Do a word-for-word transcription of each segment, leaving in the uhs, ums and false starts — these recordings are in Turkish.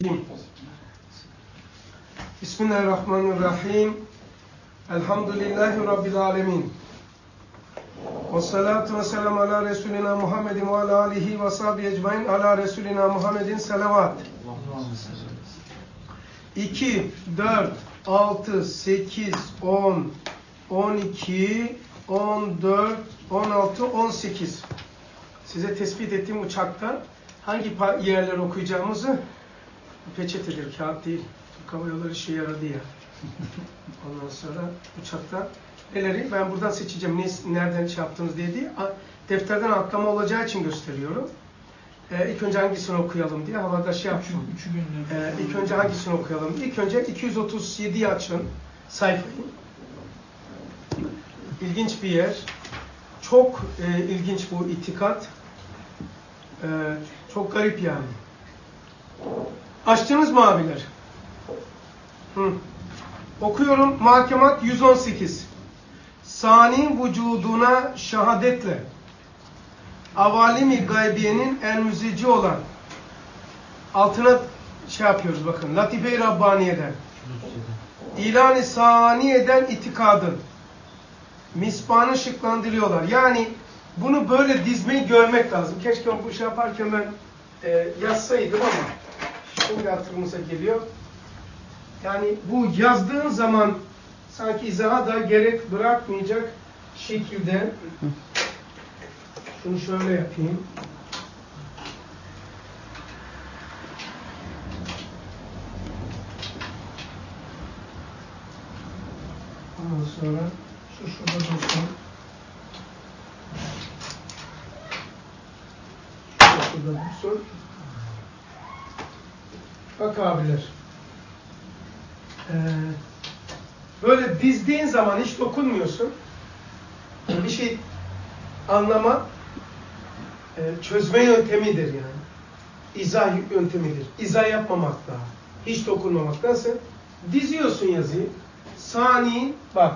Bismillahirrahmanirrahim. Elhamdülillahi Rabbil alemin. Ve salatu ve selamu ala Resulina Muhammedin ve ala alihi ve sahbihi ecmain ala Resulina Muhammedin selavat. iki, dört, altı, sekiz, on, on iki, on dört, on altı, on sekiz. Size tespit ettiğim uçakta hangi yerleri okuyacağımızı peçetedir, kağıt değil. Türk Hava Yolları işe yaradı ya. Ondan sonra uçakta neleri ben buradan seçeceğim, ne, nereden şey yaptınız diye diye. Defterden atlama olacağı için gösteriyorum. Ee, ilk önce hangisini okuyalım diye havada şey yaptım. Üç, ee, ilk önce hangisini okuyalım? İlk önce iki yüz otuz yediyi açın sayfayı. İlginç bir yer. Çok e, ilginç bu itikat. Ee, çok garip yani. Açtınız mı abiler? Hı. Okuyorum. Mahkemat yüz on sekiz. Sani vücuduna şehadetle avalim-i gaybiyenin en müzici olan, altına şey yapıyoruz bakın, Latife-i Rabbaniye'den, İlan-ı Saniye'den itikadın misbahını şıklandırıyorlar. Yani bunu böyle dizmeyi görmek lazım. Keşke bu şey yaparken ben e, yazsaydım ama şimdi hatırımıza geliyor. Yani bu yazdığın zaman sanki izaha da gerek bırakmayacak şekilde şunu şöyle yapayım. Ondan sonra şu şurada dursun. Şu şurada dursun. Bak abiler. Ee, böyle dizdiğin zaman hiç dokunmuyorsun. Bir şey anlama, e, çözme yöntemidir yani. İzah yöntemidir. İzah yapmamakta, hiç dokunmamaktansa diziyorsun yazıyı. Sani, bak.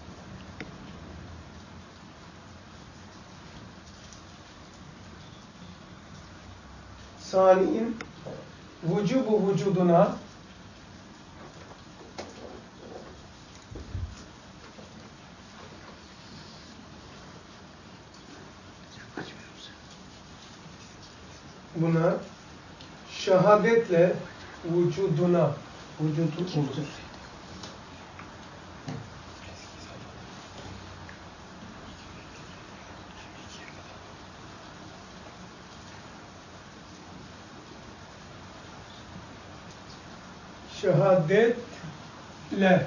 Sani'in vücubu vücuduna buna şehadetle vücuduna vücudu olur. Şehadetle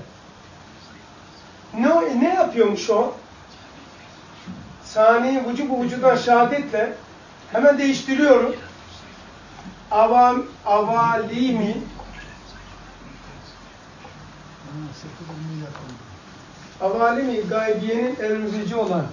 ne, ne yapıyormuş o? Sani vücubu vücuduna şehadetle hemen değiştiriyorum. Avam, avalimi avalimi gaybiyenin en müzici olan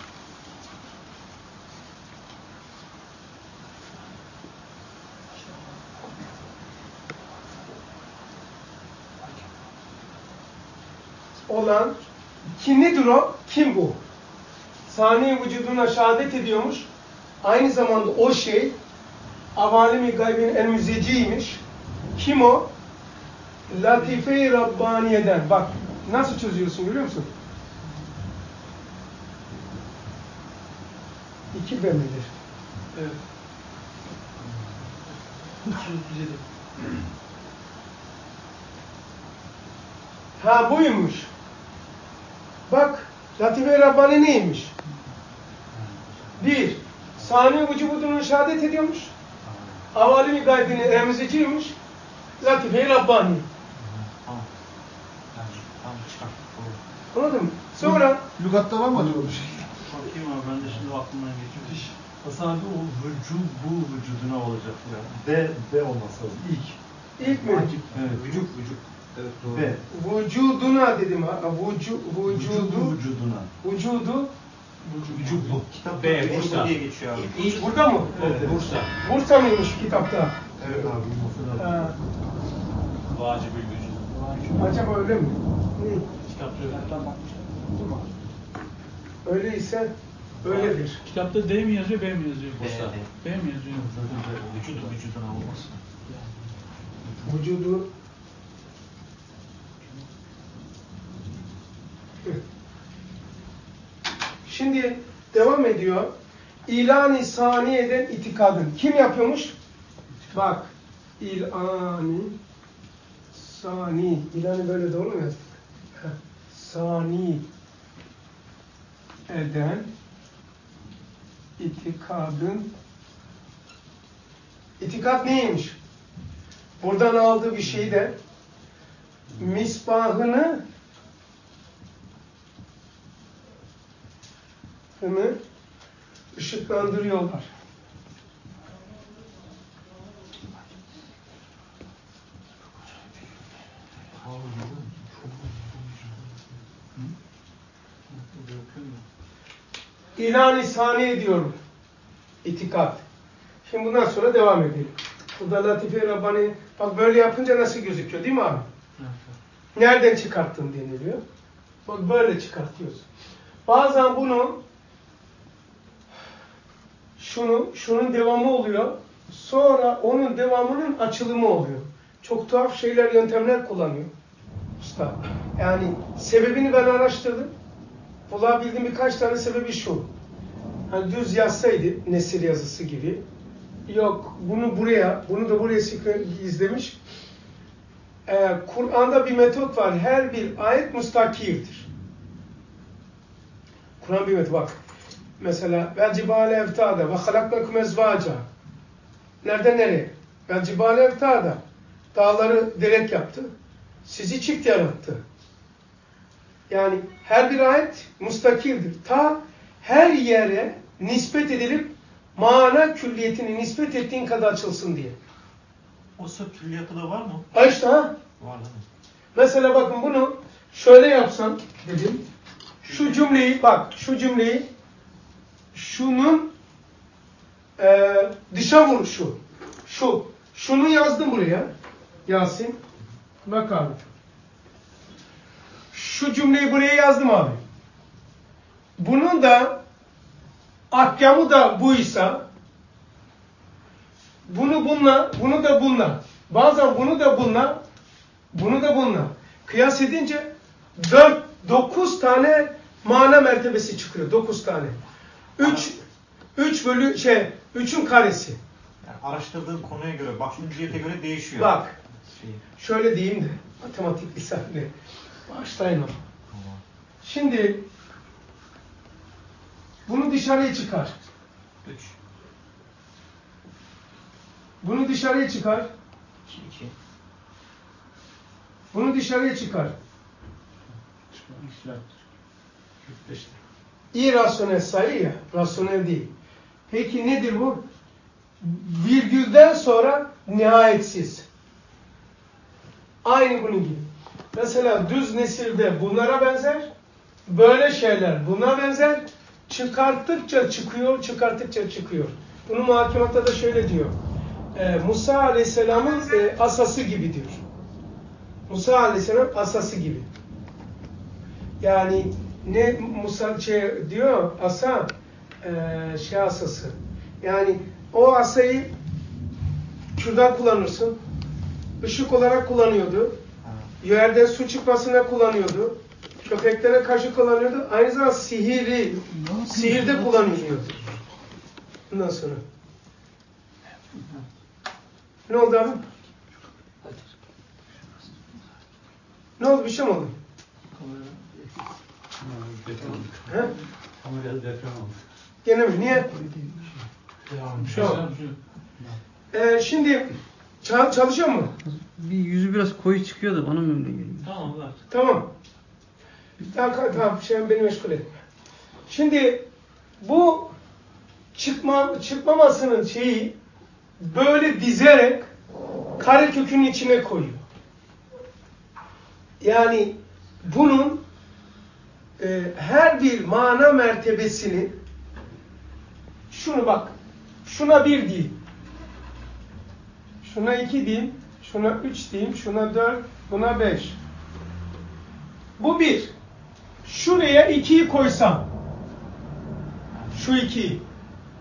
olan kim nedir o? Kim bu? Sani vücuduna şehadet ediyormuş. Aynı zamanda o şey avalim-i gaybin en müzeciymiş. Kim o? Latife-i Rabbaniye'den. Bak nasıl çözüyorsun görüyor musun? İki be midir? Evet. Ha buymuş. Bak Latife-i Rabbani neymiş? Bir, sani vücudunu şehadet ediyormuş. Avalim-i gaybinin emziciymiş. Latife-i Rabbani. Anladın mı? Sonra lügatta var mı acaba bir şey? Bakayım abi, ben de şimdi aklımdan geçiyor. Aslında o vücud bu vücuduna olacak ya. B, B olması lazım. İlk. İlk mi? Evet, vücut, vücut. Evet, doğru. B. Vücuduna dedim ha. Vücu, vücudu. Vücuduna. Vücudu. Vücudu. Kitap B, Bursa diye geçiyor abi. İlk burada mı? Evet, Bursa. Bursa mıymış kitapta? Evet abi, olması lazım. Ha. Vacibül vücud. Acaba öyle mi? Ne? Kitapta öyle. Öyleyse öyledir. Kitapta D mi yazıyor, B mi yazıyor? Bursa. B mi yazıyor? Vücudu vücuduna olmasın. vücudu şimdi devam ediyor. İlani sani eden itikadın. Kim yapıyormuş? Bak. İlani sani. İlani böyle doğru mu yazdık? Sani eden itikadın. İtikad neymiş? Buradan aldığı bir şey de misbahını ışıklandırıyorlar. İlan-ı sani ediyorum. İtikad. Şimdi bundan sonra devam edelim. Burada Latife Rabbani, bak böyle yapınca nasıl gözüküyor değil mi abi? Nereden çıkarttın deniliyor. Bak böyle çıkartıyorsun. Bazen bunu şunu, şunun devamı oluyor. Sonra onun devamının açılımı oluyor. Çok tuhaf şeyler, yöntemler kullanıyor usta. Yani sebebini ben araştırdım. Bulabildiğim birkaç tane sebebi şu. Hani düz yazsaydı nesil yazısı gibi. Yok bunu buraya, bunu da buraya izlemiş. Ee, Kur'an'da bir metot var. Her bir ayet müstakildir. Kur'an bir metot bak. Mesela vel cibale evtada ve halaknakum ezvaca. Nereden nereye? Vel cibale evtada. Dağları direk yaptı. Sizi çift yarattı. Yani her bir ayet müstakildir. Ta her yere nispet edilip mana külliyetini nispet ettiğin kadar açılsın diye. O sırf külliyatı da var mı? Ha işte ha. Var değil mi? Mesela bakın bunu şöyle yapsam dedim. Şu cümleyi bak şu cümleyi şunun e, dışa vuruşu. Şu. Şunu yazdım buraya. Yasin. Bak abi. Şu cümleyi buraya yazdım abi. Bunun da ahkamı da buysa bunu bununla, bunu da bununla. Bazen bunu da bununla, bunu da bununla. Kıyas edince dört, dokuz tane mana mertebesi çıkıyor. Dokuz tane. Üç, üç bölü şey, üçün karesi. Yani araştırdığın konuya göre, baktığın cihete göre değişiyor. Bak, Şey. şöyle diyeyim de, matematik lisanı. Başlayın ama. Tamam. Şimdi, bunu dışarıya çıkar. Üç. Bunu dışarıya çıkar. İki. iki. Bunu dışarıya çıkar. İrasyonel sayı ya, rasyonel değil. Peki nedir bu? Virgülden sonra nihayetsiz. Aynı bunun gibi. Mesela düz nesilde bunlara benzer, böyle şeyler buna benzer, çıkarttıkça çıkıyor, çıkarttıkça çıkıyor. Bunu muhakimatta da şöyle diyor. E, Musa Aleyhisselam'ın e, asası gibi diyor. Musa Aleyhisselam asası gibi. Yani ne Musa şey diyor asa e, şey asası. Yani o asayı kürdan kullanırsın. Işık olarak kullanıyordu. Yerden su çıkmasına kullanıyordu. Köpeklere karşı kullanıyordu. Aynı zamanda sihiri, sihirde kullanıyordu. Bundan sonra. Ne oldu abi? Ne oldu? Bir şey mi oldu? He? Kamerada deprem oldu. Gene mi? Niye? Bir şey oldu. Ee, şimdi çal- çalışıyor mu? Bir yüzü biraz koyu çıkıyor da bana mı öyle geliyor? Tamam var. Tamam. Tamam, tamam. Şey beni meşgul etme. Şimdi bu çıkma, çıkmamasının şeyi böyle dizerek karekökünün içine koyuyor. Yani bunun e, her bir mana mertebesini şunu bak, şuna bir diyeyim, şuna iki diyeyim, şuna üç diyeyim, şuna dört, buna beş. Bu bir. Şuraya ikiyi koysam, şu ikiyi.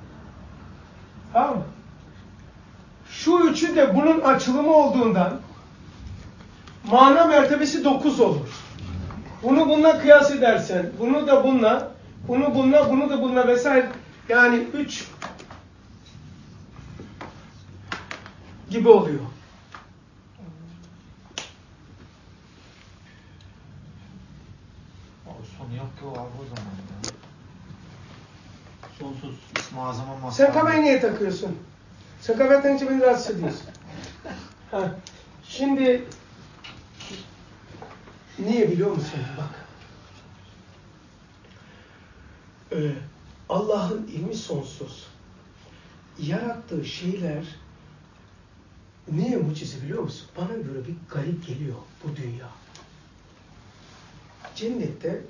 Tamam mı? Şu üçü de bunun açılımı olduğundan mana mertebesi dokuz olur. Bunu bununla kıyas edersen, bunu da bununla, bunu bununla, bunu da bununla vesaire, yani üç gibi oluyor. Abi sonu yok ki o abi o zaman ya. Sonsuz İsmi Azam'a mazhar. Sen kafayı niye takıyorsun? Sen kafayı takınca beni rahatsız ediyorsun. Ha. Şimdi niye biliyor musun? Bak. Ee, Allah'ın ilmi sonsuz. Yarattığı şeyler niye mucize biliyor musun? Bana göre bir garip geliyor bu dünya. Cennette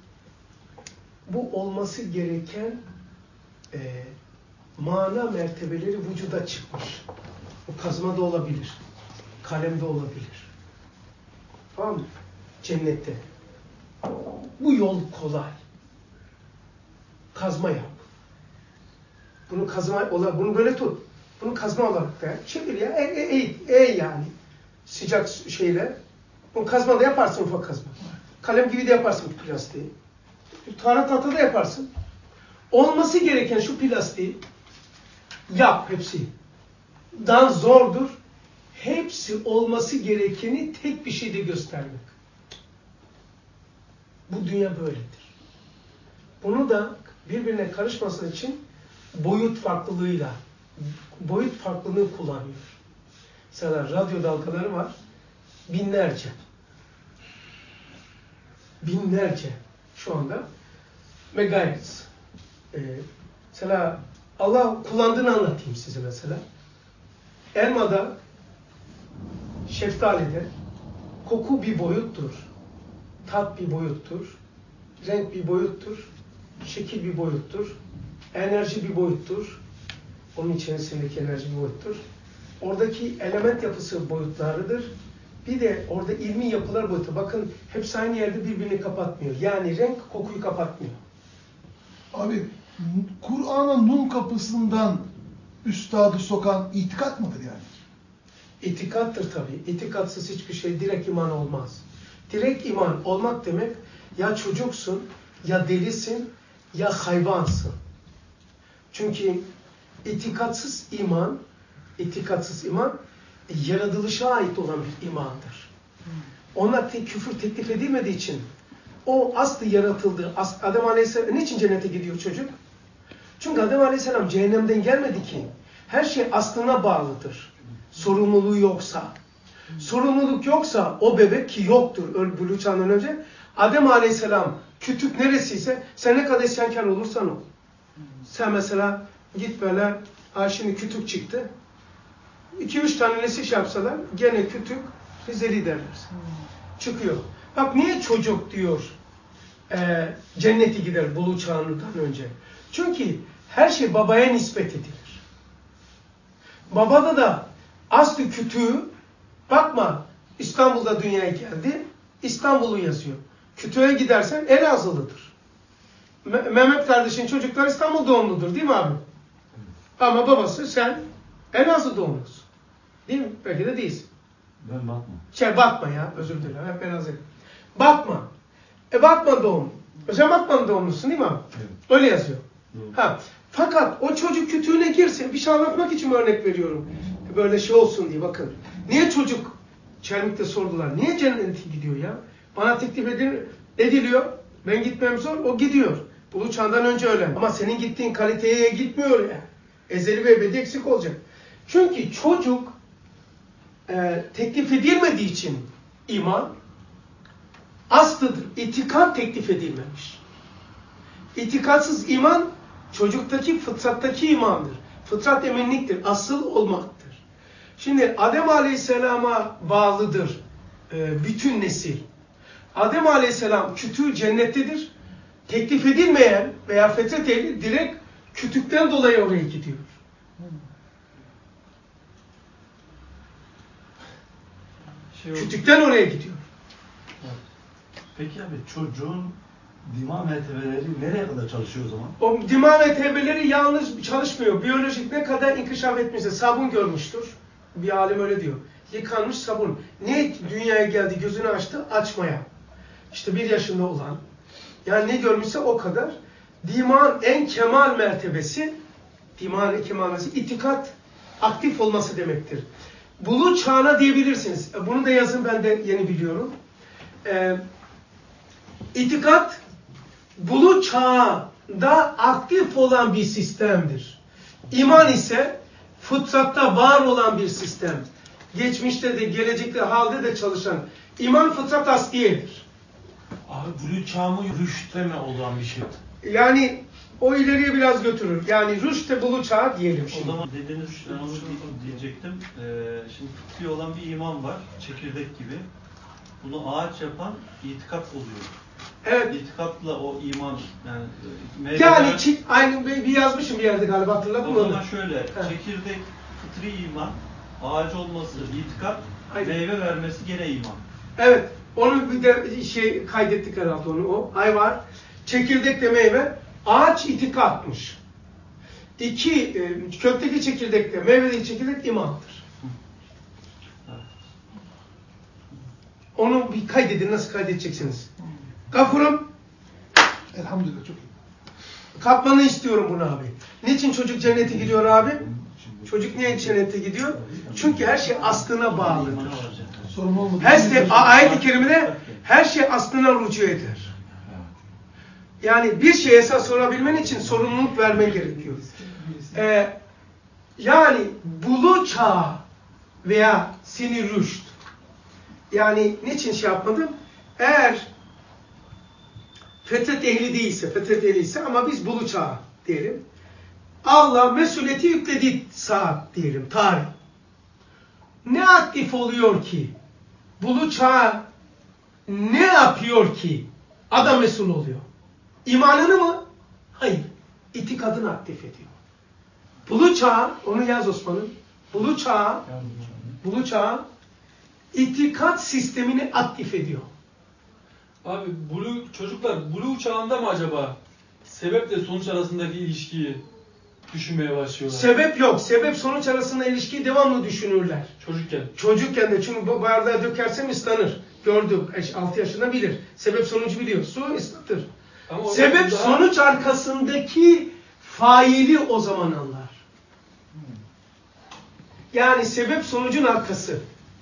bu olması gereken e, mana mertebeleri vücuda çıkmış. Bu kazma da olabilir. Kalem de olabilir. Tamam mı? Cennette. Bu yol kolay. Kazma yap. Bunu kazma olarak, bunu böyle tut. Bunu kazma olarak da yap. Çevir ya. E, e, e, e yani. Sıcak şeyle. Bunu kazma da yaparsın, ufak kazma. Kalem gibi de yaparsın plastiği. Taharat tahta da yaparsın. Olması gereken şu plastiği yap hepsi. Dan zordur. Hepsi olması gerekeni tek bir şeyde göstermek. Bu dünya böyledir. Bunu da birbirine karışması için boyut farklılığıyla, boyut farklılığını kullanıyor. Mesela radyo dalgaları var. Binlerce. Binlerce şu anda megahertz. Ee, mesela Allah kullandığını anlatayım size mesela. Elmada, şeftalide koku bir boyuttur. Tat bir boyuttur. Renk bir boyuttur. Şekil bir boyuttur. Enerji bir boyuttur. Onun içerisindeki enerji bir boyuttur. Oradaki element yapısı boyutlarıdır. Bir de orada ilmi yapılar boyutu. Bakın hepsi aynı yerde birbirini kapatmıyor. Yani renk kokuyu kapatmıyor. Abi Kur'an'a Nun kapısından üstadı sokan itikat mıdır yani? İtikattır tabii. İtikatsız hiçbir şey direkt iman olmaz. Direkt iman olmak demek ya çocuksun, ya delisin, ya hayvansın. Çünkü itikatsız iman, itikatsız iman yaratılışa ait olan bir imandır. Ona tek küfür teklif edilmediği için o aslı yaratıldı. Adem Aleyhisselam niçin cennete gidiyor çocuk? Çünkü Adem Aleyhisselam cehennemden gelmedi ki. Her şey aslına bağlıdır. Sorumluluğu yoksa. Sorumluluk yoksa o bebek ki yoktur buluğ çağından önce. Adem Aleyhisselam kütük neresiyse sen ne kadar isyankar olursan ol. Sen mesela git böyle ha şimdi kütük çıktı. iki üç tane nesiş yapsalar gene kütük Rizeli derler. Çıkıyor. Bak niye çocuk diyor e, cennete gider buluğ çağından önce. Çünkü her şey babaya nispet edilir. Babada da aslı kütüğü bakma İstanbul'da dünyaya geldi. İstanbul'u yazıyor. Kütüğe gidersen Elazığlıdır. Me- Mehmet kardeşin çocuklar İstanbul doğumludur değil mi abi? Ama babası sen Elazığ doğumlusun. Değil mi? Belki de değilsin. Ben bakma. Şey bakma ya özür dilerim. Hep Elazığ. Bakma. E bakma doğum. Sen Batman doğumlusun değil mi abi? Evet. Öyle yazıyor. Evet. Ha. Fakat o çocuk kütüğüne girse, bir şey anlatmak için örnek veriyorum. Böyle şey olsun diye bakın. Niye çocuk, Çelmik'te sordular, niye cennete gidiyor ya? Bana teklif ediliyor, ben gitmem zor, o gidiyor. Buluğ çağından önce öyle. Ama senin gittiğin kaliteye gitmiyor ya. Ezeli ve ebedi eksik olacak. Çünkü çocuk e, teklif edilmediği için iman, aslıdır. İtikat teklif edilmemiş. İtikatsız iman çocuktaki fıtrattaki imandır. Fıtrat eminliktir. Asıl olmaktır. Şimdi Adem Aleyhisselam'a bağlıdır e, bütün nesil. Adem Aleyhisselam kütüğü cennettedir. Teklif edilmeyen veya fetret ehli direkt kütükten dolayı oraya gidiyor. Şey oldu. Kütükten oraya gidiyor. Peki abi çocuğun dima mertebeleri nereye kadar çalışıyor o zaman? O dima ve tevbeleri yalnız çalışmıyor. Biyolojik ne kadar inkişaf etmişse sabun görmüştür. Bir alim öyle diyor. yıkanmış sabun. Ne dünyaya geldi, gözünü açtı? Açmaya. İşte bir yaşında olan, yani ne görmüşse o kadar. Dimağın en kemal mertebesi, dimağın en kemal mertebesi, itikat aktif olması demektir. Buluğ çağına diyebilirsiniz. Bunu da yazın, ben de yeni biliyorum. Ee, itikat, buluğ çağında aktif olan bir sistemdir. İman ise fıtratta var olan bir sistem. Geçmişte de, gelecekte, halde de çalışan. İman fıtrat asliyedir. Abi buluğ çağı mı rüşte mi olan bir şey? Yani o ileriye biraz götürür. Yani rüşte buluğ çağı diyelim şimdi. O zaman dediğiniz, ben onu diyecektim. Ee, şimdi fıtri olan bir iman var, çekirdek gibi. Bunu ağaç yapan itikat oluyor. Evet. İtikatla o iman, yani meyveler... Yani çi- aynı bir yazmışım bir yerde galiba, hatırladın mı? O onu? zaman şöyle, He. çekirdek fıtri iman, ağacı olması itikat, Aynen. meyve vermesi gene iman. Evet. Onu bir de şey kaydettik herhalde onu. O ay var. Çekirdek de meyve. Ağaç itikatmış. İki, e, kökteki çekirdek de meyvedeki çekirdek imandır. Onu bir kaydedin. Nasıl kaydedeceksiniz? Gafurum, Elhamdülillah çok iyi. katmanı istiyorum bunu abi. Niçin çocuk cennete gidiyor abi? Çocuk niye cennete gidiyor? Çünkü her şey aslına bağlıdır. Sorun olmadı. Her şey, ayet-i kerimede her şey aslına rücu eder. Yani bir şeye esas sorabilmen için sorumluluk vermen gerekiyor. Ee, yani buluğ çağı veya seni rüşt. Yani niçin şey yapmadım? Eğer fetret ehli değilse, fetret ehli ise ama biz buluğ çağı diyelim. Allah mesuliyeti yüklediği saat diyelim, tarih. Ne aktif oluyor ki? Buluğ çağı ne yapıyor ki? Adam mesul oluyor. İmanını mı? Hayır. İtikadını aktif ediyor. Buluğ çağı, onu yaz Osman'ım. Buluğ çağı, buluğ çağı itikat sistemini aktif ediyor. Abi buluğ, çocuklar buluğ çağında mı acaba sebeple sonuç arasındaki ilişkiyi düşünmeye başlıyorlar? Sebep yok. Sebep sonuç arasında ilişkiyi devamlı düşünürler. Çocukken. Çocukken de, çünkü bu bardağı dökersem ıslanır. Gördüm. altı yaşında bilir. Sebep sonucu biliyor. Su ıslatır. Ama Sebep daha... sonuç arkasındaki faili o zaman anlar. Yani sebep sonucun arkası.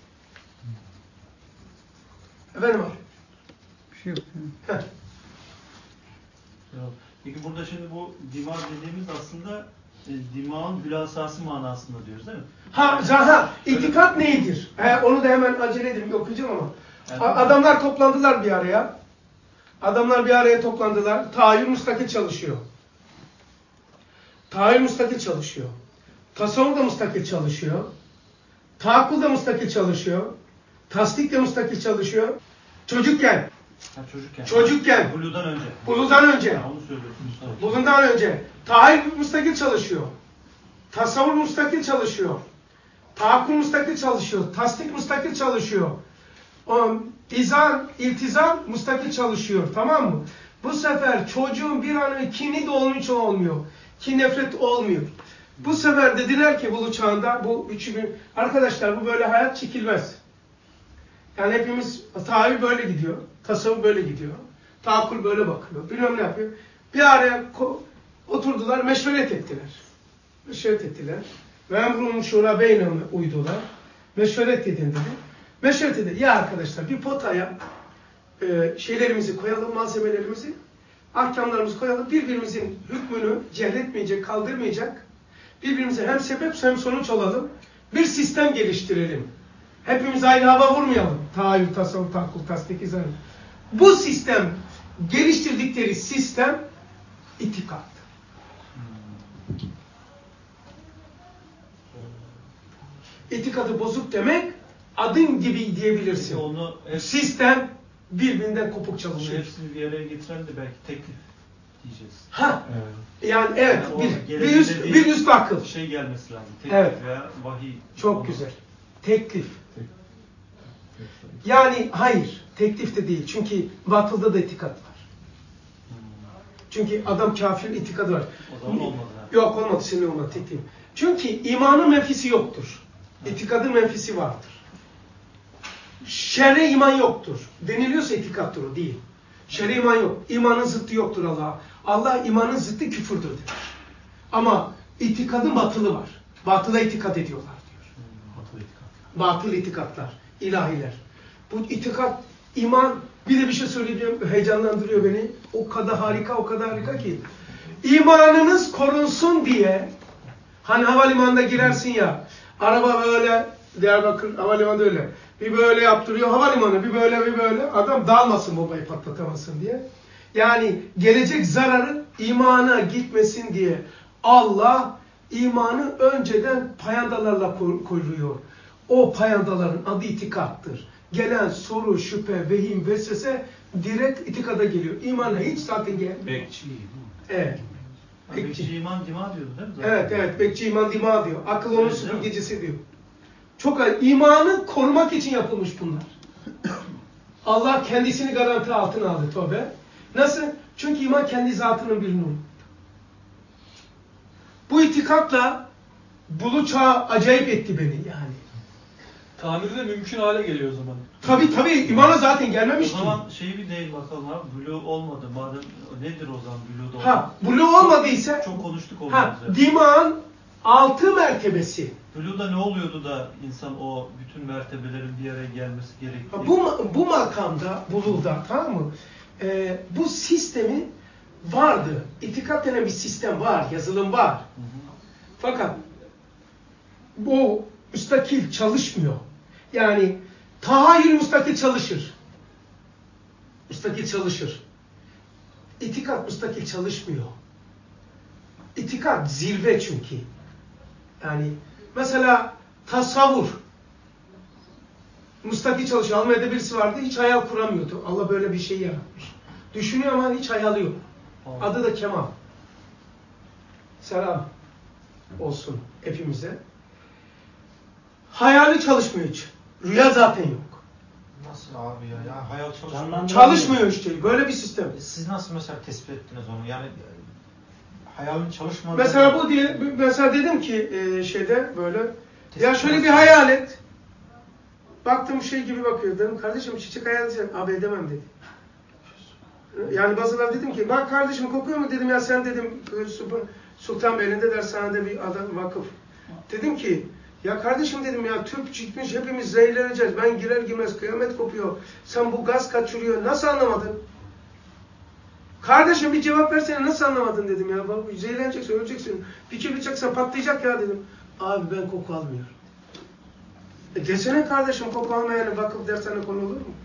Efendim abi. Bir şey yok. Heh. Peki burada şimdi bu dimağ dediğimiz aslında e, dimağın hülasası manasında diyoruz değil mi? Ha, zaha, itikat neydir? He, onu da hemen acele edeyim, okuyacağım ama. Yani- A- Adamlar toplandılar bir araya. Adamlar bir araya toplandılar. Tahayyül müstakil çalışıyor. Tahayyül müstakil çalışıyor. Tasavvur da müstakil çalışıyor. Taakkul da müstakil çalışıyor. Tasdik de müstakil çalışıyor. Çocukken, Ha, çocukken. Çocukken. Buludan önce. buludan önce, Ha, onu söylüyorsunuz. Tamam. bulundan önce tahayyül müstakil çalışıyor. Tasavvur müstakil çalışıyor. Taakkul müstakil çalışıyor. Tasdik müstakil çalışıyor. O, izan, iltizam müstakil çalışıyor. Tamam mı? Bu sefer çocuğun bir an kini de onun için olmuyor. Kin nefret olmuyor. Bu sefer dediler ki buluğ çağında bu üçü bir... Arkadaşlar bu böyle hayat çekilmez. Yani hepimiz tahayyül böyle gidiyor. Tasavvuf böyle gidiyor. Taakkul böyle bakıyor. Bilmem ne yapıyor. Bir araya oturdular, meşveret ettiler. Meşveret ettiler. Ve emrun şura beyneme uydular. Meşveret edin dedi. Meşveret edin. Ya arkadaşlar bir potaya e, şeylerimizi koyalım, malzemelerimizi, ahkamlarımızı koyalım. Birbirimizin hükmünü cehletmeyecek, kaldırmayacak. Birbirimize hem sebep hem sonuç olalım. Bir sistem geliştirelim. Hepimiz aynı hava vurmayalım. Tahayyül, tasavvuf, taakkul, tasdik, izan. Bu sistem, geliştirdikleri sistem itikat. İtikadı bozuk demek adın gibi diyebilirsin. Peki onu hep- Sistem birbirinden kopuk Bunu çalışıyor. hepsini bir araya getiren de belki teklif diyeceğiz. Ha, Evet. yani evet, Yani o bir, bir, gerekli üst, dediği bir üst akıl. Şey gelmesi lazım. Teklif Evet. veya vahiy. Çok Onu- güzel. Teklif. Yani hayır, teklif de değil. Çünkü batılda da itikat var. Çünkü adam kafir itikadı var. O zaman olmadı. ha. Yok olmadı, şimdi olmadı teklif. Çünkü imanın menfisi yoktur. İtikadın menfisi vardır. şerre iman yoktur. Deniliyorsa itikattır o, değil. Şerre iman yok. İmanın zıttı yoktur Allah'a. Allah imanın zıttı küfürdür demiş. Ama itikadın batılı var. Batıla itikat ediyorlar diyor. Batıl itikat. Batıl itikatlar, ilahiler. Bu itikat, iman, bir de bir şey söyleyeceğim, heyecanlandırıyor beni. O kadar harika, o kadar harika ki. İmanınız korunsun diye, hani havalimanında girersin ya, araba böyle, Diyarbakır havalimanında öyle, bir böyle yaptırıyor havalimanı, bir böyle bir böyle, adam dalmasın, bombayı patlatamasın diye. Yani gelecek zararı imana gitmesin diye Allah imanı önceden payandalarla koruyor. O payandaların adı itikattır. Gelen soru, şüphe, vehim, vesvese direkt itikada geliyor. İmana hiç zaten gelmiyor. Bekçi. Evet. Bekçi, bekçi iman dima diyordu değil mi? Zaten? Evet, evet. Bekçi iman dima diyor. Akıl onun Evet, süpürgecisi diyor. Çok imanı korumak için yapılmış bunlar. Allah kendisini garanti altına aldı. Tövbe. Nasıl? Çünkü iman kendi zatının bir nuru. Bu itikatla bulu çağı acayip etti beni yani. Tamiri de mümkün hale geliyor o zaman. Tabi tabi imana zaten gelmemiş O ki. zaman şeyi bir değil bakalım abi. Blue olmadı. Madem nedir o zaman blue da Ha, blue olmadıysa Çok konuştuk onun ha, üzerine. dimağın altı mertebesi. Blue'da ne oluyordu da insan o bütün mertebelerin bir araya gelmesi gerektiği? Ha, bu bu makamda, buluğda, tamam mı? Ee, bu sistemi vardı. İtikat denen bir sistem var, yazılım var. Hı hı. Fakat bu müstakil çalışmıyor. Yani tahayyül müstakil çalışır. Müstakil çalışır. İtikat müstakil çalışmıyor. İtikat zirve çünkü. Yani mesela tasavvur müstakil çalışıyor. Almanya'da birisi vardı, hiç hayal kuramıyordu. Allah böyle bir şey yaratmış. Düşünüyor ama hiç hayali yok. Adı da Kemal. Selam olsun hepimize. Hayali çalışmıyor hiç. Rüya zaten yok. Nasıl abi ya? Ya hayal çalışmıyor. Çalışmıyor işte. Böyle bir sistem. Siz nasıl mesela tespit ettiniz onu? Yani hayalin çalışmadığı... Mesela bu diye, mesela dedim ki e, şeyde böyle, ya şöyle bir hayal et. Baktım şey gibi bakıyor. Dedim kardeşim çiçek hayal edeceğim. Abi edemem dedi. Yani bazıları dedim ki bak kardeşim kokuyor mu dedim ya sen dedim Sultanbeyli'nde dershanede bir adam vakıf. Dedim ki ya kardeşim dedim ya tüp çıkmış hepimiz zehirleneceğiz. Ben girer girmez kıyamet kopuyor. Sen bu gaz kaçırıyor. Nasıl anlamadın? Kardeşim bir cevap versene nasıl anlamadın dedim ya. Bak zehirleneceksin, öleceksin. Bir kere bıçaksa patlayacak ya dedim. Abi ben koku almıyorum. E desene kardeşim koku almayanı vakıf dershane konu olur mu?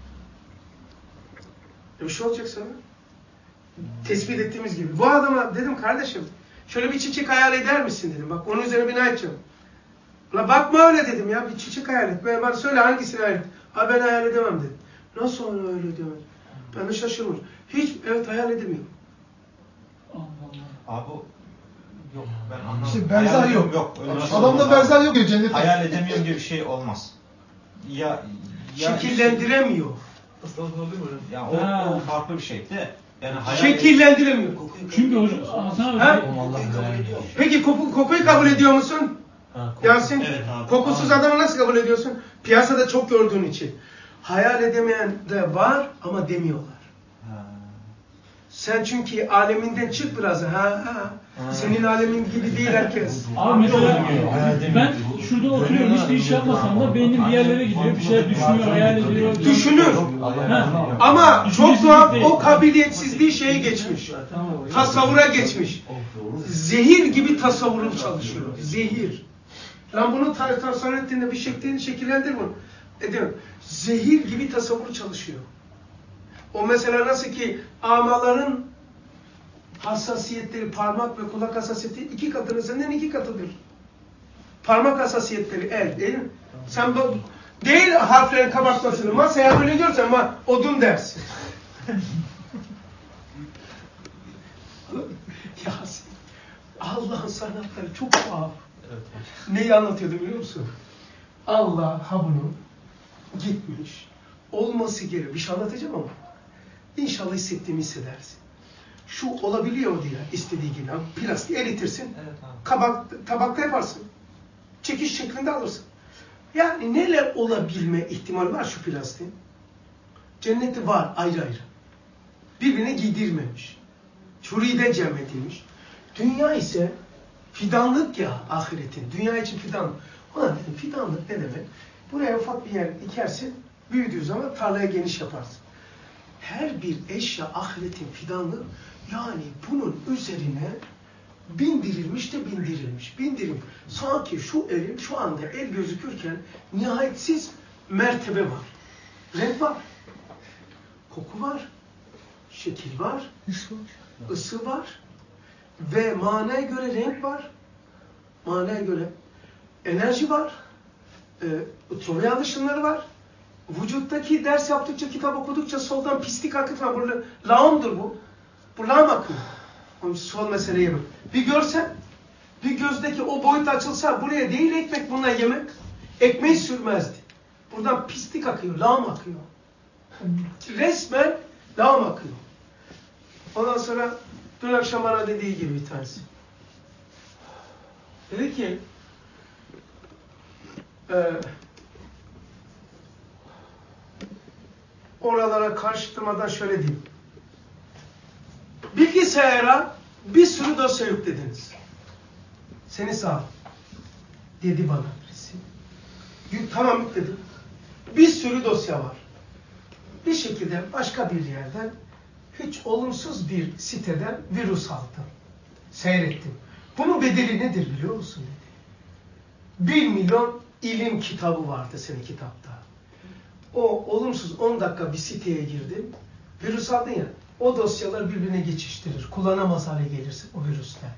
E bir şey olacak sana. Tespit ettiğimiz gibi. Bu adama dedim kardeşim şöyle bir çiçek hayal eder misin dedim. Bak onun üzerine bina edeceğim. La bakma öyle dedim ya bir çiçek hayal et. Ben, bana söyle hangisini hayal et. Abi ben hayal edemem dedim. Nasıl öyle öyle edemem? Ben de şaşırmış. Hiç evet hayal edemiyorum. Abi yok ben anlamadım. İşte berzah Hayal yok. ediyorum, yok. Öyle bir şey Adamda olmaz berzah abi. yok ya cennette. Hayal edemiyorum gibi bir şey olmaz. Ya, ya Şekillendiremiyor. Ya o, Ha. o farklı bir şey de. Yani hayal Şekillendiremiyor. Çünkü hocam Hasan Ha? abi Peki koku, kokuyu kabul ediyor musun? Ha, koku. Yasin, Evet abi. kokusuz adamı nasıl kabul ediyorsun? Piyasada çok gördüğün için. Hayal edemeyen de var ama demiyorlar. Ha. Sen çünkü aleminden çık biraz. Ha, ha. Senin alemin gibi değil herkes. Abi mesela Hayal edemiyorum. ben şurada oturuyorum hiçbir iş yapmasam da beynim bir yerlere gidiyor, bir şeyler düşünüyor, hayal ediyor. Düşünür. Ha. Ama çok Düşüncesizlik tuhaf değil. o kabiliyetsizliği şeye geçmiş. Tasavvura geçmiş. Zehir gibi tasavvurun çalışıyor. Zehir. Lan bunu ta- tasavvur ettiğinde bir şeklini şekillendir bunu. Edemem. Zehir gibi tasavvur çalışıyor. O mesela nasıl ki amaların hassasiyetleri, parmak ve kulak hassasiyeti iki katının senden iki katıdır. Parmak hassasiyetleri, el, değil mi? Sen bu, değil harflerin kabartmasını, masaya böyle görsen ama odun dersin. Ya Allah'ın sanatları çok tuhaf. Evet. Neyi anlatıyordu biliyor musun? Allah ha bunu gitmiş. Olması gerekiyor. Bir şey anlatacağım ama. İnşallah hissettiğimi hissedersin. Şu olabiliyor diye istediği gibi. Plastiği eritirsin. Evet abi. Kabak, tabakta yaparsın. Çekiş şeklinde alırsın. Yani neler olabilme ihtimali var şu plastiğin? Cenneti var ayrı ayrı. Birbirine giydirmemiş. Çürüğüde cem edilmiş. Dünya ise fidanlık ya ahiretin. Dünya için fidanlık. Ulan dedim fidanlık ne demek? Buraya ufak bir yer dikersin, büyüdüğü zaman tarlaya geniş yaparsın. Her bir eşya ahiretin fidanlık, yani bunun üzerine bindirilmiş de bindirilmiş. Bindirim. Sanki şu elin şu anda el gözükürken nihayetsiz mertebe var. Renk var. Koku var. Şekil var. Isı var. Ve manaya göre renk var. Manaya göre enerji var. E, ultraviyole ışınları var. Vücuttaki ders yaptıkça, kitap okudukça soldan pislik akıtma. Bu lağımdır bu. Bu lağım akıyor. Onun sol meseleye bak. Bir görsen, bir gözdeki o boyut açılsa buraya değil ekmek, bununla yemek. Ekmeği sürmezdi. Buradan pislik akıyor, lağım akıyor. Resmen lağım akıyor. Ondan sonra dün akşam bana dediği gibi bir tanesi. Dedi ki e, oralara karıştırmadan şöyle diyeyim. Bilgisayara bir sürü dosya yüklediniz. Seni sağ ol. Dedi bana birisi. Yük, tamam yükledim. Bir sürü dosya var. Bir şekilde başka bir yerden hiç olumsuz bir siteden virüs aldım. Seyrettim. Bunun bedeli nedir biliyor musun dedi. Bir milyon ilim kitabı vardı senin kitapta. O olumsuz on dakika bir siteye girdin. Virüs aldın ya. O dosyalar birbirine geçiştirir. Kullanamaz hale gelirsin o virüsler.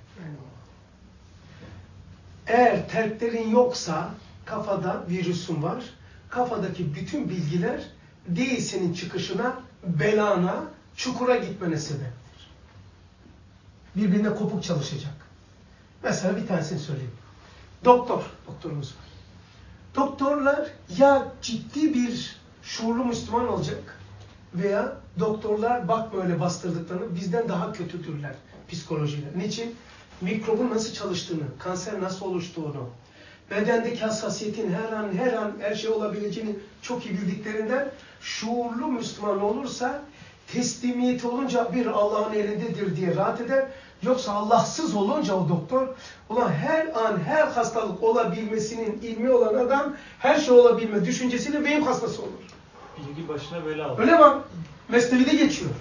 Eğer terklerin yoksa kafada virüsün var. Kafadaki bütün bilgiler değil senin çıkışına, belana, çukura gitmene sebeptir. Birbirine kopuk çalışacak. Mesela bir tanesini söyleyeyim. Doktor, doktorumuz var. Doktorlar ya ciddi bir şuurlu Müslüman olacak veya doktorlar bakma öyle bastırdıklarını bizden daha kötüdürler psikolojiyle. Niçin? Mikrobun nasıl çalıştığını, kanser nasıl oluştuğunu, bedendeki hassasiyetin her an her an her şey olabileceğini çok iyi bildiklerinden şuurlu Müslüman olursa teslimiyeti olunca bir Allah'ın elindedir diye rahat eder. Yoksa Allahsız olunca o doktor, ulan her an her hastalık olabilmesinin ilmi olan adam her şey olabilme düşüncesiyle beyin hastası olur. Bilgi başına bela alır. Öyle mi? Mesnevi'de geçiyor.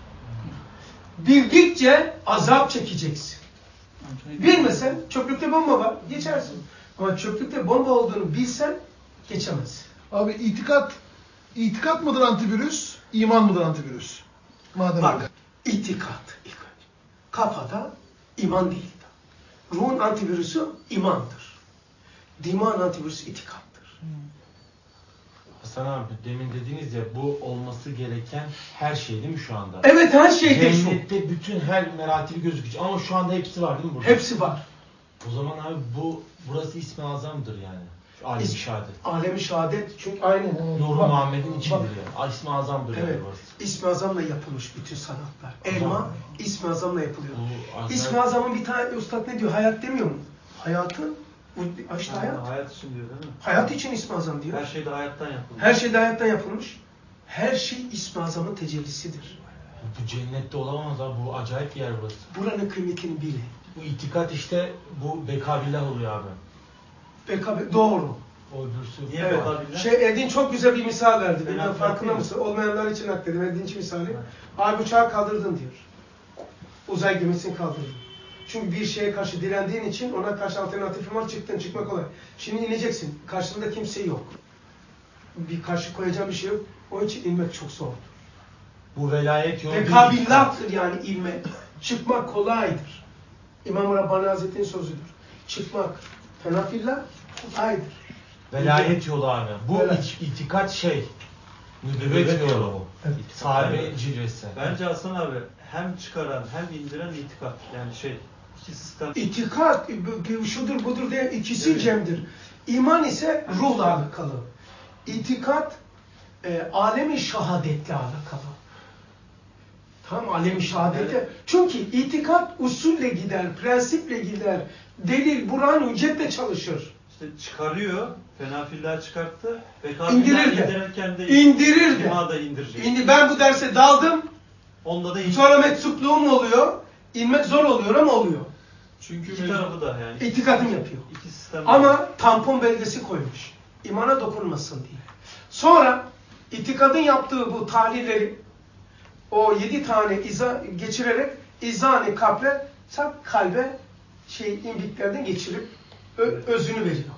Bildikçe azap çekeceksin. Bilmesen çöplükte bomba var, geçersin. Ama çöplükte bomba olduğunu bilsen geçemezsin. Abi itikat, itikat mıdır antivirüs, iman mıdır antivirüs? Madem Bak, öyle. itikat ilk önce. Kafada iman değil. Ruhun antivirüsü imandır. Diman antivirüsü itikattır. Hasan abi demin dediniz ya bu olması gereken her şey değil mi şu anda? Evet her şeyde şu. Cennette bütün her meratibi gözükecek ama şu anda hepsi var değil mi burada? Hepsi var. O zaman abi bu burası İsmi Azam'dır yani. Şu Alem-i İs- Şehadet. Alem-i Şehadet çünkü aynı. Nuru Bak, Muhammed'in içidir bak. yani. İsmi Azam'dır Evet. yani burası. İsmi Azam'la yapılmış bütün sanatlar. Elma İsmi Azam'la yapılıyor. Bu acayip- İsmi Azam'ın bir tane ustad ne diyor? Hayat demiyor mu? Hayatın işte Ha, hayat. hayat için diyor değil mi? Hayat için İsmi Azam diyor. Her şey de hayattan yapılıyor. Her şey de hayattan yapılmış. Her şey İsmi Azam'ın tecellisidir. Bu cennette olamaz abi. Bu acayip bir yer burası. Buranın kıymetini bilin. Bu itikat işte bu bekabillah oluyor abi. Bekabe doğru. O öbürsü. Niye Evet. bekabillah? Şey Edin çok güzel bir misal verdi. Ben Bilmem farkında anlatayım. mısın? Olmayanlar için aktardım. Edinç misali. Evet. Abi uçağı kaldırdın diyor. Uzay gemisini kaldırdın. Çünkü bir şeye karşı direndiğin için ona karşı alternatifin var. Çıktın, çıkmak kolay. Şimdi ineceksin. Karşında kimse yok. Bir karşı koyacağın bir şey yok. Onun için inmek çok zor. Bu velayet yolu değil. Bekabillahtır yani inmek. Çıkmak kolaydır. İmam-ı Rabbani Hazretleri'nin sözüdür. Çıkmak fenafillah kolaydır. Velayet yolu abi. Bu Evet. it- itikat şey. Nübüvvet Nübüvvet yolu yolu. bu. Evet. Sahabe cilvesi. Bence Hasan abi hem çıkaran hem indiren itikat. Yani şey iki sistem. İtikat şudur budur diye ikisi Evet. cemdir. İman ise ruhla alakalı. İtikat e, alemi şehadetle alakalı. Tamam alemi şehadete. Evet. Çünkü itikat usulle gider, prensiple gider. Delil, Kur'an, hüccetle çalışır. işte çıkarıyor, fenafiller çıkarttı ve İndirir kafirler de. indirirken de İndirir de. ima da indirecek. Şimdi ben bu derse daldım. Onda da indir. Sonra meczupluğum oluyor. İnmek zor oluyor ama oluyor. Çünkü iki tarafı da yani. İtikadım yapıyor. İki sistem. Ama tampon belgesi koymuş. İmana dokunmasın diye. Sonra itikadın yaptığı bu tahlilleri o yedi tane iza geçirerek izani kalple tak kalbe şey imbiklerden geçirip ö- özünü veriyor.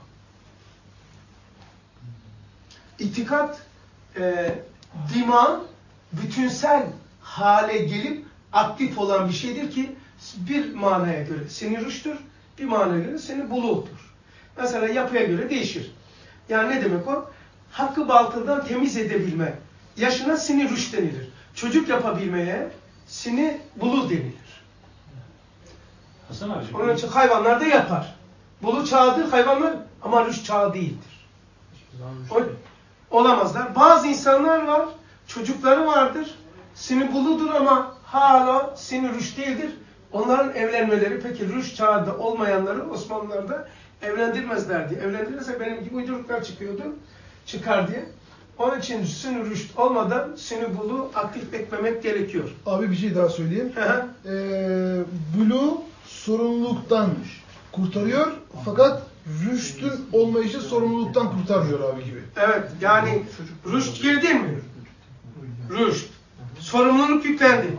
İtikat e, dima bütünsel hale gelip aktif olan bir şeydir ki bir manaya göre seni rüştür, bir manaya göre seni buluğdur. Mesela yapıya göre değişir. Yani ne demek o? Hakkı batıldan temiz edebilme. Yaşına seni rüşt denilir. Çocuk yapabilmeye seni buluğ denilir. Hasan abiciğim. Onun için hayvanlar da yapar. Buluğ çağıdır hayvanlar ama rüşt çağı değildir. O, olamazlar. Bazı insanlar var, çocukları vardır, seni buludur ama hala seni rüşt değildir. Onların evlenmeleri peki rüşt çağında olmayanları Osmanlılar'da evlendirmezlerdi. Evlendirirse benim gibi uyduruklar çıkıyordu, çıkar diye. Onun için seni rüşt olmadan seni buluğu aktif etmemek gerekiyor. Abi bir şey daha söyleyeyim. ee, Bulu sorumluluktan kurtarıyor fakat rüştün olmayışı sorumluluktan kurtarmıyor abi gibi. Evet, yani rüşt girdin mi? Rüşt. Sorumluluk yüklendi.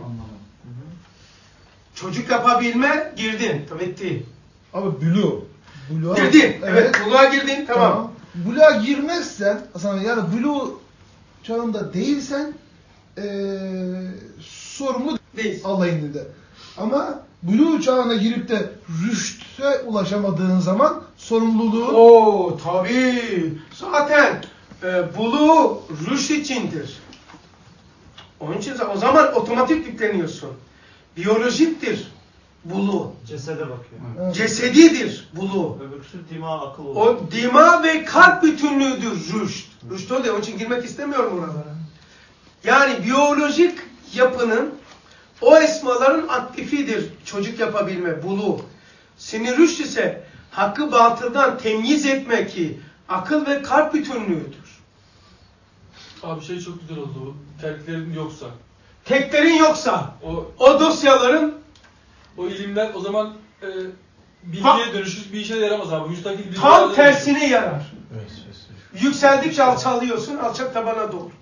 Çocuk yapabilme girdin. Bitti. Abi bulu. Buluğa, Girdin. Evet, buluğa girdin. Tamam. Tamam. Buluğa girmezsen, yani bulu çağında değilsen ee, sorumlu Değil. Allah indinde. Ama bulu çağına girip de rüşte ulaşamadığın zaman sorumluluğu Oo tabii. Zaten e, buluğ rüşt içindir. Onun için o zaman otomatik yükleniyorsun. Biyolojiktir buluğ. Cesede bakıyor. Evet. Cesedidir buluğ. Öbürküsü dima akıl oluyor. O dima ve kalp bütünlüğüdür rüşt. Rüşt oluyor. Onun için girmek istemiyorum oralara. Yani biyolojik yapının o esmaların aktifidir çocuk yapabilme, buluğ. Seni rüşt ise hakkı batıldan temyiz etme ki akıl ve kalp bütünlüğüdür. Abi şey çok güzel oldu. Terklerin yoksa. Teklerin yoksa O o dosyaların o ilimler o zaman e, bilgiye Ta- dönüşür, bir işe yaramaz abi. Müstakil bilgiye tam yaramaz. tersine yarar. Evet, evet. Yükseldikçe alçalıyorsun, alçak tabana doğru.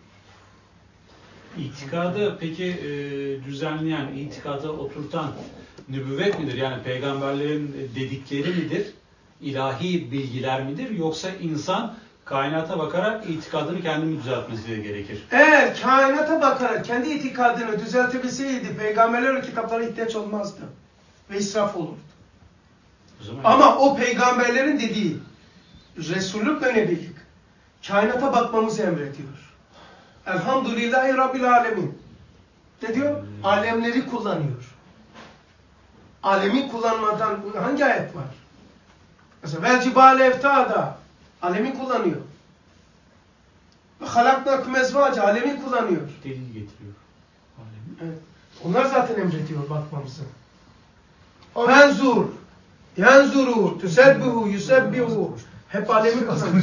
İtikadı peki e, düzenleyen, itikadı oturtan nübüvvet midir? Yani peygamberlerin dedikleri midir? İlahi bilgiler midir? Yoksa insan kainata bakarak itikadını kendini düzeltmesi de gerekir. Eğer kainata bakarak kendi itikadını düzeltebilseydi peygamberlerin kitaplara ihtiyaç olmazdı. Ve israf olurdu. O zaman Ama o peygamberlerin dediği Resullük ve Nebilik kainata bakmamızı emrediyor. Elhamdülillahi Rabbil Alemin. Ne diyor? Alemleri kullanıyor. Alemi kullanmadan hangi ayet var? Mesela vel cibale eftada alemi kullanıyor. Ve halaknakum ezvaca alemi kullanıyor. delil getiriyor. Alemi. Evet. Onlar zaten emrediyor bakmamızı. Abi- Fenzur, yanzuru, tüsebbihu, yusebbihu. Hep alemi kullanıyor.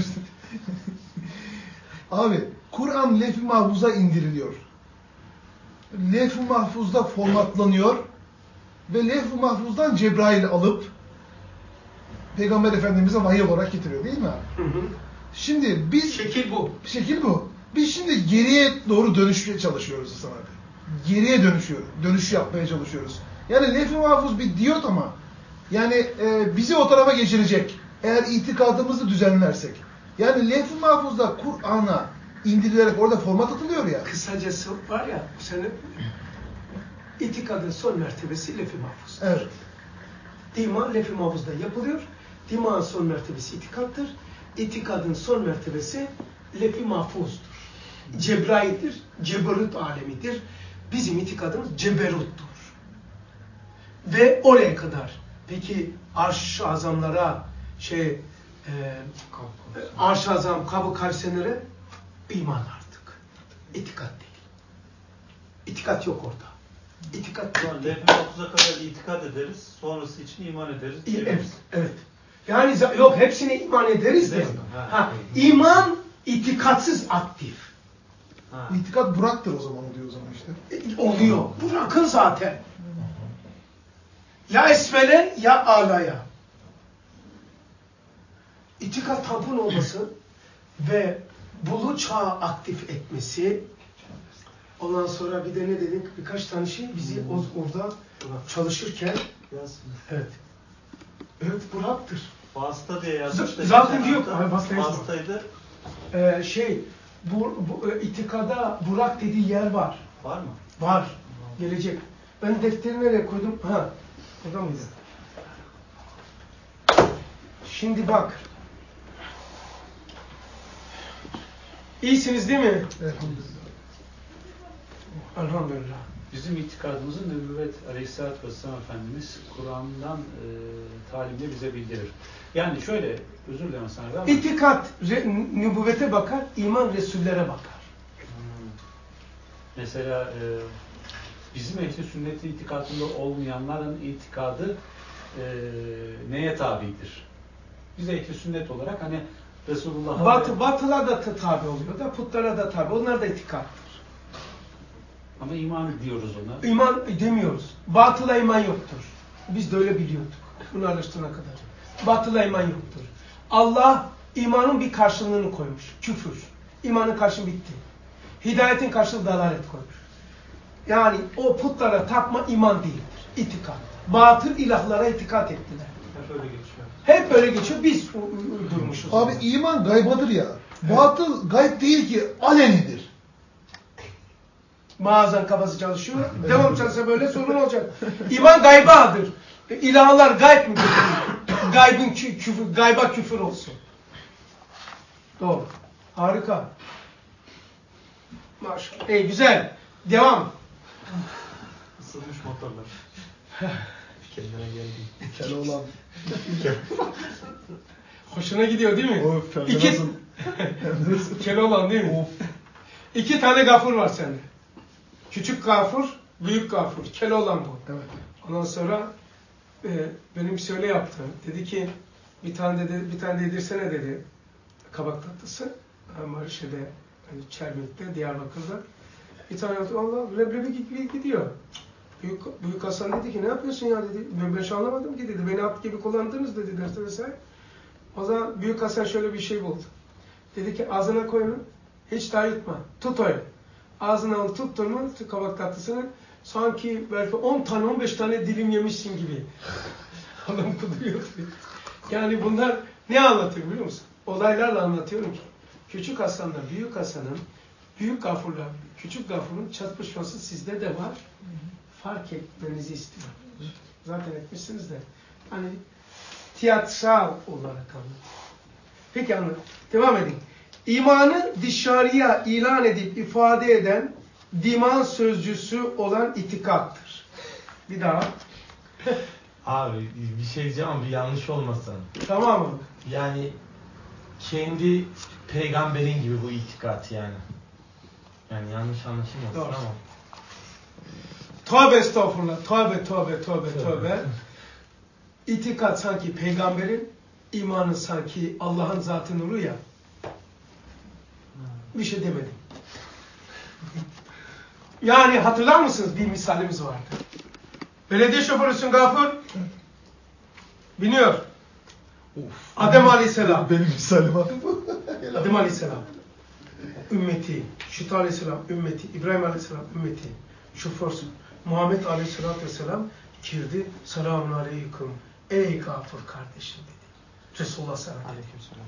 Abi Kur'an lef-i mahfuza indiriliyor. Lef-i mahfuzda formatlanıyor ve lef-i mahfuzdan Cebrail alıp Peygamber Efendimiz'e vahiy olarak getiriyor değil mi abi? Hı hı. Şimdi biz Şekil bu. şekil bu. Biz şimdi geriye doğru dönüşmeye çalışıyoruz Hasan abi. Geriye dönüşüyoruz. Dönüş yapmaya çalışıyoruz. Yani lef-i mahfuz bir diyot ama yani e, bizi o tarafa geçirecek. Eğer itikadımızı düzenlersek. Yani lef-i mahfuzda Kur'an'a indirilerek orada format atılıyor ya. Kısacası var ya, senin itikadın son mertebesi lef-i mahfuz. Evet. Dima lef-i mahfuzda yapılıyor. Dima'nın son mertebesi itikattır. İtikadın son mertebesi lef-i mahfuzdur. Cebrail'dir, ceberut alemidir. Bizim itikadımız ceberuttur. Ve oraya kadar. Peki arş-ı azamlara, şey, e, arş-ı azam, kabı kalsenlere iman artık. İtikat değil. İtikat yok orada. İtikat Ulan değil. lef-i mahfuza kadar itikad ederiz. Sonrası için iman ederiz. Evet, diyoruz. evet. Yani yok hepsine iman ederiz de. Ha. Ha, iman itikatsız aktif. Ha. İtikat Burak'tır o zaman oluyor o zaman işte. Oluyor. Bırakın zaten. Ya esfele ya alaya. İtikat tampon olması ve bulu çağı aktif etmesi. Ondan sonra bir de ne dedik? Birkaç tane şey bizi o- orada çalışırken evet. Evet Burak'tır. Vasıta diye yazmış da. Z- zaten geçen diyor- hafta Ay, vasıta yazma. Vasıtaydı. Ee, şey bu, bu e, itikada Burak dediği yer var. Var mı? Var. Gelecek. Ben defteri nereye koydum? Ha. Burada mıydı? Şimdi bak. İyisiniz değil mi? Elhamdülillah. Elhamdülillah. Bizim itikadımızın nübüvvet Aleyhisselatü Vesselam Efendimiz Kur'an'dan e, talimde bize bildirir. Yani şöyle, özür dilerim sana ama... İtikat re, nübüvvete bakar, iman Resullere bakar. Hmm. Mesela e, bizim ehli sünnet itikadında olmayanların itikadı e, neye tabidir? Biz ehli sünnet olarak hani Resulullah'a... Batı, batılar da tabi oluyor da, putlara da tabi. Onlar da itikattır. Ama iman diyoruz ona. İman demiyoruz. Batıla iman yoktur. Biz de öyle biliyorduk. Bunu araştırana kadar. Batıla iman yoktur. Allah imanın bir karşılığını koymuş. Küfür. İmanın karşılığı bitti. Hidayetin karşılığı dalalet koymuş. Yani o putlara tapma iman değildir. İtikat. Batıl ilahlara itikat ettiler. Hep öyle geçiyor. Hep öyle geçiyor. Biz uydurmuşuz. Abi iman gaybadır ya. Batıl gayb değil ki alenidir. Mağazan kafası çalışıyor. Devam çalışsa böyle sorun olacak. İman gaybadır. İlahlar gayb mi? Gaybın kü küfür, gayba küfür olsun. Doğru. Harika. Maşallah. İyi güzel. Devam. Isınmış motorlar. Kendine geldi. Keloğlan. Hoşuna gidiyor değil mi? Of, hem de İki... nasıl? Hem de nasıl? Keloğlan değil mi? İki tane gafur var sende. Küçük gafur, büyük gafur. Keloğlan bu. Evet. Ondan sonra e, benim şöyle yaptı. Dedi ki bir tane dedi, bir tane yedirsene dedi. Kabak tatlısı. Ama şeyde hani Çermik'te, Diyarbakır'da. Bir tane yaptı. Allah leblebi gibi gidiyor. Büyük, büyük Hasan dedi ki ne yapıyorsun ya dedi. Ben, ben şey anlamadım ki dedi. Beni at gibi kullandınız dedi derste vesaire. O zaman Büyük Hasan şöyle bir şey buldu. Dedi ki ağzına koy onu. Hiç daha yutma. Tut öyle. Ağzına onu tuttun mu kabak tatlısını sanki belki on tane on beş tane dilim yemişsin gibi. Adam kuduruyor. Yani bunlar ne anlatıyor biliyor musun? Olaylarla anlatıyorum ki. Küçük Hasan'la Büyük Hasan'ın Büyük Gafur'la Küçük Gafur'un çatışması sizde de var. Fark etmenizi istiyorum. Zaten etmişsiniz de. Hani tiyatral olarak anlatıyor. Peki anlat. Devam edin. İmanı dışarıya ilan edip ifade eden diman sözcüsü olan itikattır. Bir daha. Abi bir şey diyeceğim ama bir yanlış olmasın. Tamam mı? Yani kendi peygamberin gibi bu itikat yani. Yani yanlış anlaşılmasın Doğru. ama. Tövbe estağfurullah. Tövbe tövbe tövbe tövbe. İtikat sanki peygamberin, imanı sanki Allah'ın zatı nuru ya. Bir şey demedim. Yani hatırlar mısınız? Bir misalimiz vardı. Belediye şoförüsün Gafur. Biniyor. Of. Adem Aleyhisselam. Benim misalim abi bu. Adem Aleyhisselam. Ümmeti. Şüt Aleyhisselam. Ümmeti. İbrahim Aleyhisselam. Ümmeti. Şoförsün. Muhammed Aleyhisselatü Vesselam girdi. Selamun Aleyküm. Ey Gafur kardeşim dedi. Resulullah sallallahu aleyhi ve sellem.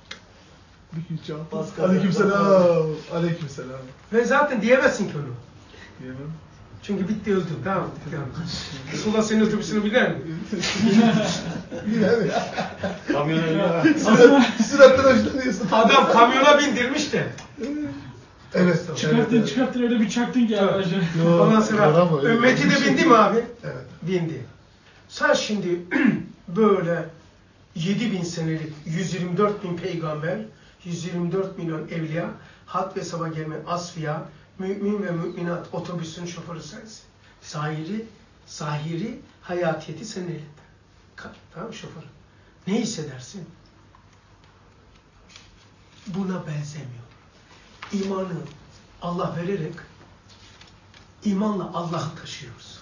Aleykümselam. Aleykümselam. Ve zaten diyemezsin ki onu. Diyemem. Çünkü bitti öldün. Tamam. Tamam. Resulullah senin otobüsünü bilir mi? Bilemem. Kamyona Süratten hoşlanıyorsun. Adam kamyona bindirmiş de. Evet. Çıkarttın evet, çıkarttın öyle bir çaktın ki abi. Yo, Ondan sonra bravo, öyle ümmeti bir de şey bindi değil. mi abi? Evet. Bindi. Sen şimdi böyle yedi bin senelik yüz yirmi dört bin peygamber, yüz yirmi dört milyon evliya, hat ve sabah gelme asfiya, mümin ve müminat otobüsün şoförü sensin. Zahiri, zahiri hayatiyeti senin elinde. Tamam şoför. Ne hissedersin? Buna benzemiyor. İmanı Allah vererek imanla Allah'ı taşıyoruz.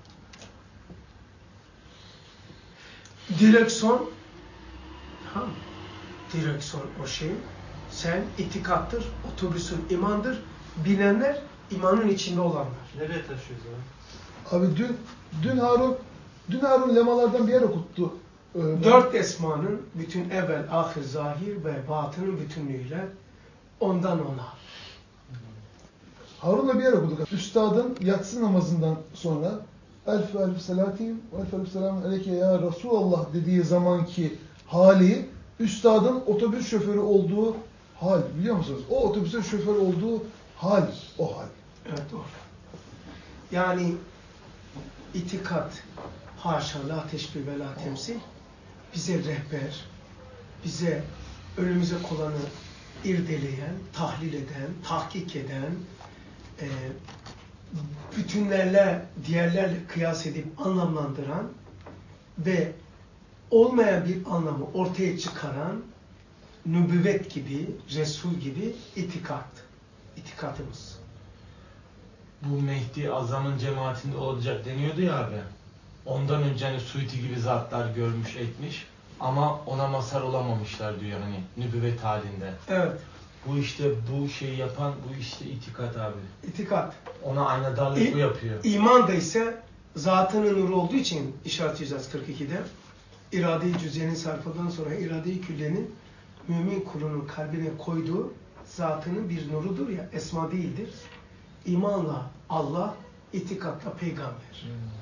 Direksiyon, tamam mı? Direksiyon o şey. Sen itikattır, otobüsün imandır. Bilenler imanın içinde olanlar. Nereye taşıyoruz abi? Abi dün dün Harun dün Harun lemalardan bir yer okuttu. Ee, Dört esmanın bütün evvel, ahir, zahir ve batının bütünlüğüyle ondan ona. Harun'la bir yer okuduk. Üstadın yatsı namazından sonra elf elf selatim ve elf elf selamun aleyke ya Resulallah dediği zamanki hali üstadın otobüs şoförü olduğu hal. Biliyor musunuz? O otobüsün şoförü olduğu hal. O hal. Evet doğru. Yani itikat, haşa, la teşbih ve la temsil bize rehber, bize önümüze kolanı irdeleyen, tahlil eden, tahkik eden, e, bütünlerle, diğerlerle kıyas edip anlamlandıran ve olmayan bir anlamı ortaya çıkaran nübüvvet gibi, Resul gibi itikat, itikatımız. Bu Mehdi Azam'ın cemaatinde olacak deniyordu ya abi. Ondan önce hani Suyuti gibi zatlar görmüş etmiş ama ona mazhar olamamışlar diyor hani nübüvvet halinde. Evet. Bu işte bu şeyi yapan bu işte itikat abi. İtikat. Ona aynadarlık bu yapıyor. İman da ise zatının nuru olduğu için işaret yüz kırk ikide irade-i cüzyenin sarfından sonra irade-i küllenin mümin kulunun kalbine koyduğu zatının bir nurudur ya, esma değildir. İmanla Allah, itikatla peygamber. Hmm.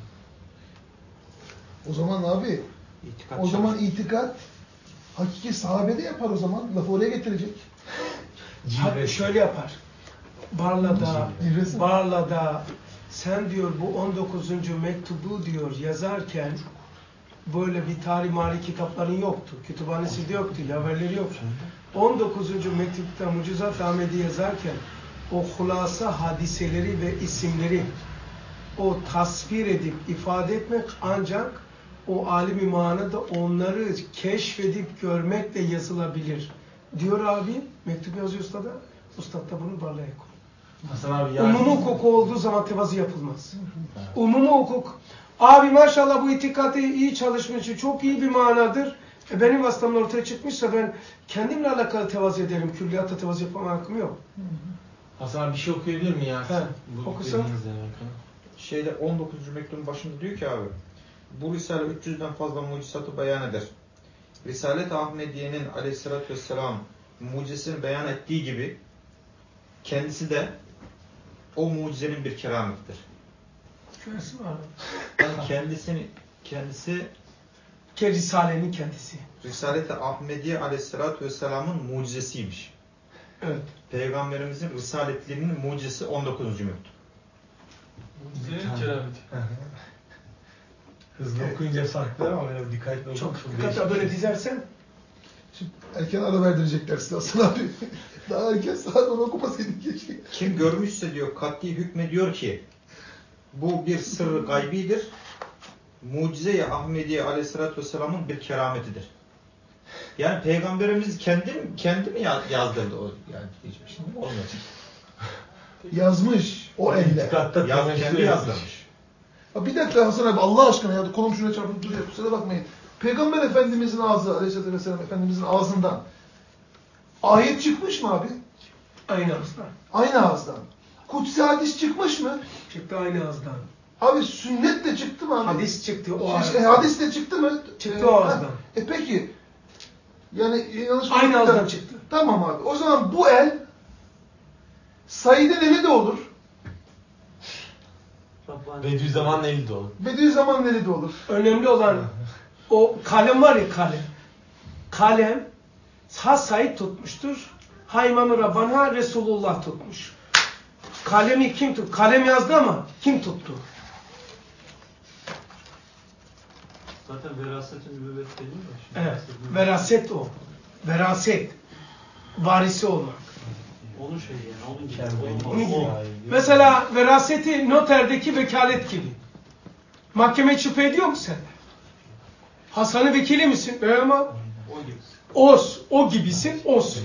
O zaman abi İtikat o zaman çalışıyor. itikat hakiki sahabede yapar o zaman. Lafı oraya getirecek. Ha, şöyle yapar. Barla'da, Cilvesi. Barla'da sen diyor bu on dokuzuncu mektubu diyor yazarken böyle bir tarih mali kitapların yoktu. Kütüphanesi de yoktu, haberleri yoktu. on dokuzuncu mektupta Mucizat Ahmedi yazarken o hulasa hadiseleri ve isimleri o tasvir edip ifade etmek ancak o alim-i manada onları keşfedip görmekle yazılabilir. Diyor abi, mektup yazıyor ustada, ustad da bunu Barla'ya koy. Hasan abi yani... Umumi hukuku olduğu zaman tevazu yapılmaz. Evet. Umumi hukuk. Abi maşallah bu itikatı iyi çalışmış, çok iyi bir manadır. E benim vasıtamla ortaya çıkmışsa ben kendimle alakalı tevazu ederim. Külliyatta tevazu yapmama hakkım yok. Hasan abi bir şey okuyabilir mi ya? He, Bu okusun. dediğinizle alakalı. Şeyde on dokuzuncu mektubun başında diyor ki abi, bu Risale üç yüzden fazla mucizatı beyan eder. Risalet-i Ahmediye'nin aleyhissalatü vesselam mucizesini beyan ettiği gibi kendisi de o mucizenin bir keramettir. Şurası var. Yani kendisini, kendisi Ki Risale'nin kendisi. Risalet-i Ahmediye aleyhissalatü vesselamın mucizesiymiş. Evet. Peygamberimizin risaletlerinin mucizesi on dokuzuncu mektup. Mucizenin kerameti. Hızlı okuyunca farklı ama böyle dikkatli olmak Çok çok dikkatli değişik. böyle dizersen Şimdi erken ara verdirecekler size Hasan abi. Daha erken saat onu okumasaydık keşke. Kim görmüşse diyor kat'i hükmediyor ki bu bir sırrı gaybidir. Mucize-i Ahmediye aleyhissalatü vesselamın bir kerametidir. Yani Peygamberimiz kendi mi, kendi mi yazdırdı o? Yani hiçbir şey olmuyor. Yazmış o elle. İtikatta Yaz, temeşşür kendi etmiş. yazdırmış. Ha bir dakika Hasan abi Allah aşkına ya kolum şuraya çarpıp duruyor. Kusura bakmayın. Peygamber Efendimizin ağzı Aleyhisselatü Vesselam Efendimizin ağzından ayet çıkmış mı abi? aynı ağızdan. Aynı ağızdan. Kutsi hadis çıkmış mı? Çıktı aynı ağızdan. Abi sünnet de çıktı mı abi? Hadis çıktı o Şey, ağızdan. hadis de çıktı mı? Çıktı o ağızdan. ha, E peki yani yanlış Aynı ağızdan çıktı. Tamam abi. O zaman bu el Said'in eli de olur. Bediüzzaman'ın eli de olur. Bediüzzaman'ın eli de olur. Önemli olan o kalem var ya kalem. Kalem ha Said tutmuştur. Ha İmam-ı Rabbani ha Resulullah tutmuş. Kalemi kim tuttu? Kalem yazdı ama kim tuttu? Zaten veraset-i nübüvvet değil mi? Evet. Veraset o. Veraset. Varisi olmak. Onun şeyi yani, onun gibi. Kendi Onun gibi. sahibi. Mesela veraseti noterdeki vekalet gibi. Mahkeme şüphe ediyor mu sen? Hasan'ı vekili misin? E ama O gibi. os, o gibisin, os.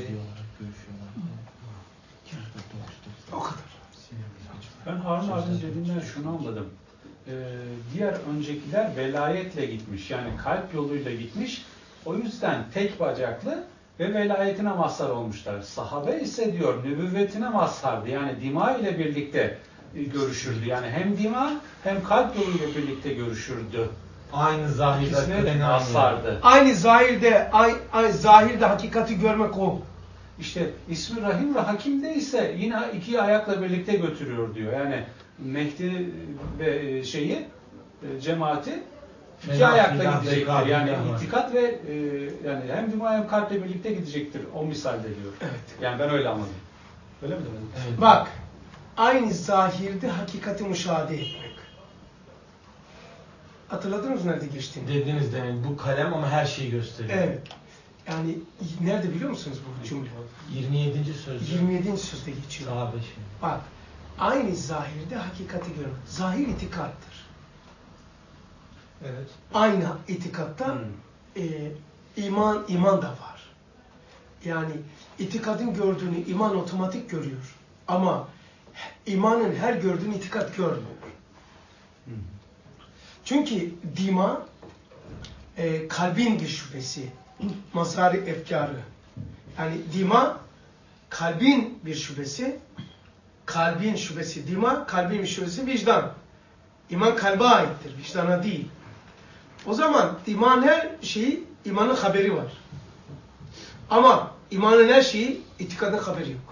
O kadar. Ben Harun abinin dediğinden şunu anladım. Ee, diğer öncekiler velayetle gitmiş. Yani kalp yoluyla gitmiş. O yüzden tek bacaklı ve velayetine mazhar olmuşlar. Sahabe ise diyor nübüvvetine mazhardı. Yani dima ile birlikte e, görüşürdü. Yani hem dima hem kalp yoluyla birlikte görüşürdü. Aynı zahirde İkisine de aynı. mazhardı. Aynı zahirde, ay, ay, zahirde hakikati görmek o. İşte ismi Rahim ve Hakim'de ise yine iki ayakla birlikte götürüyor diyor. Yani Mehdi ve şeyi, cemaati iki Felah, ayakla filah, gidecektir. beka, Yani filah var. itikat ve e, yani hem dima hem kalple birlikte gidecektir. O misalde diyor. Evet. Yani ben öyle anladım. Öyle mi demedim? Evet. Bak, aynı zahirde hakikati müşahede etmek. Hatırladınız mı nerede geçtiğini? Dediniz demin bu kalem ama her şeyi gösteriyor. Evet. Yani nerede biliyor musunuz bu cümle? yirmi yedinci sözde. yirmi yedinci sözde geçiyor. Sahabe şey. Bak, aynı zahirde hakikati görmek. Zahir itikattır. Evet. Aynı itikatta Hmm. e, iman iman da var. Yani itikadın gördüğünü iman otomatik görüyor. Ama imanın her gördüğünü itikat görmüyor. Hmm. Çünkü dima e, kalbin bir şubesi. Mazhar-ı efkarı. Yani dima kalbin bir şubesi. Kalbin şubesi dima, kalbin bir şubesi vicdan. İman kalbe aittir, vicdana değil. O zaman iman her şeyi, imanın haberi var. Ama imanın her şeyi, itikadın haberi yok.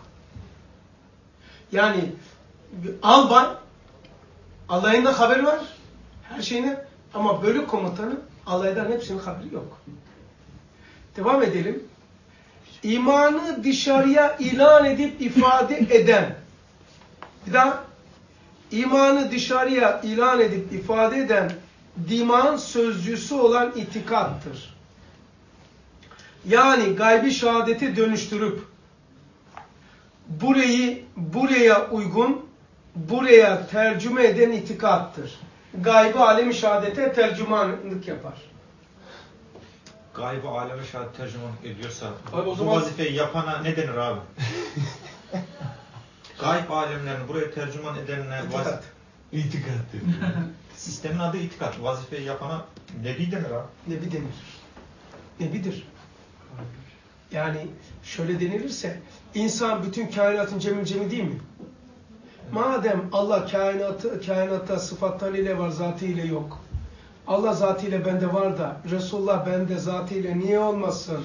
Yani albay, alayın da haberi var, her şeyine. Ama bölük komutanı, alaydan hepsinin haberi yok. Devam edelim. İmanı dışarıya ilan edip ifade eden, bir daha, imanı dışarıya ilan edip ifade eden dimağın sözcüsü olan itikattır. Yani gaybi şehadeti dönüştürüp burayı buraya uygun, buraya tercüme eden itikattır. Gaybı alem-i şehadete tercümanlık yapar. Gaybı aleme şehadet tercümanlık ediyorsa Abi o bu zaman- vazifeyi yapana ne denir abi? Gayb alemlerini buraya tercüman edenine İtikat. vaz- İtikat diyor. sistemin adı itikat. Vazifeyi yapana nebi denir abi. Nebi denir. Nebidir. Yani şöyle denilirse, insan bütün kainatın cemil cemi değil mi? Madem Allah kainatı, kainatta sıfatlarıyla var, zatıyla yok. Allah zatıyla bende var da, Resulullah bende zatıyla niye olmasın?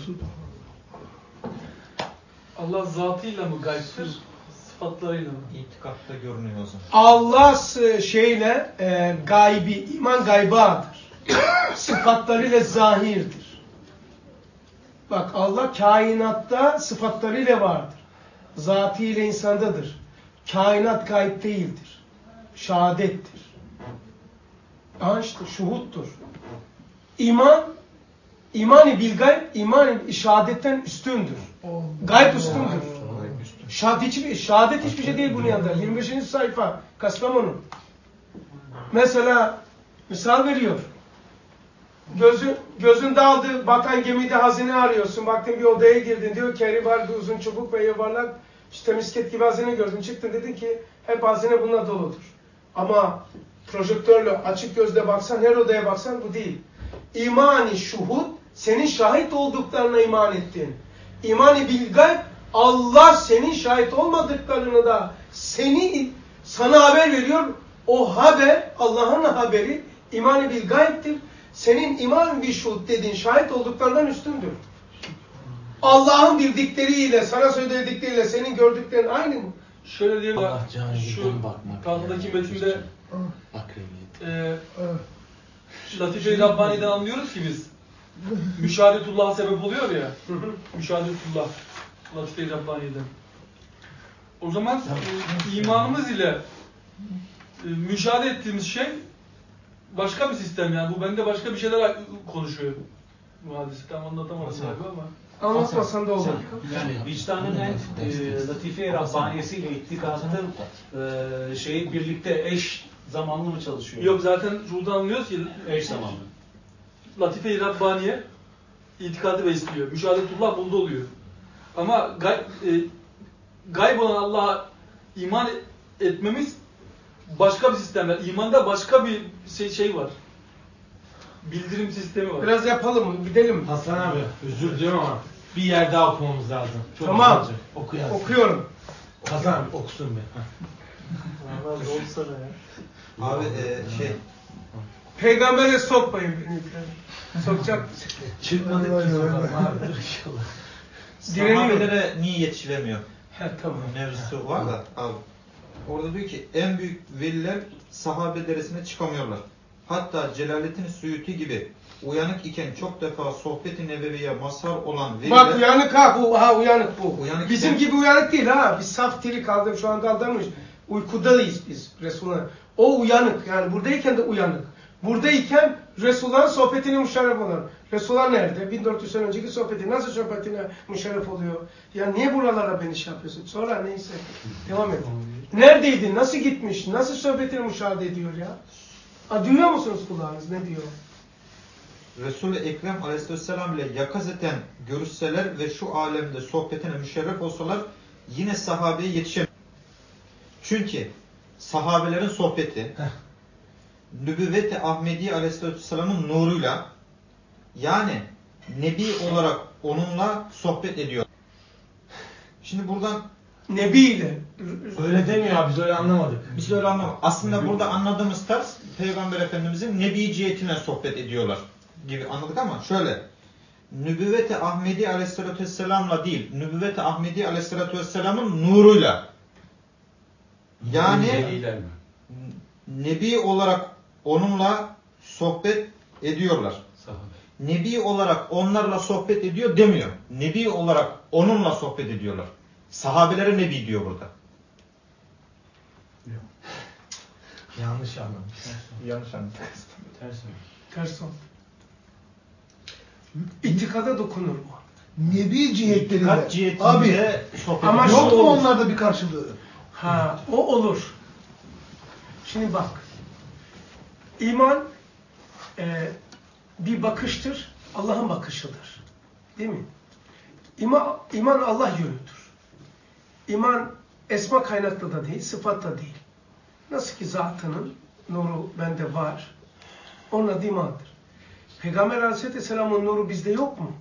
Allah zatıyla mı gaybdir, sıfatlarıyla mı? İtikatta görünüyor o zaman. Allah şeyle e, gaybi, iman gaybadır. Sıfatlarıyla zahirdir. Bak Allah kainatta sıfatlarıyla vardır. Zatıyla insandadır. Kainat gayb değildir. Şehadettir. Ha işte şuhuttur. İman, iman-ı bil gayb, iman-ı şehadetten üstündür. Gayb üstündür. Şehadet hiçbir, şehadet hiçbir şey değil bunun yanında. yirmi beşinci sayfa Kastamonu. Mesela misal veriyor. Gözün, gözün daldı, batan gemide hazine arıyorsun. Baktın bir odaya girdin diyor. Keri var, bir uzun çubuk ve yuvarlak. İşte misket gibi hazine gördün. Çıktın dedin ki hep hazine bununla doludur. Ama projektörle açık gözle baksan, her odaya baksan bu değil. İmani şuhud, senin şahit olduklarına iman ettin. İmani bil gayb, Allah senin şahit olmadıklarını da seni sana haber veriyor. O haber, Allah'ın haberi iman-ı bil gayb'tir. Senin iman bil şuhud dediğin şahit olduklarından üstündür. Allah'ın bildikleriyle, sana söyledikleriyle senin gördüklerin aynı mı? Şöyle diyelim, Allah cahilden şu bakmak. kanundaki metinde Akremiyet. e, Latife-i Rabbani'den anlıyoruz ki biz. Müşahedetullah'a sebep oluyor ya. Müşahedetullah. Latife-i Rabbani'den. O zaman e, imanımız ile e, müşahede ettiğimiz şey başka bir sistem yani. Bu bende başka bir şeyler konuşuyor. Bu hadisi tam anlatamadım galiba ama. Anlatmasan da olur. Yani vicdanın en e, latife-i Rabbaniyesi ile itikadın e, şeyi birlikte eş zamanlı mı çalışıyor? Yok zaten şuradan anlıyoruz ki Eş zamanlı. Latife-i Rabbaniye itikadı besliyor. Müşahadetullah bunda oluyor. Ama gay, e, gayb olan Allah'a iman etmemiz başka bir sistemler. İmanda başka bir şey, şey var. Bildirim sistemi var. Biraz yapalım mı? Gidelim mi? Hasan abi özür diliyorum ama bir yer daha okumamız lazım. Çok Tamam. güzelce. Oku yazsın. Okuyorum. Hasan abi okusun be. Allah olsa da ya. Abi e, şey Peygambere sokmayın beni. lütfen. Sokacak mısın? Çıkmadık ki sokalım abi dur inşallah. Direniyor. sahabelere niye yetişilemiyor? He tamam. Mevzusu var da abi. Orada diyor ki en büyük veliler sahabe derecesine çıkamıyorlar. Hatta Celaleddin Suyuti gibi uyanık iken çok defa sohbet-i nebeviye mazhar olan veliler... Bak uyanık ha bu. Ha uyanık bu. Uyanık Bizim işte. gibi uyanık değil ha. Biz saf diri kaldım şu anda aldanmış. Uykudayız biz Resulullah. O uyanık. Yani buradayken de uyanık. Buradayken Resulullah'ın sohbetine müşerref olan. Resulullah nerede? bin dört yüz sene önceki sohbeti. Nasıl sohbetine müşerref oluyor? Ya niye buralara beni şey yapıyorsun? Sonra neyse. Devam et. Neredeydi? Nasıl gitmiş? Nasıl sohbetine müşahede ediyor ya? A, duyuyor musunuz kulağınız? Ne diyor? Resul-i Ekrem Aleyhisselam ile yakazeten görüşseler ve şu alemde sohbetine müşerref olsalar yine sahabeye yetişemez. Çünkü sahabelerin sohbeti Nübüvvet-i Ahmedi Aleyhisselam'ın nuruyla yani Nebi olarak onunla sohbet ediyor. Şimdi buradan Nebi ile. Öyle demiyor abi biz öyle anlamadık. biz öyle anlamadık. Aslında burada anladığımız tarz Peygamber Efendimizin Nebi cihetine sohbet ediyorlar gibi anladık ama şöyle Nübüvvet-i Ahmedi Aleyhisselatü Vesselam'la değil Nübüvvet-i Ahmedi Aleyhisselatü Vesselam'ın nuruyla yani Nebiler mi? Nebi olarak onunla sohbet ediyorlar. Sahabe. Nebi olarak onlarla sohbet ediyor demiyor. Nebi olarak onunla sohbet ediyorlar. Sahabelere Nebi diyor burada. Yanlış anlamış. Yanlış anladım. Ters mi? Ters ol. İtikada dokunur bu. Nebi cihetlerinde. Kat cihetinde Abi sohbet ama ediyor. yok şu mu olur. onlarda bir karşılığı? Ha, o olur. Şimdi bak. İman e, bir bakıştır. Allah'ın bakışıdır. Değil mi? İman, iman Allah yönüdür. İman esma kaynaklı da değil, sıfat da değil. Nasıl ki zatının nuru bende var. Onun adı imandır. Peygamber Aleyhisselam'ın nuru bizde yok mu?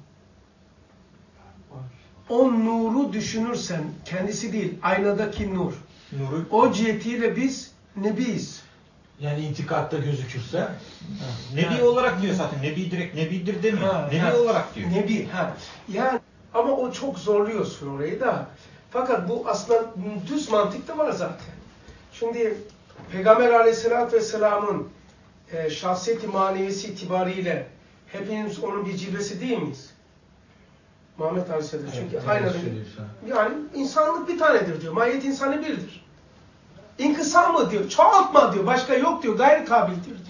O nuru düşünürsen, kendisi değil, aynadaki nur. Nuru O cihetiyle biz nebiyiz. Yani itikatta gözükürse Nebi Ha. olarak diyor zaten. Nebi direkt Nebidir demiyor. Ha, Nebi ha. olarak diyor. Nebi, ha. Yani ama o çok zorluyorsun orayı da. Fakat bu aslında düz mantıkta var zaten. Şimdi Peygamber Aleyhisselatü Vesselam'ın e, şahsiyeti manevisi itibariyle hepimiz onun bir cilvesi değil miyiz? Muhammed Aleyhisselam. Çünkü evet, aynı evet, söylüyorsun. yani insanlık bir tanedir diyor. Mahiyet insanı birdir. İnkısam mı diyor, çoğaltma diyor, başka yok diyor, gayri kabildir diyor.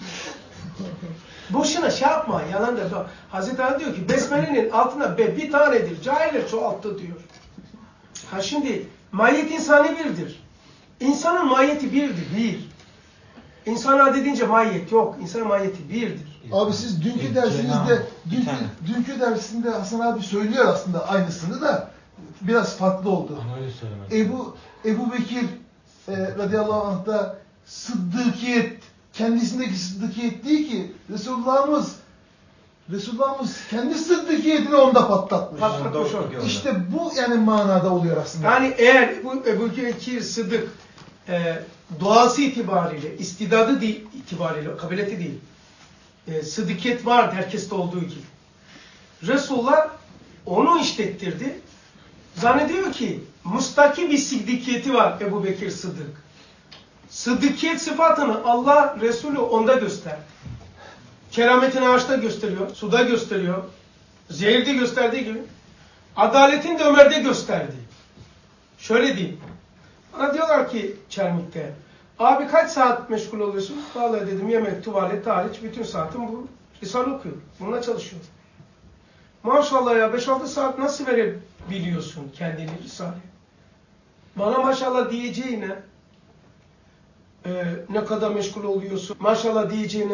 Boşuna şey yapma, yalan da. Hazreti Ali diyor ki, besmelenin altında be bir tanedir, cahiller çoğalttı diyor. Ha şimdi, mahiyet insani birdir. İnsanın mahiyeti birdir, bir. İnsana dediğince mahiyet yok, insanın mahiyeti birdir. Abi siz dünkü E, dersinizde, Cenab- dünkü, tane. dünkü dersinde Hasan abi söylüyor aslında aynısını da biraz farklı oldu. ama öyle söylemedim. Ebu Ebu Bekir e, radıyallahu anh da sıddıkiyet, kendisindeki sıddıkiyet değil ki Resulullah'ımız Resulullah'ımız kendi sıddıkiyetini onda patlatmış. Patlatmış o. İşte bu yani manada oluyor aslında. Yani eğer bu Ebu Bekir Sıddık e, doğası itibariyle, istidadı değil, itibariyle, kabiliyeti değil, e, sıddıkiyet vardı herkeste olduğu gibi. Resulullah onu işlettirdi. Zannediyor ki müstakil bir sıddıkiyeti var Ebu Bekir Sıddık. Sıddıkiyet sıfatını Allah Resulü onda gösterdi. Kerametini ağaçta gösteriyor, suda gösteriyor, zehirde gösterdiği gibi. Adaletin de Ömer'de gösterdi. Şöyle diyeyim. Bana diyorlar ki Çermik'te, abi kaç saat meşgul oluyorsun? Vallahi dedim yemek, tuvalet, hariç bütün saatim bu. Risale okuyorum. Bununla çalışıyorum. Maşallah ya beş altı saat nasıl verebiliyorsun kendini Risale? Bana maşallah diyeceğine e, ne kadar meşgul oluyorsun? Maşallah diyeceğine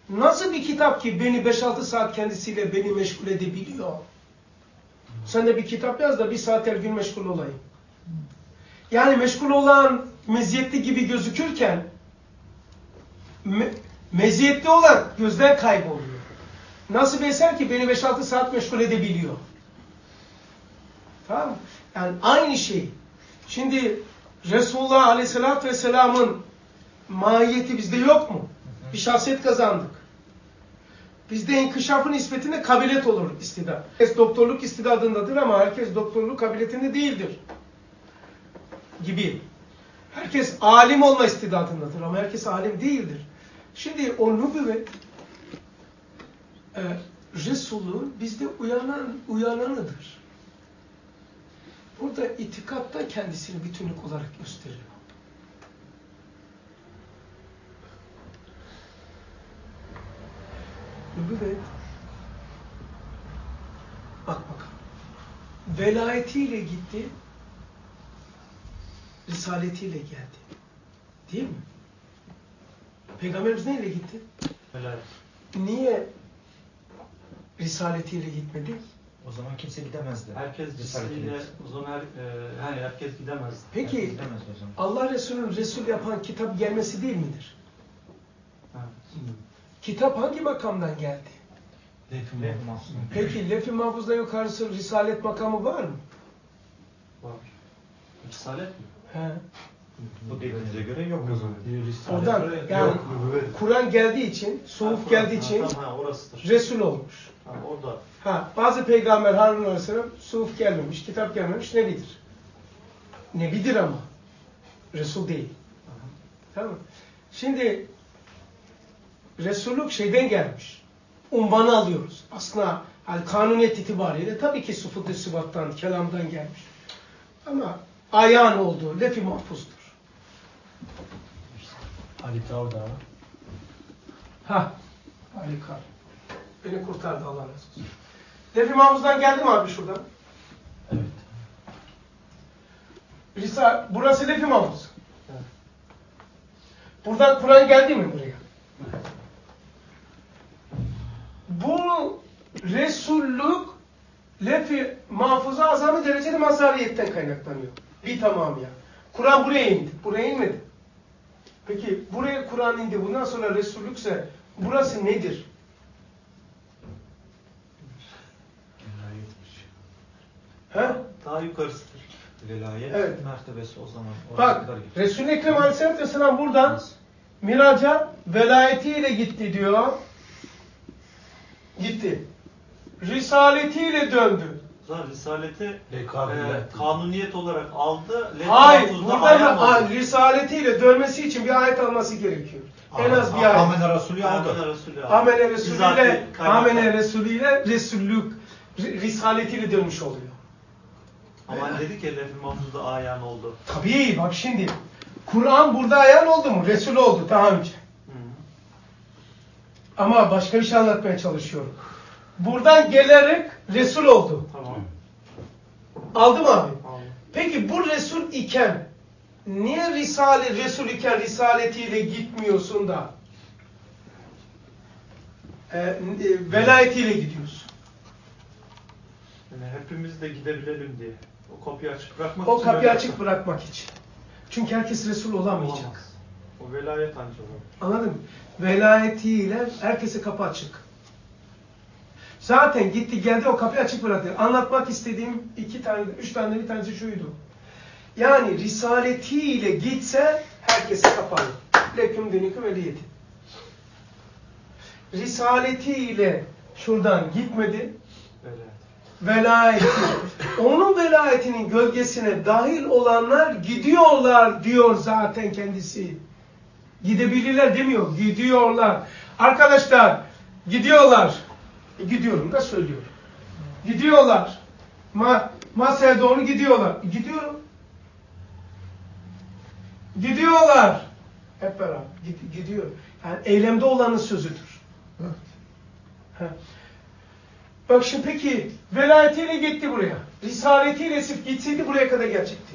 Nasıl bir kitap ki beni beş altı saat kendisiyle beni meşgul edebiliyor? Sen de bir kitap yaz da bir saat her gün meşgul olayım. Yani meşgul olan meziyetli gibi gözükürken me meziyetli olan gözden kayboluyor. Nasıl bir eser ki beni beş altı saat meşgul edebiliyor? Tamam mı? Yani aynı şey. Şimdi Resulullah Aleyhisselatü Vesselam'ın mahiyeti bizde yok mu? Bir şahsiyet kazandık. Bizde inkişafın nispetinde kabiliyet olur istidat. Herkes doktorluk istidadındadır ama herkes doktorluk kabiliyetinde değildir. Gibi. Herkes alim olma istidadındadır ama herkes alim değildir. Şimdi o nübüvvet e, Resul'ün bizde uyanan, uyananıdır. Burada itikatta kendisini bütünlük olarak gösteriyor. Nübüvvet bak bakalım. Velayetiyle gitti, risaletiyle geldi. Değil mi? Peygamberimiz neyle gitti? Helal. Niye risaletiyle gitmedi? O zaman kimse gidemezdi. Herkes Risaletiyle. cismiyle o zaman her, e, yani herkes gidemez. Peki Herkes gidemez o zaman. Allah Resulü'nün Resul yapan kitap gelmesi değil midir? Ha. Kitap hangi makamdan geldi? Lef-i Lef-i mahfuz. Peki Lef-i Mahfuz'da yukarısı risalet makamı var mı? Var. Risalet mi? He. Bu dediğinize göre yok o zaman. Oradan yani Kur'an geldiği için, suhuf geldiği Ha, için tamam, ha, orasıdır. Resul olmuş. Ha, orada. Ha, bazı peygamber Harun Aleyhisselam suhuf gelmemiş, kitap gelmemiş, nebidir. Nebidir ama. Resul değil. Tamam mı? Şimdi Resulluk şeyden gelmiş. Unvanı alıyoruz. Aslında yani kanuniyet itibariyle tabii ki sıfat-ı sıfattan, kelamdan gelmiş. Ama ayağın olduğu lef-i mahfuzdur. Ali Tavda. Ha, harika. Beni kurtardı Allah razı olsun. Lef-i mahfuzdan geldi mi abi şuradan? Evet. Risale, burası lef-i mahfuz. Evet. Buradan Kur'an geldi mi buraya? Bu Resullük lef-i mahfuza azami derecede mazhariyetten kaynaklanıyor. Bir tamam ya. Kur'an buraya indi. Buraya inmedi. Peki buraya Kur'an indi. Bundan sonra Resullükse burası nedir? He? Daha yukarısıdır. Velayet Evet. mertebesi o zaman. oraya Bak kadar gitti. Resul-i Ekrem Aleyhisselatü Vesselam buradan miraca velayetiyle gitti diyor. Gitti. Risaletiyle döndü. Zaten Risaleti Rekabet. e, kanuniyet olarak aldı. Lef-i Hayır, Mahfuz'da burada ayağın da oldu. risaletiyle dönmesi için bir ayet alması gerekiyor. En az bir ayet. Amene Resulü aldı. Amene Resulü aldı. Amene Resulü ile Bizatihi kaynaklar. Amene Resulü ile Resullük ri- risaletiyle dönmüş oluyor. Ama dedi ki Lef-i Mahfuz'da ayağın oldu. Tabii bak şimdi Kur'an burada ayağın oldu mu? Resul oldu daha önce. Hı. Ama başka bir şey anlatmaya çalışıyorum. Buradan gelerek Resul oldu. Tamam. Aldı mı abi? Aldım. Peki bu Resul iken niye Risale, Resul iken risaletiyle gitmiyorsun da e, e, velayetiyle gidiyorsun? Yani hepimiz de gidebilelim diye. O kapıyı açık bırakmak O için. kapıyı öyle açık yaptım. bırakmak için. Çünkü herkes Resul olamayacak. Olamaz. O velayet ancak olur. Anladın mı? Velayetiyle herkese kapı açık. Zaten gitti geldi o kapıyı açık bıraktı. Anlatmak istediğim iki tane, üç tane bir tanesi şuydu. Yani risaletiyle gitse herkese kapalı. Leküm dönüküm veliyeti. Risaletiyle şuradan gitmedi. Velayet. Velayeti. Onun velayetinin gölgesine dahil olanlar gidiyorlar diyor zaten kendisi. Gidebilirler demiyor. Gidiyorlar. Arkadaşlar gidiyorlar. E, gidiyorum da söylüyorum. Gidiyorlar. Ma masaya doğru gidiyorlar. E, gidiyorum. Gidiyorlar. Hep beraber. Gid gidiyor. Yani eylemde olanın sözüdür. Evet. Ha. Bak şimdi peki velayetiyle gitti buraya. Risaletiyle sırf gitseydi buraya kadar gelecekti.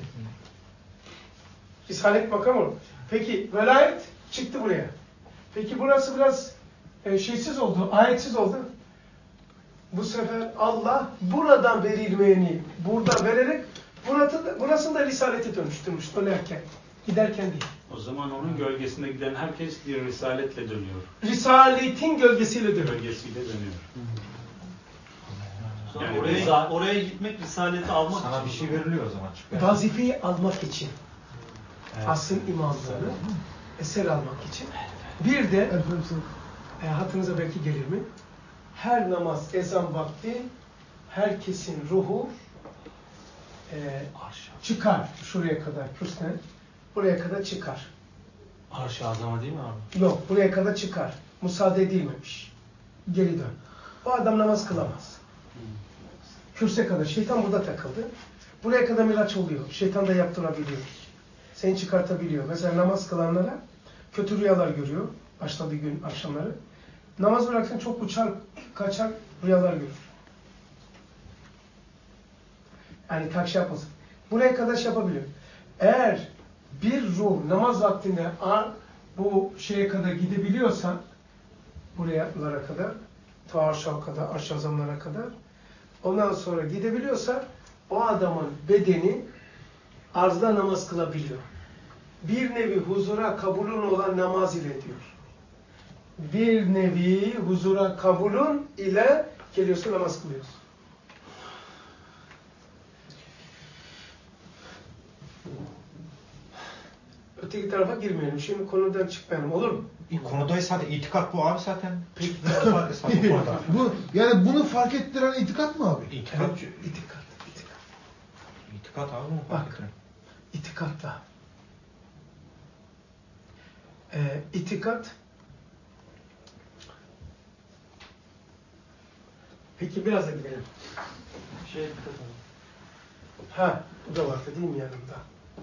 Risalet makamı. Peki velayet çıktı buraya. Peki burası biraz e, şeysiz oldu, ayetsiz oldu. Bu sefer Allah buradan verilmeyeni burada vererek burası da, burasını da risalete dönüştürmüş dönerken. Giderken değil. O zaman onun gölgesinde giden herkes bir risaletle dönüyor. Risaletin gölgesiyle dönüyor. Gölgesiyle dönüyor. Sonra Yani oraya, za- oraya gitmek risaleti almak Sana bir için. şey veriliyor o zaman. Çık. Vazifeyi almak için. Evet. Asrın imamları eser almak için. Bir de e, hatırınıza belki gelir mi? Her namaz ezan vakti herkesin ruhu e, çıkar şuraya kadar kürsüden. Buraya kadar çıkar. Arş-ı azama değil mi abi? Yok, buraya kadar çıkar. Müsaade edilmemiş. Geri dön. O adam namaz kılamaz. Kürse kadar. Şeytan burada takıldı. Buraya kadar miraç oluyor. Şeytan da yaptırabiliyor. Seni çıkartabiliyor. Mesela namaz kılanlara kötü rüyalar görüyor. Başladığı gün akşamları. Namaz bırakın çok uçar, kaçar rüyalar görür. Yani takşi yapmasın. Buraya kadar şey yapabiliyor. Eğer bir ruh namaz vaktinde bu şeye kadar gidebiliyorsa, buralara kadar, ta aşağı kadar, aşağı zamanlara kadar, ondan sonra gidebiliyorsa, o adamın bedeni arzda namaz kılabiliyor. Bir nevi huzura kabulün olan namaz ile diyor. Bir nevi huzura kabulün ile geliyorsun namaz kılıyorsun. Öteki tarafa girmeyelim. Şimdi konudan çıkmayalım. Olur mu? Bir konudayız zaten. İtikat bu abi zaten. Peki. Zaten orada. Bu, yani bunu fark ettiren itikat mı abi? İtikat. Evet, itikat, itikat. İtikat abi mi? Bak, itikatla. Ee, itikat. Peki biraz da gidelim. Şey dikkat edin. Ha, bu da vardı değil mi yanımda?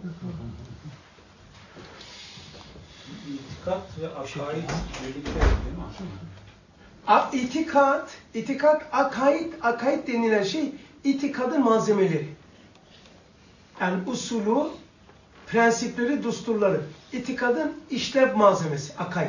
İtikat ve akaid birlikte değil mi aslında? A, itikat, itikat, akaid, akaid denilen şey itikadın malzemeleri. Yani usulü, prensipleri, düsturları. İtikadın işlev malzemesi, akaid.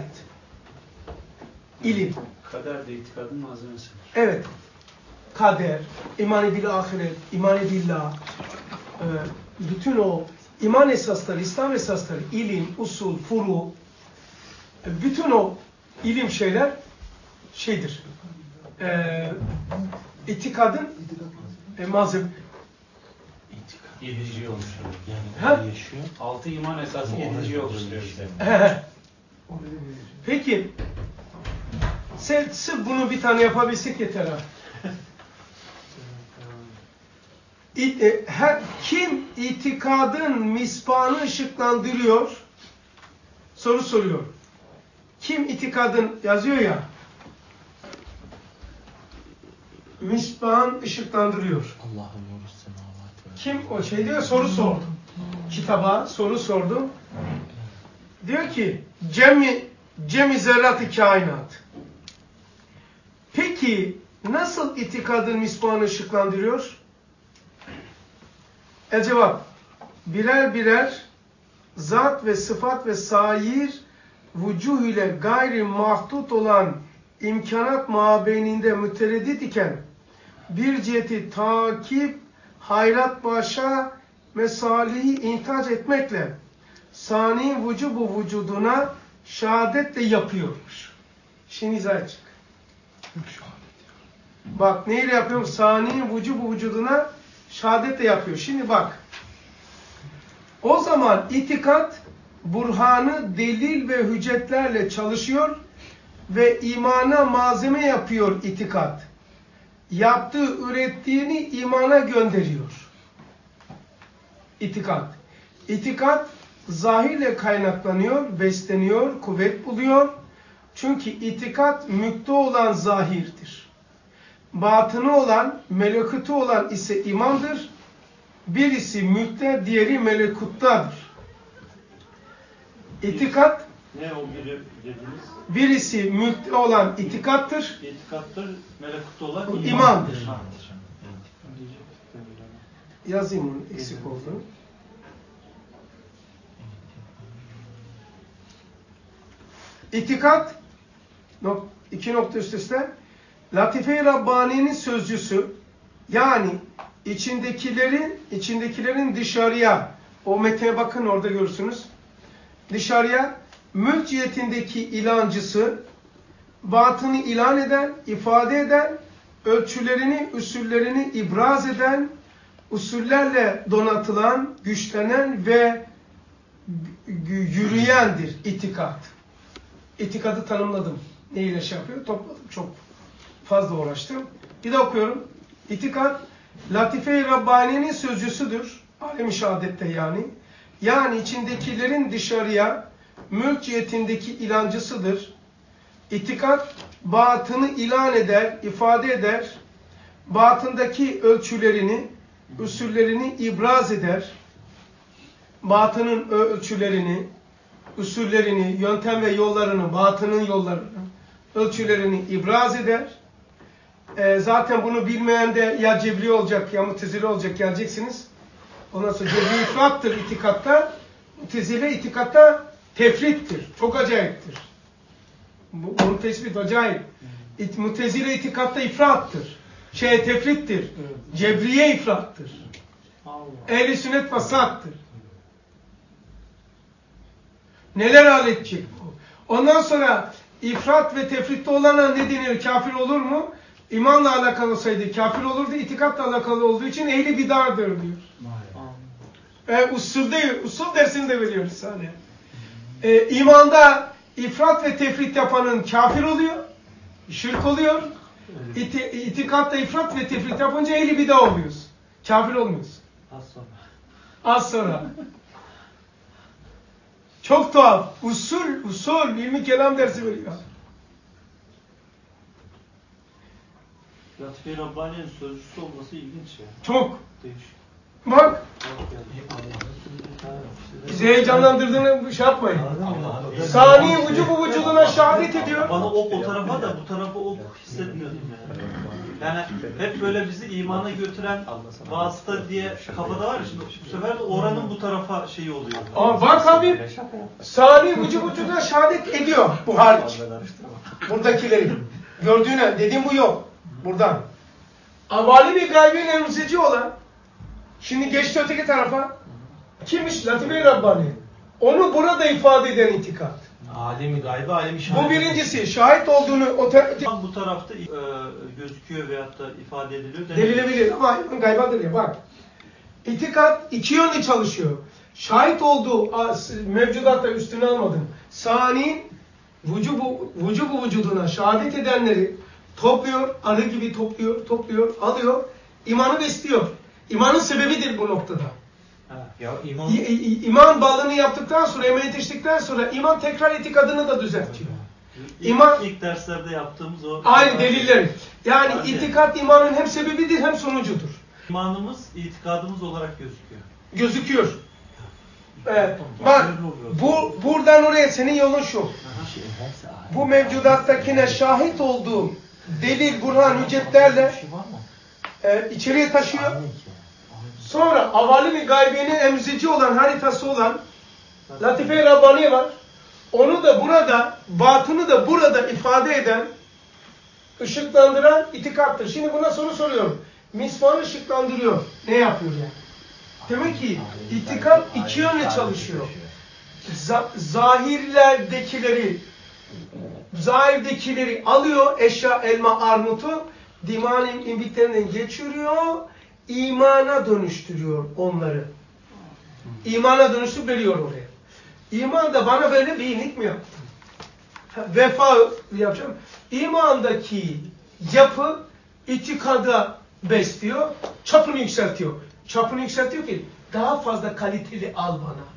İlim. Kader de itikadın malzemesi. Evet. Kader, iman-ı bil ahiret, iman-ı billah, e, bütün o iman esasları, İslam esasları, ilim, usul, furu, e, bütün o ilim şeyler şeydir. E, itikadın e, malzeme. Yedici olmuş. Ha? Yani yaşıyor. Altı iman esası yediciyi oluşturuyor işte. Peki, sen, sırf bunu bir tane yapabilsek yeter ha. İt, e, her, kim itikadın misbahını ışıklandırıyor? Soru soruyor. Kim itikadın yazıyor ya? Misbahın ışıklandırıyor. Allah'ın nuru semavat. Kim o şey diyor? Soru sordu. Kitaba soru sordum. Diyor ki cemi cemi zerrat-ı kainat. Peki nasıl itikadın misbahını ışıklandırıyor? El cevap, birer birer zat ve sıfat ve sair vücuh ile gayri mahdut olan imkanat mabeyninde mütereddit iken bir ciheti takip, hayrat başa mesalihi intac etmekle sani vücubu vücuduna şehadetle yapıyormuş. Şimdi izah edecek. Bak neyle yapıyorum? Sani vücubu vücuduna şehadetle yapıyor. Şimdi bak. O zaman itikat burhanı delil ve hüccetlerle çalışıyor ve imana malzeme yapıyor itikat. Yaptığı, ürettiğini imana gönderiyor. İtikat. İtikat zahirle kaynaklanıyor, besleniyor, kuvvet buluyor. Çünkü itikat mükte olan zahirdir. Batını olan, melekutu olan ise imandır. Birisi mülkte, diğeri melekuttadır. İtikat, Ne o biri dediniz? birisi mülkte olan itikattır. İtikattır, melekutta olan iman. İmandır. Ha. Yazayım bunu, eksik oldu. İtikat, nok iki nokta üst üste. Latife-i Rabbani'nin sözcüsü, yani içindekilerin içindekilerin dışarıya, o metne bakın orada görürsünüz. Dışarıya mülk cihetindeki ilancısı, batını ilan eden, ifade eden, ölçülerini, usullerini ibraz eden, usullerle donatılan, güçlenen ve yürüyendir itikat. İtikadı tanımladım. Neyle şey yapıyor? Topladım. Çok fazla uğraştım. Bir de okuyorum. İtikat, Latife-i Rabbani'nin sözcüsüdür. Alem-i şehadette yani. Yani içindekilerin dışarıya mülk cihetindeki ilancısıdır. İtikat, batını ilan eder, ifade eder. Batındaki ölçülerini, usullerini ibraz eder. Batının ölçülerini, usullerini, yöntem ve yollarını, batının yollarını, ölçülerini ibraz eder. E, zaten bunu bilmeyen de ya cebri olacak ya mutezile olacak, geleceksiniz. Ondan sonra cebri ifrattır itikatta, mutezile itikatta tefrittir. Çok acayiptir. Bu, bunun tespit acayip. İt, mutezile itikatta ifrattır. Şey tefrittir. Evet. Cebriye ifrattır. Ehl-i sünnet fasattır. Neler halledecek bu? Ondan sonra ifrat ve tefritte olana ne denir? Kafir olur mu? İmanla alakalı olsaydı kafir olurdu. İtikatla alakalı olduğu için ehli bidardır diyor. E, usulde, usul dersini de veriyor Risale. E, imanda ifrat ve tefrit yapanın kafir oluyor. Şirk oluyor. İti, itikatta ifrat ve tefrit yapınca ehli bidah oluyoruz. Kafir olmuyoruz. Az sonra. Az sonra. Çok tuhaf. Usul, usul, ilmi kelam dersi veriyor. Latife-i Rabbani'nin sözcüsü olması ilginç ya. Çok. Değişik. Bak. Bizi heyecanlandırdığını şey yapmayın. Sani vücubu vücuduna şehadet ediyor. Bana ok o tarafa da bu tarafa ok hissetmiyordum yani. Yani hep böyle bizi imana götüren vasıta diye kafada var ya, şimdi bu sefer de oranın bu tarafa şeyi oluyor. Ama bak abi, sani vücubu vücuduna şehadet ediyor bu hariç. Buradakileri. Gördüğüne dediğim bu yok. Buradan. Avali bir gaybin emzici olan, şimdi geçti öteki tarafa. Kimmiş? Latife-i Rabbani. Onu burada ifade eden itikat. Alemi gaybı, alemi şahit. Bu birincisi. Şahit olduğunu o Tam bu tarafta e, gözüküyor veyahut da ifade ediliyor. Delilebilir ama gaybadır ya bak. İtikat iki yönlü çalışıyor. Şahit olduğu mevcudatta üstüne almadım. Sani vücubu, vücubu vücuduna şehadet edenleri topluyor, arı gibi topluyor, topluyor, alıyor. İmanı besliyor. İmanın sebebidir bu noktada. Ya iman... İ, i, iman balını yaptıktan sonra, emeği yetiştikten sonra iman tekrar itikadını da düzeltiyor. İlk, İman, ilk derslerde yaptığımız o... Aynı deliller. Yani Hadi. itikat imanın hem sebebidir hem sonucudur. İmanımız itikadımız olarak gözüküyor. Gözüküyor. Evet. Bak, bu buradan oraya senin yolun şu. Bu mevcudattakine şahit olduğu delil, burhan, hüccetlerle e, içeriye taşıyor. Sonra avalim-i gaybenin emzici olan, haritası olan Latife-i Rabbani var. Onu da burada, batını da burada ifade eden, ışıklandıran itikattır. Şimdi buna soru soruyorum. Misvanı ışıklandırıyor. Ne yapıyor yani? Demek ki itikat iki yönle çalışıyor. Z- zahirlerdekileri, zahirdekileri alıyor, eşya, elma, armutu, dimanın imbiklerinden geçiriyor, imana dönüştürüyor onları. İmana dönüştürüp veriyor oraya. İman da bana böyle bir iyilik mi yaptı? Vefa yapacağım. İmandaki yapı itikada besliyor, çapını yükseltiyor. Çapını yükseltiyor ki daha fazla kaliteli al bana.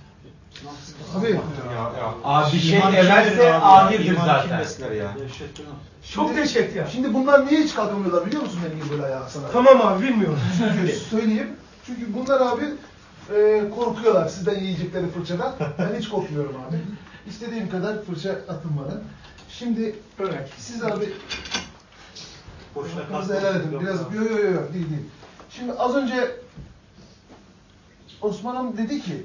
Abi, Ya, ya. Abi bir şey İman evelse kimdir abi ahirdir ya? İman zaten. kim besler ya? Çok dehşet ya. Şimdi bunlar niye hiç kalkamıyorlar biliyor musun benim böyle ayağa sana? Tamam abi bilmiyorum. Çünkü söyleyeyim. Çünkü bunlar abi e, korkuyorlar sizden yiyecekleri fırçadan. Ben hiç korkmuyorum abi. İstediğim kadar fırça atın bana. Şimdi Öyle. siz abi Boşuna hakkınızı helal edin. Biraz yo yo yo yo değil değil. Şimdi az önce Osman'ım dedi ki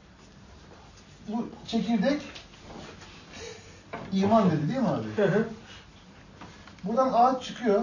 bu çekirdek iman dedi değil mi abi? Hı hı. Buradan ağaç çıkıyor.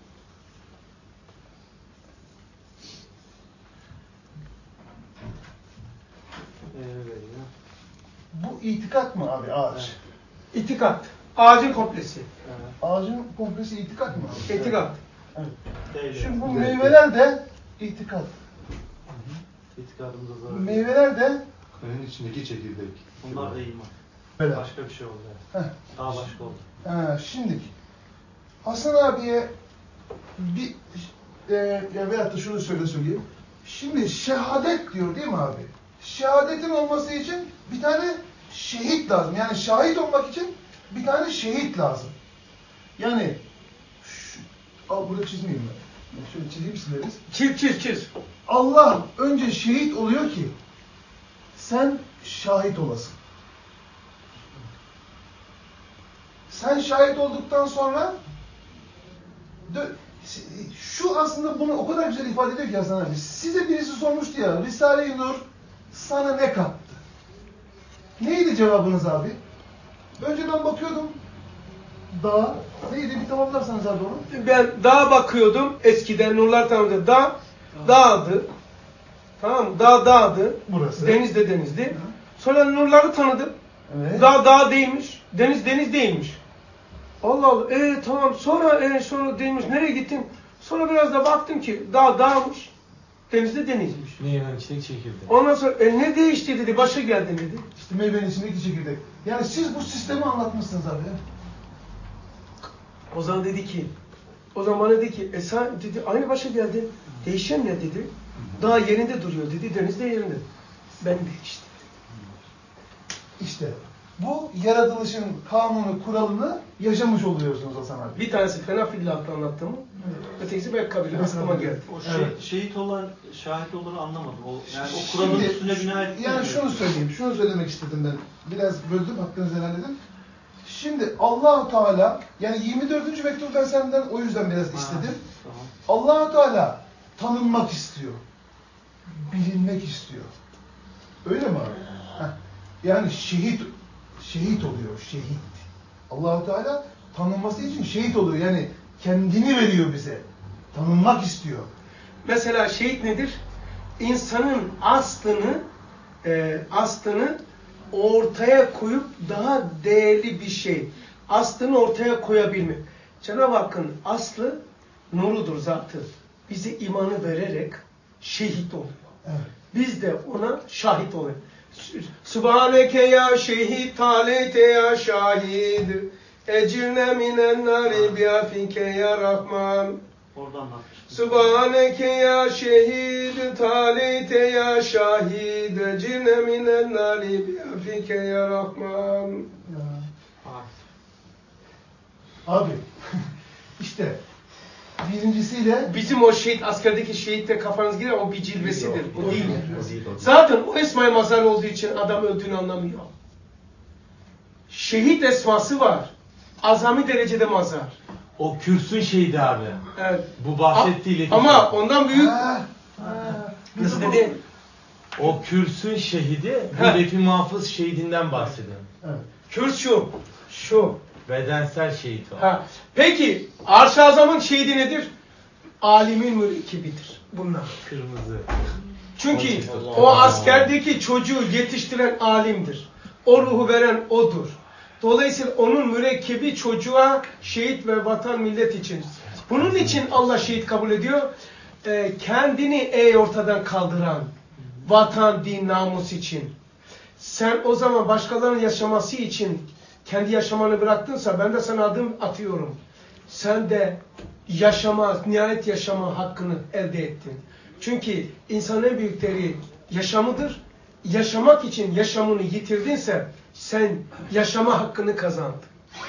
Bu itikat mı abi ağaç? İtikat. Ağacın komplesi. Ağacın komplesi itikat mı abi? İtikat. Evet. Şimdi bu meyveler de itikat. İtikadımıza zarar. Meyveler de Kayanın içindeki çekirdek. Bunlar da iman. böyle. Başka bir şey oldu. Heh. Daha başka oldu. Ha, şimdi Hasan abiye bir e, ya veyahut da şunu söyle söyleyeyim. Şimdi şehadet diyor değil mi abi? Şehadetin olması için bir tane şehit lazım. Yani şahit olmak için bir tane şehit lazım. Yani şu, al burada çizmeyeyim ben. Şöyle çizeyim sileriz. Çiz çiz çiz. Allah önce şehit oluyor ki sen şahit olasın. Sen şahit olduktan sonra şu aslında bunu o kadar güzel ifade ediyor ki Hasan abi. Size birisi sormuştu ya, Risale-i Nur sana ne kattı? Neydi cevabınız abi? Önceden bakıyordum dağa. Neydi? Bir tamamlarsanız abi onu. Ben dağa bakıyordum. Eskiden nurlar tanıdı. Dağ, dağdı. Tamam mı? Dağ, dağdı. Burası. Deniz de denizdi. Sonra nurları tanıdım. Evet. Dağ, dağ değilmiş. Deniz, deniz değilmiş. Allah Allah. E tamam. Sonra e, sonra değilmiş. Nereye gittin? Sonra biraz da baktım ki dağ, dağmış. Deniz de denizmiş. Meyvenin içindeki çekirdek. Ondan sonra e, ne değişti dedi. Başa geldi dedi. İşte meyvenin içindeki çekirdek. Yani siz bu sistemi anlatmışsınız abi. O zaman dedi ki, o zaman bana dedi ki, e sen dedi aynı başa geldin. Değişen ne dedi? Dağ yerinde duruyor dedi. Deniz de yerinde. Ben değiştim. İşte bu yaratılışın kanunu, kuralını yaşamış oluyorsunuz Hasan abi. Bir tanesi fena fillahatla anlattı mı? Ötekisi belki kabile aklıma geldi. O şey, Evet. şehit olan, şahit olanı anlamadım. O, yani o kuralın Şimdi, üstüne bina ettiği. yani şunu söyleyeyim, şunu söylemek istedim ben. Biraz böldüm, hakkınızı helal edin. Şimdi Allah-u Teala, yani yirmi dördüncü mektubu ben senden o yüzden biraz istedim. Tamam. Allah-u Teala tanınmak istiyor. Bilinmek istiyor. Öyle mi abi? Heh. Yani şehit şehit oluyor, şehit. Allah-u Teala tanınması için şehit oluyor. Yani kendini veriyor bize. Tanınmak istiyor. Mesela şehit nedir? İnsanın aslını e, aslını ortaya koyup daha değerli bir şey. Aslını ortaya koyabilmek. Cenab-ı Hakk'ın aslı nurudur zatı. Bize imanı vererek şehit oluyor. Evet. Biz de ona şahit oluyoruz. Subhaneke ya şehit, talete ya şahid, ecirne minen nari biafike ya Rahman. Orada anlatmıştım. Subhaneke ya şehid, talete ya şahid, ecirne minen nari biafike ya Rahman. Ya. Evet. Abi işte birincisiyle Bizim o şehit, askerdeki şehitte kafanız girer, o bir cilvesidir. O değil. O değil, o değil. Zaten o esma-i mazhar olduğu için adam öldüğünü anlamıyor. Şehit esması var. Azami derecede mazhar. O kürsün şeydi abi. Evet. Bu bahsettiği iletişim. Ama ondan büyük. Ha, ha. Nasıl dedi? O kürsün şehidi, bu Ha. Lef-i Mahfuz şehidinden bahsediyorum. Evet. Kürs şu. Şu. Bedensel şehit var. Ha. Peki Arş-ı Azam'ın şehidi nedir? Alimin mürekkebidir. Bunlar. Kırmızı. Çünkü Allah o Allah. askerdeki çocuğu yetiştiren alimdir. O ruhu veren odur. Dolayısıyla onun mürekkebi çocuğa şehit ve vatan millet için. Bunun için Allah şehit kabul ediyor. Ee, kendini ey ortadan kaldıran vatan, din, namus için. Sen o zaman başkalarının yaşaması için kendi yaşamanı bıraktınsa ben de sana adım atıyorum. Sen de yaşama, nihayet yaşama hakkını elde ettin. Çünkü insanın en büyükleri yaşamıdır. Yaşamak için yaşamını yitirdinse sen yaşama hakkını kazandın.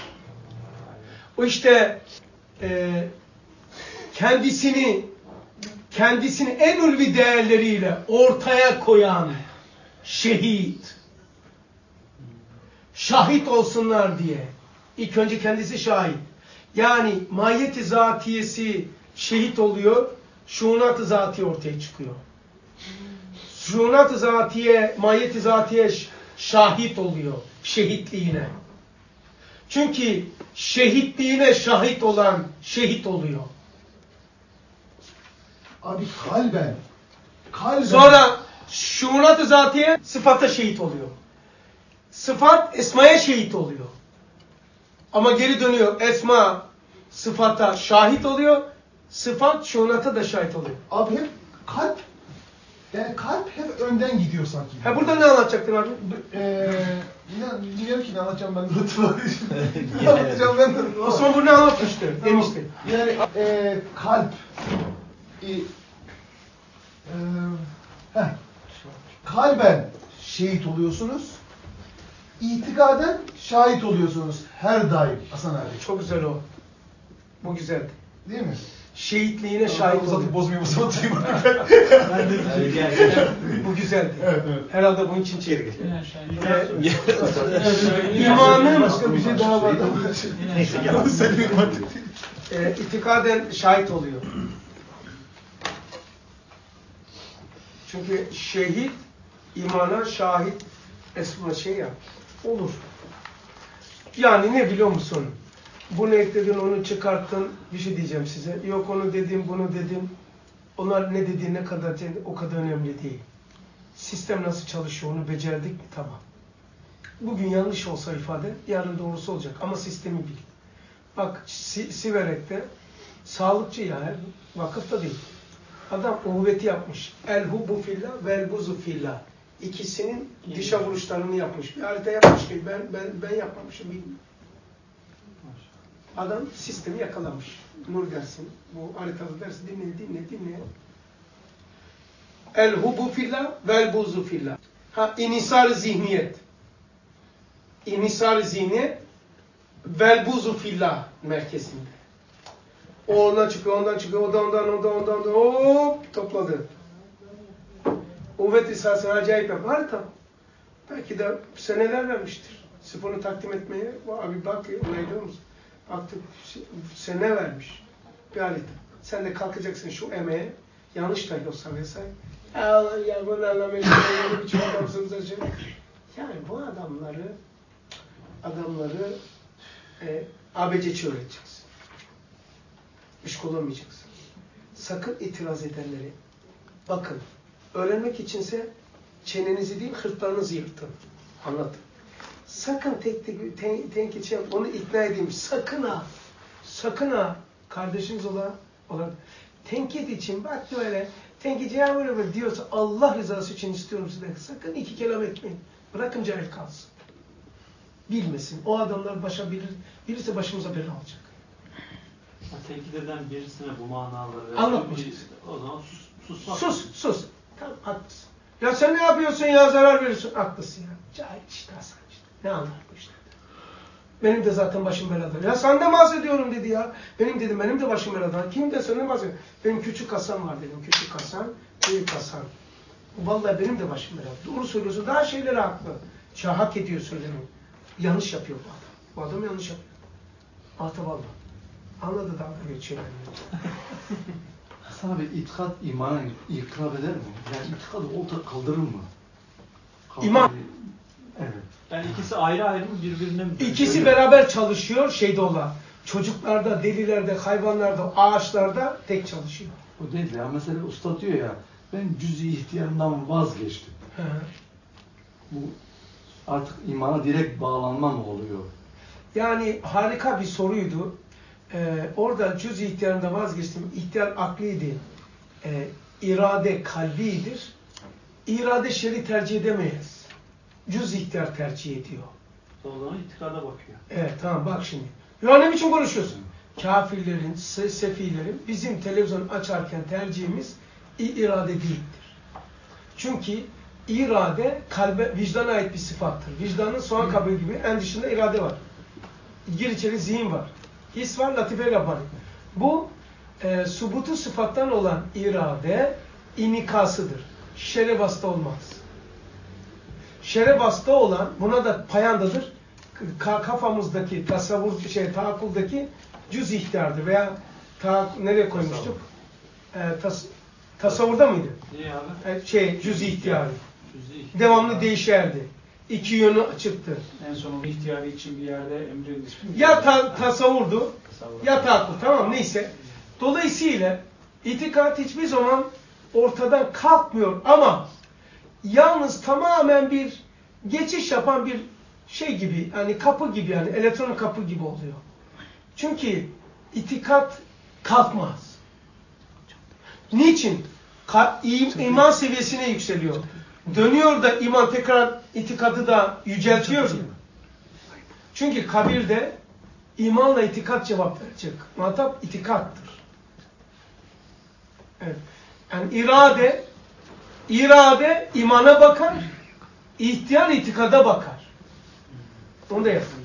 O işte e, kendisini kendisini en ulvi değerleriyle ortaya koyan şehit, şahit olsunlar diye. İlk önce kendisi şahit. Yani mahiyeti zatiyesi şehit oluyor, şuunat-ı zatiye ortaya çıkıyor. Şuunat-ı zatiye, mahiyeti zatiye şahit oluyor şehitliğine. Çünkü şehitliğine şahit olan şehit oluyor. Abi kalben. Kalben. Sonra şuunat-ı zatiye sıfata şehit oluyor. Sıfat esmaya şehit oluyor. Ama geri dönüyor. Esma sıfata şahit oluyor. Sıfat şuunata da şahit oluyor. Abi hep kalp, yani kalp hep önden gidiyor sanki. Ha burada ne anlatacaktın abi? Eee inan bilmiyorum ki ne anlatacağım ben de hatırlamıyorum. Ne anlatacağım ben de. Osman bunu ne anlatmıştı? Demişti. Yani eee kalp, e, eee, heh, kalben şehit oluyorsunuz. İtikaden şahit oluyorsunuz her daim Hasan abi. Çok güzel o. Bu güzeldi. Değil mi? Şehitliğine şahit oluyor. Uzatıp bozmayayım o zaman oturayım. Ben de diyeceğim. Bu güzeldi. Evet, evet. Herhalde bunun için çevirdi. Ee, İmanın Başka bir şey daha var. Neyse, Yanlış söylüyorum artık. e, itikaden şahit oluyor. Çünkü şehit imana şahit esma şey ya olur. Yani ne biliyor musun? Bunu ekledin, onu çıkarttın. Bir şey diyeceğim size. Yok onu dedim, bunu dedim. Onlar ne dediği ne kadar o kadar önemli değil. Sistem nasıl çalışıyor onu becerdik mi? Tamam. Bugün yanlış olsa ifade, yarın doğrusu olacak. Ama sistemi bil. Bak si Siverek'te sağlıkçı ya, vakıfta değil. Adam uhuvveti yapmış. El hubbu fillah ve el buzu fillah. İkisinin dışa vuruşlarını yapmış. Bir harita yapmış ki ben ben ben yapmamışım bilmiyorum. Adam sistemi yakalamış. Nur dersin. Bu haritalı dersi dinle dinle dinle. El hubbu fillah ve el buzu fillah. Ha inisar zihniyet. İnisar zihniyet vel buzu fillah merkezinde. O ondan çıkıyor, ondan çıkıyor, o da ondan, o da ondan, hop topladı. Uhuvvet Risale'sini acayip yapar. Harita. Belki de seneler vermiştir. Sifonu takdim etmeye. Abi bak, onaylıyor musun? Baktık, sene vermiş. Bir harita. Sen de kalkacaksın şu emeğe. Yanlış da olsa vesaire. Allah ya bunu anlamayacağım. Yeni biçim adamsınız acaba. Yani bu adamları adamları e, A B C öğreteceksin. İş kullanmayacaksın. Sakın itiraz edenleri. Bakın, öğrenmek içinse çenenizi değil, hırtlarınızı yırtın. Anlatın. Sakın tek tek ten, tenkit şey yap, onu ikna edeyim. Sakın ha. Sakın ha. Kardeşiniz olan, olan tenkit için bak böyle tenkit ya böyle böyle diyorsa Allah rızası için istiyorum size. Sakın iki kelam etmeyin. Bırakın cahil kalsın. Bilmesin. O adamlar başa bilir, birisi başımıza bela alacak. Tenkit eden birisine bu manaları anlatmayacağız. O zaman sus, susmak. Sus, sus. Tamam, haklısın. Ya sen ne yapıyorsun ya, zarar veriyorsun. Haklısın ya. Cahil işte Hasan işte. Ne anlar bu işte. Benim de zaten başım belada. Ya senden bahsediyorum dedi ya. Benim dedim, benim de başım belada. Kim de senden bahsediyor? Benim küçük Hasan var dedim. Küçük Hasan, büyük Hasan. Vallahi benim de başım belada. Doğru söylüyorsun. Daha şeyleri haklı. Ya hak ediyor söylemi. Yanlış yapıyor bu adam. Bu adam yanlış yapıyor. Altı vallahi. Anladı dalga geçiyor. Hasan abi itikat imana ikrab eder mi? Yani itikadı orta kaldırır mı? Kaldırır. İman. Evet. Yani ikisi ayrı ayrı mı birbirine mi? İkisi beraber çalışıyor şeyde olan. Çocuklarda, delilerde, hayvanlarda, ağaçlarda tek çalışıyor. O değil ya. Mesela usta diyor ya ben cüz-i ihtiyarımdan vazgeçtim. Hı. Bu artık imana direkt bağlanma mı oluyor? Yani harika bir soruydu. Ee, orada cüz ihtiyarında vazgeçtim. İhtiyar akliydi. Ee, irade kalbidir. İrade şer'i tercih edemeyiz. Cüz ihtiyar tercih ediyor. O zaman itikada bakıyor. Evet tamam bak şimdi. Ya ne biçim konuşuyorsun? Kafirlerin, se sefilerin bizim televizyon açarken tercihimiz irade değildir. Çünkü irade kalbe, vicdana ait bir sıfattır. Vicdanın soğan kabuğu gibi en dışında irade var. Gir içeri zihin var. His var, latife Rabbani. Bu e, subutu sıfattan olan irade inikasıdır. Şere basta olmaz. Şere basta olan, buna da payandadır. Kafamızdaki tasavvur, şey, taakkuldaki cüz ihtiyardır veya ta, nereye koymuştuk? E, tas, tasavvurda mıydı? İyi abi. E, şey, cüz ihtiyarı. Cüz-i ihtiyar. Devamlı değişerdi. iki yönü açıktır. En son ihtiyarı için bir yerde emrin ismi mi? Ya ta, tasavvurdu, Tasavvur. ya tahakkuk, tamam neyse. Dolayısıyla itikat hiçbir zaman ortadan kalkmıyor ama yalnız tamamen bir geçiş yapan bir şey gibi, yani kapı gibi, yani elektronik kapı gibi oluyor. Çünkü itikat kalkmaz. Niçin? Ka im iman seviyesine yükseliyor. Dönüyor da iman tekrar itikadı da yüceltiyor. Çünkü kabirde imanla itikat cevap verecek. Muhatap itikattır. Evet. Yani irade, irade imana bakar, ihtiyar itikada bakar. Onu da yapın.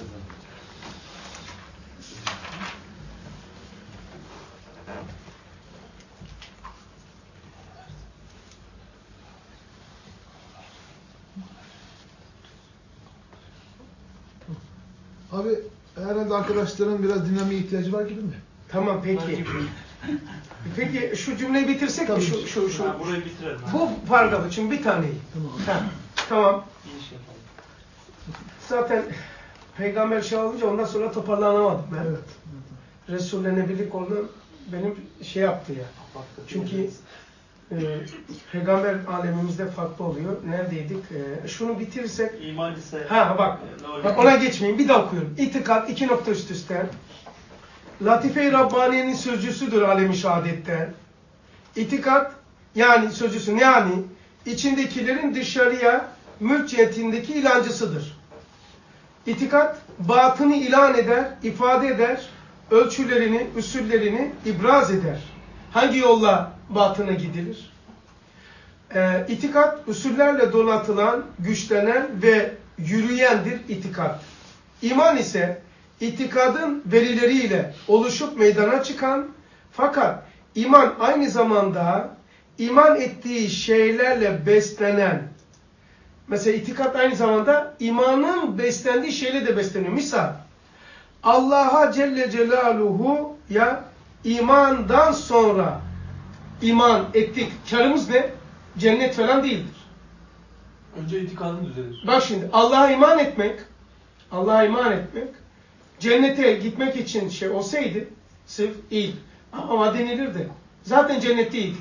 Abi herhalde arkadaşların biraz dinamiğe ihtiyacı var gibi mi? Tamam peki. Peki şu cümleyi bitirsek mi? Şu, şu, şu. Ha, burayı bitirelim. Bu paragrafı için bir taneyi. Tamam. Ha, tamam. İyi iş yapalım. Zaten peygamber şey olunca ondan sonra toparlanamadım ben. Evet. Resul'le Nebilik onu benim şey yaptı ya. Çünkü e, peygamber alemimizde farklı oluyor. Neredeydik? E, şunu bitirirsek. İman ise... Ha bak. Bak ona geçmeyin. Bir daha okuyorum. İtikat iki nokta üst üste. Latife-i Rabbaniye'nin sözcüsüdür alem-i şehadette. İtikat yani sözcüsü yani içindekilerin dışarıya mülk cihetindeki ilancısıdır. İtikat batını ilan eder, ifade eder, ölçülerini, usullerini ibraz eder. Hangi yolla batına gidilir? Ee, itikat usullerle donatılan, güçlenen ve yürüyendir itikat. İman ise itikadın verileriyle oluşup meydana çıkan fakat iman aynı zamanda iman ettiği şeylerle beslenen, mesela itikat aynı zamanda imanın beslendiği şeyle de besleniyor. Misal Allah'a Celle Celaluhu ya imandan sonra iman ettik. Karımız ne? Cennet falan değildir. Önce itikadın düzelir. Bak şimdi Allah'a iman etmek, Allah'a iman etmek, cennete gitmek için şey olsaydı sırf iyi. Ama denilirdi. Zaten cennetteydik.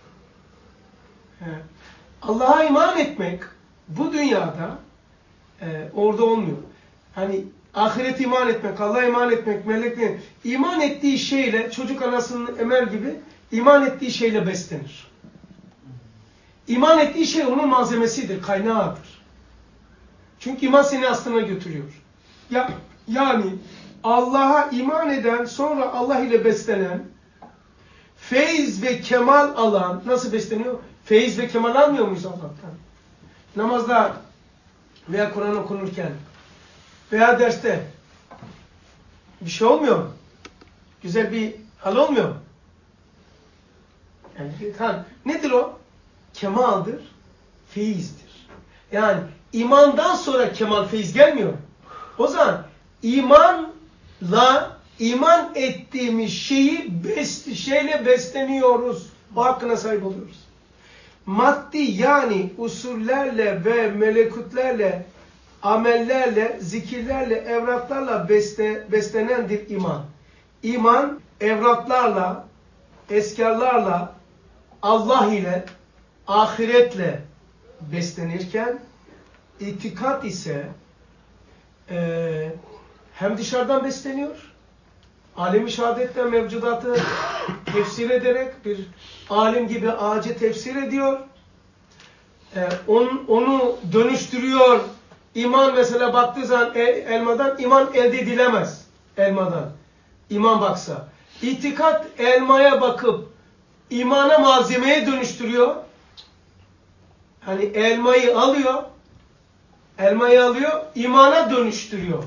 Allah'a iman etmek bu dünyada e, orada olmuyor. Hani ahiret iman etmek, Allah'a iman etmek, meleklerin iman ettiği şeyle çocuk anasının emer gibi iman ettiği şeyle beslenir. İman ettiği şey onun malzemesidir, kaynağıdır. Çünkü iman seni aslına götürüyor. Ya, yani Allah'a iman eden, sonra Allah ile beslenen, feyiz ve kemal alan, nasıl besleniyor? Feyiz ve kemal almıyor muyuz Allah'tan? Namazda veya Kur'an okunurken veya derste bir şey olmuyor mu? Güzel bir hal olmuyor mu? Yani, ha, nedir o? Kemaldir, feyizdir. Yani imandan sonra kemal, feyiz gelmiyor. O zaman imanla iman ettiğimiz şeyi bes, şeyle besleniyoruz. O hakkına sahip oluyoruz. Maddi yani usullerle ve melekutlerle, amellerle, zikirlerle, evraklarla besle, beslenendir iman. İman evraklarla, eskarlarla, Allah ile, ahiretle beslenirken itikat ise e, hem dışarıdan besleniyor, alem-i şehadetten mevcudatı tefsir ederek bir alim gibi ağacı tefsir ediyor. Ee, on, onu dönüştürüyor. İman mesela baktığı zaman e, elmadan iman elde edilemez. Elmadan. İman baksa. İtikat elmaya bakıp imana malzemeye dönüştürüyor. Hani elmayı alıyor. Elmayı alıyor. İmana dönüştürüyor.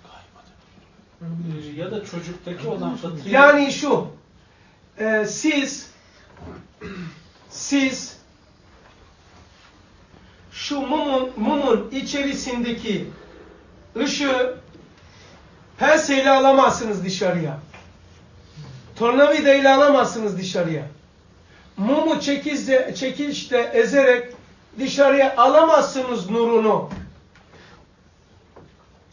Ya da çocuktaki olan fıtri... Yani şu, e, siz, siz şu mumun, mumun içerisindeki ışığı penseyle alamazsınız dışarıya. Tornavida ile alamazsınız dışarıya. Mumu çekizle, çekişle ezerek dışarıya alamazsınız nurunu.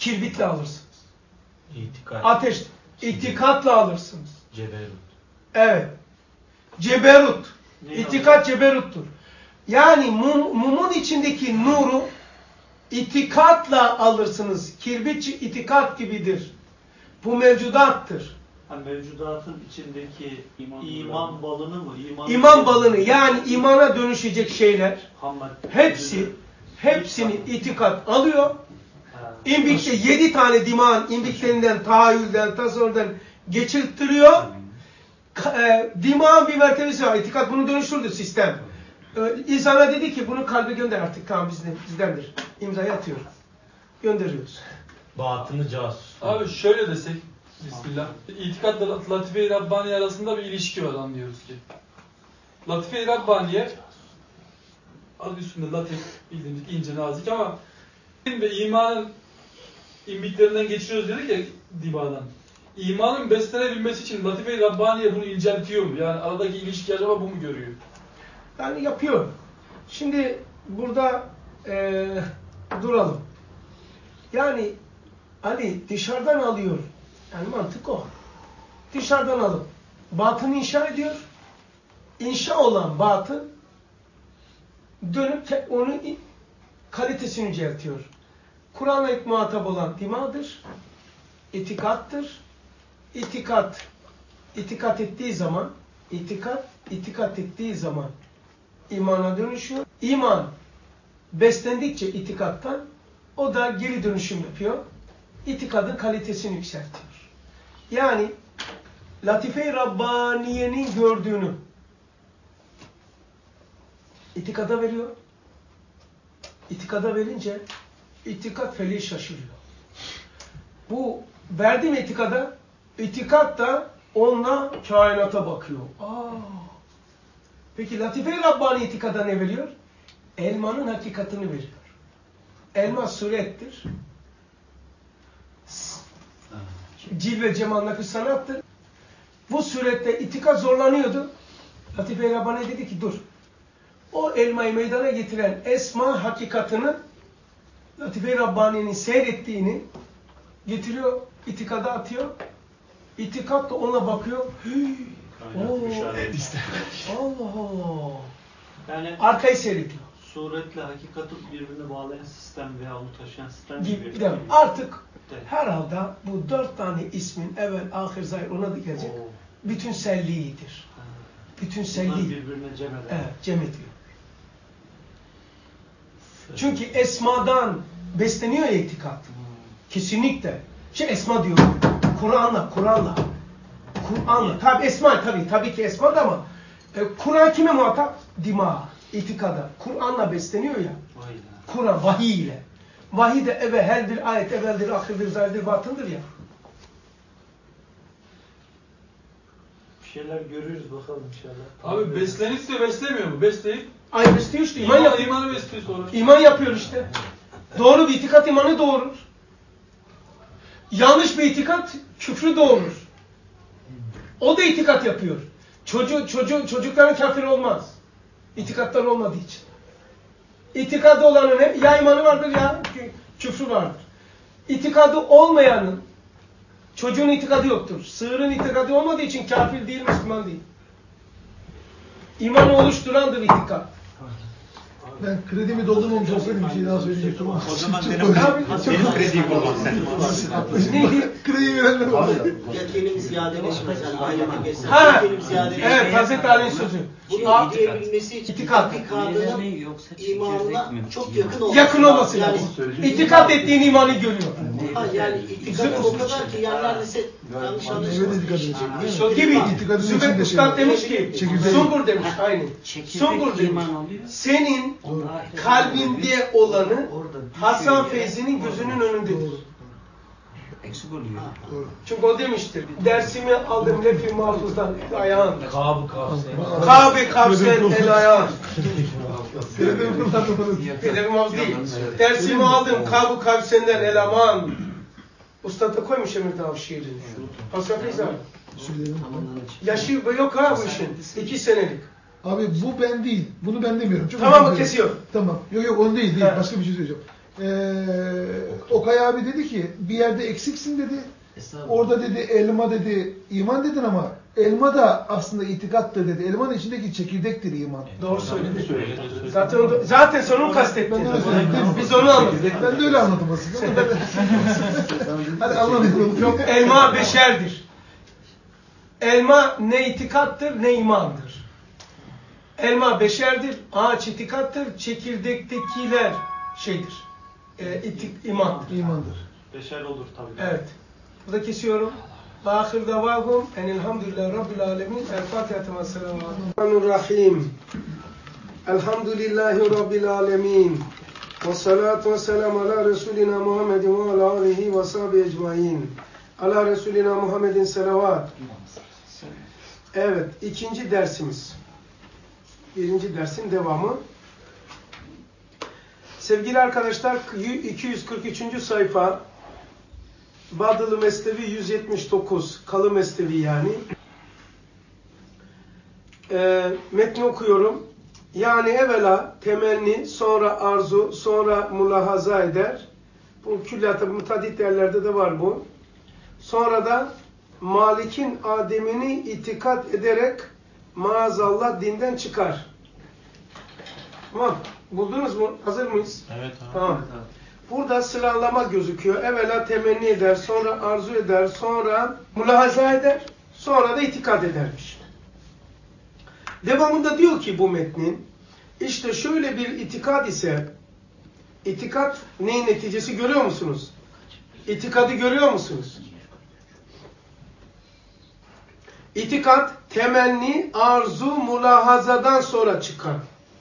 Kirbitle alırsınız. İtikat. Ateş, itikatla alırsınız. Ceberut. Evet. Ceberut. Ne İtikat ceberuttur. Yani mum, mumun içindeki nuru itikatla alırsınız. Kirbit itikat gibidir. Bu mevcudattır. Ha, mevcudatın içindeki iman, iman balını mı? İman, İman balını yani imana dönüşecek şeyler Hamad, hepsi hepsini itikat alıyor. Ha. İmbikte yedi tane dimağın imbiklerinden, tahayyülden, tasavvurdan geçirttiriyor. E, dimağın bir mertebesi var. İtikat bunu dönüştürdü sistem. E, insana dedi ki bunu kalbe gönder artık. Tamam bizden, bizdendir. İmzayı atıyor. Gönderiyoruz. Batını casus. Abi şöyle desek, Bismillah. İtikatla Latife-i Rabbaniye arasında bir ilişki var anlıyoruz ki. Latife-i Rabbaniye adı üstünde latif, bildiğimiz ince, nazik ama ve imanın imbiklerinden geçiriyoruz dedik ya dimadan. İmanın beslenebilmesi için Latife-i Rabbaniye bunu inceltiyor mu? Yani aradaki ilişki acaba bu mu görüyor? Yani yapıyor. Şimdi burada e, duralım. Yani Ali dışarıdan alıyor. Yani mantık o. Dışarıdan alıp batını inşa ediyor. İnşa olan batın dönüp onu kalitesini yüceltiyor. Kur'an'la ilk muhatap olan dimadır. İtikattır. İtikat itikat ettiği zaman itikat itikat ettiği zaman imana dönüşüyor. İman beslendikçe itikattan o da geri dönüşüm yapıyor. İtikadın kalitesini yükseltiyor. Yani Latife-i Rabbaniye'nin gördüğünü itikada veriyor. İtikada verince itikat feleği şaşırıyor. Bu verdiğim itikada itikat da onunla kainata bakıyor. Aa. Peki Latife-i Rabbani itikada ne veriyor? Elmanın hakikatini veriyor. Elma surettir. Cilve cemal nakış sanattır. Bu surette itikat zorlanıyordu. Latife-i Rabbani dedi ki dur. O elmayı meydana getiren esma hakikatını Latife-i Rabbani'nin seyrettiğini getiriyor, itikada atıyor. İtikat da ona bakıyor. Oo, Allah Allah. Yani arkayı seyrediyor. Suretle hakikati birbirine bağlayan sistem veya onu taşıyan sistem Gibi. gibi. Değil mi? Artık Evet. herhalde bu dört tane ismin evvel, ahir, zahir ona da gelecek. Oo. Bütün selliğidir. Ha. Bütün Bunlar selli. birbirine cem eder. Evet, cem ediyor. Çünkü esmadan besleniyor ya itikat. Kesinlikle. Şey esma diyor. Kur'an'la, Kur'an'la. Kur'an'la. Tabi esma, tabi tabii ki esma da ama e, Kur'an kime muhatap? Dima, itikada. Kur'an'la besleniyor ya. Vay be. Kur'an, vahiy ile. Vahiy de eveheldir, ayet evveldir, ahirdir, zahirdir, batındır ya. Bir şeyler görürüz bakalım inşallah. Abi beslenip de beslemiyor mu? Besleyip Ay besliyor işte, iman iman, yapıyor. imanı besliyor sonra. İman yapıyor işte. Doğru bir itikat imanı doğurur. Yanlış bir itikat küfrü doğurur. O da itikat yapıyor. Çocuğu, çocuğu, çocukların kafir olmaz. İtikatları olmadığı için. İtikadı olanın ne? Ya imanı vardır ya küfrü vardır. İtikadı olmayanın çocuğun itikadı yoktur. Sığırın itikadı olmadığı için kafir değil, Müslüman değil. İmanı oluşturandır itikat. Ben kredimi doldurmamış olsaydım bir şey daha söyleyecektim ama. O zaman benim, Abi, benim krediyi bulmak sen. Neydi? Kredi verenler var. Yetkilim ziyadeleşmez. Yani aileme geçsen. Ha, Yetkilim ziyadeleşmez. evet Hazreti Ali'nin sözü. Bunu diyebilmesi için İtikat. itikadının imanına çok yakın olması Yakın olması yani, lazım. İtikat ettiğin imanı görüyor. ha, yani itikadı o kadar ki yani neredeyse yanlış Meyve anlaşılmasın. de dikkat edecek değil mi? Gibi. İtikadın Zübeyir içinde şey Üstad var. demiş ki, Çekirdeği. Sungur demiş, aynen. Sungur demiş, senin kalbinde olanı Hasan Feyzi'nin gözünün önündedir. Eksik oluyor. Doğru. Çünkü o demiştir, dersimi aldım lef-i mahfuzdan ayağın. Kabı kavsen. Kabe kavsen el ayağın. Kredimi kullanmadınız. Lef-i mahfuz değil. Dersimi aldım kabu kavsenden el aman. Usta da koymuş Emir Dağ şiirini. Hasan Feyzi abi. Söyleyelim. Yaşı yok ha bu işin. İki senelik. Abi bu ben değil. Bunu ben demiyorum. Çok Tamam mı özür dilerim. kesiyor? Tamam. Yok yok onu değil. değil. Ha. Başka bir şey söyleyeceğim. Ee, Okay abi dedi ki bir yerde eksiksin dedi. Orada dedi elma dedi iman dedin ama elma da aslında itikattır dedi. Elmanın içindeki çekirdektir iman. Doğru söyledin. Zaten onu, zaten sen onu kastettin. Ben öyle söyledim. Biz onu anladık. Ben de öyle anladım aslında. Hadi anladım. Yok, elma beşerdir. Elma ne itikattır ne imandır. Elma beşerdir, ağaç itikattır, çekirdektekiler şeydir. E, itik, imandır. İmandır. Beşer olur tabii. Evet. Burada kesiyorum. Ahir davahum enelhamdülillahi rabbil alemin. El Fatiha ve selamun rahim. Elhamdülillahi rabbil alemin. Ve salatu ve selamu ala Resulina Muhammedin ve ala alihi ve sahbihi ecmaîn. Ala Resulina Muhammedin selavat. Evet, ikinci dersimiz. Birinci dersin devamı. Sevgili arkadaşlar, iki yüz kırk üçüncü sayfa, Badıl-ı Mesnevi yüz yetmiş dokuz, Kalı Mesnevi yani. E, metni okuyorum. Yani evvela temenni, sonra arzu, sonra mülahaza eder. Bu külliyat-ı mutadit yerlerde de var bu. Sonra da Malik'in Adem'ini itikat ederek maazallah dinden çıkar. Tamam. Buldunuz mu? Hazır mıyız? Evet abi. Tamam. Burada sıralama gözüküyor. Evvela temenni eder, sonra arzu eder, sonra mülahaza eder, sonra da itikat edermiş. Devamında diyor ki bu metnin, işte şöyle bir itikat ise, itikat neyin neticesi görüyor musunuz? İtikadı görüyor musunuz? İtikat, temenni, arzu, mülahazadan sonra çıkar.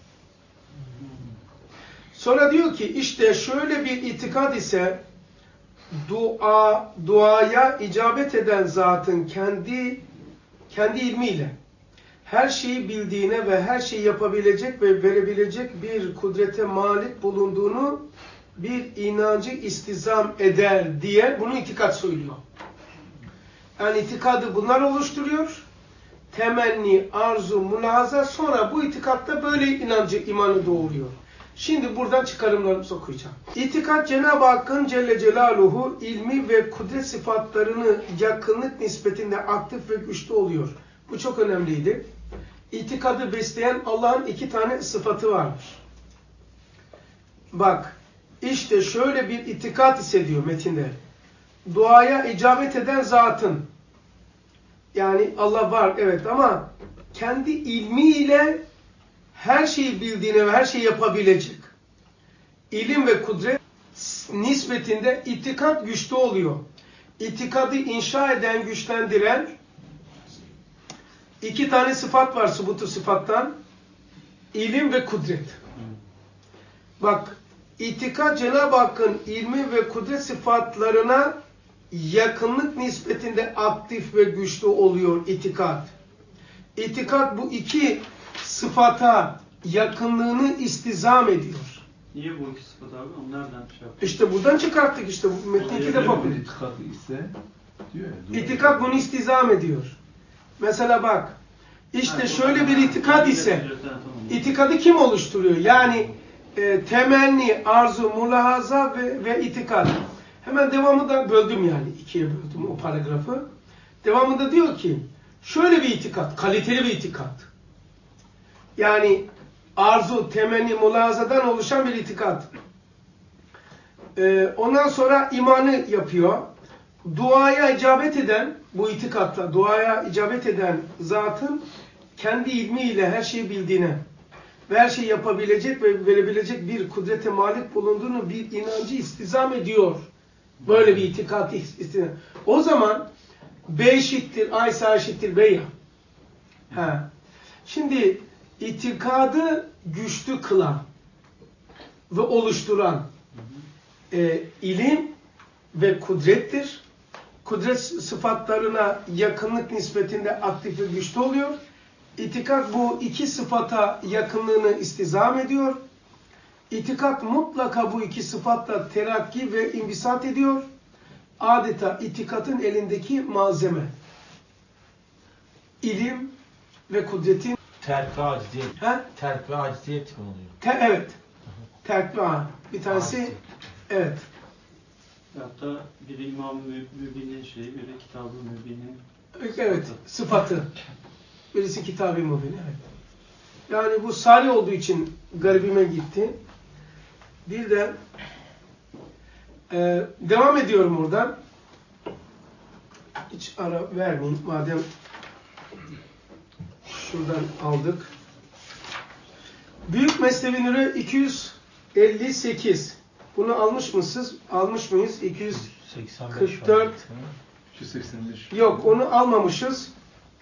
Sonra diyor ki işte şöyle bir itikat ise dua duaya icabet eden zatın kendi kendi ilmiyle her şeyi bildiğine ve her şeyi yapabilecek ve verebilecek bir kudrete malik bulunduğunu bir inancı istizam eder diye bunu itikat söylüyor. Yani itikadı bunlar oluşturuyor. Temenni, arzu, mülahaza, sonra bu itikatta böyle inancı, imanı doğuruyor. Şimdi buradan çıkarımlarımızı okuyacağım. İtikat Cenab-ı Hakk'ın Celle Celaluhu ilmi ve kudret sıfatlarını yakınlık nispetinde aktif ve güçlü oluyor. Bu çok önemliydi. İtikadı besleyen Allah'ın iki tane sıfatı varmış. Bak, işte şöyle bir itikat ise diyor metinde. Duaya icabet eden zatın, yani Allah var evet ama kendi ilmiyle her şeyi bildiğine ve her şeyi yapabilecek ilim ve kudret nispetinde itikat güçlü oluyor. İtikadı inşa eden, güçlendiren iki tane sıfat var subutu sıfattan. İlim ve kudret. Bak, itikat Cenab-ı Hakk'ın ilmi ve kudret sıfatlarına yakınlık nispetinde aktif ve güçlü oluyor itikat. İtikat bu iki sıfata yakınlığını istizam ediyor. Niye bu iki sıfat abi? Onlardan şey yapıyor. İşte buradan çıkarttık işte. Bu metni iki defa okuduk. İtikatı ise diyor ya. İtikat bunu istizam ediyor. Mesela bak. İşte şöyle bir itikat ise itikadı kim oluşturuyor? Yani e, temenni, arzu, mülahaza ve, ve itikat. Hemen devamında böldüm yani. ikiye böldüm o paragrafı. Devamında diyor ki şöyle bir itikat, kaliteli bir itikat. Yani arzu, temenni, mülahazadan oluşan bir itikat. Ee, ondan sonra imanı yapıyor. Duaya icabet eden, bu itikatla duaya icabet eden zatın kendi ilmiyle her şeyi bildiğine ve her şeyi yapabilecek ve verebilecek bir kudrete malik bulunduğunu bir inancı istizam ediyor. Böyle bir itikat istizam. O zaman B eşittir, A ise A eşittir B ya. Ha. Şimdi itikadı güçlü kılan ve oluşturan e, ilim ve kudrettir. Kudret sıfatlarına yakınlık nispetinde aktif ve güçlü oluyor. İtikat bu iki sıfata yakınlığını istizam ediyor. İtikat mutlaka bu iki sıfatla terakki ve imbisat ediyor. Adeta itikatın elindeki malzeme. İlim ve kudretin terk ve aciziyet. Ha? Terk ve aciziyet mi oluyor? Te, evet. Terk ve a. Bir tanesi Aciziyet. Evet. Hatta biri İmam-ı Mübin'in şeyi, biri Kitab-ı Mübin'in Evet, sıfatı. Birisi Kitab-ı Mübin, evet. Yani bu salih olduğu için garibime gitti. Bir de e, devam ediyorum oradan. Hiç ara vermeyin madem şuradan aldık. Büyük Mesnevi Nur'u iki yüz elli sekiz. Bunu almış mısınız? Almış mıyız? iki yüz kırk dört. iki yüz seksen beş. Yok, onu almamışız.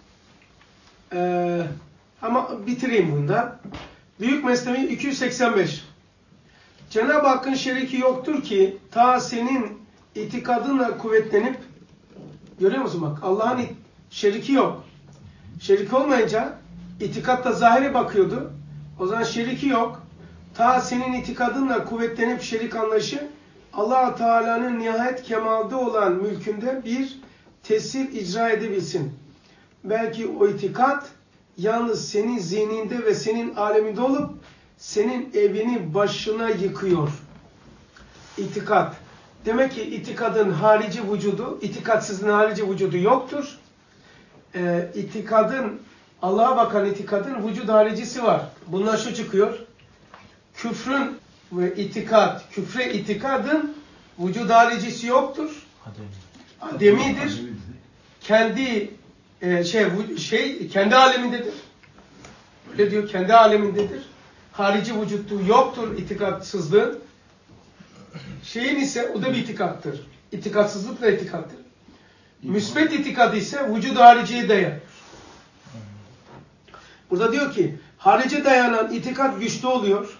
Ee, ama bitireyim bunda. Büyük Mesnevi iki yüz seksen beş. Cenab-ı Hakk'ın şeriki yoktur ki ta senin itikadınla kuvvetlenip, görüyor musun bak, Allah'ın şeriki yok. Şeriki olmayınca itikatta zahire bakıyordu. O zaman şeriki yok. Ta senin itikadınla kuvvetlenip şerik anlayışı Allah-u Teala'nın nihayet kemalde olan mülkünde bir tesir icra edebilsin. Belki o itikat yalnız senin zihninde ve senin aleminde olup senin evini başına yıkıyor. İtikat. Demek ki itikadın harici vücudu, itikatsızlığın harici vücudu yoktur. Ee, itikadın, Allah'a bakan itikadın vücud haricisi var. Bundan şu çıkıyor. Küfrün ve itikat, küfre itikadın vücud haricisi yoktur. Ademidir. Kendi e, şey şey kendi alemindedir. Öyle diyor, kendi alemindedir. Harici vücudu yoktur itikatsızlığın. Şeyin ise o da bir itikattır. İtikatsızlık da itikattır. Müsbet itikadı ise vücud hariciye dayanır. Burada diyor ki harice dayanan itikat güçlü oluyor.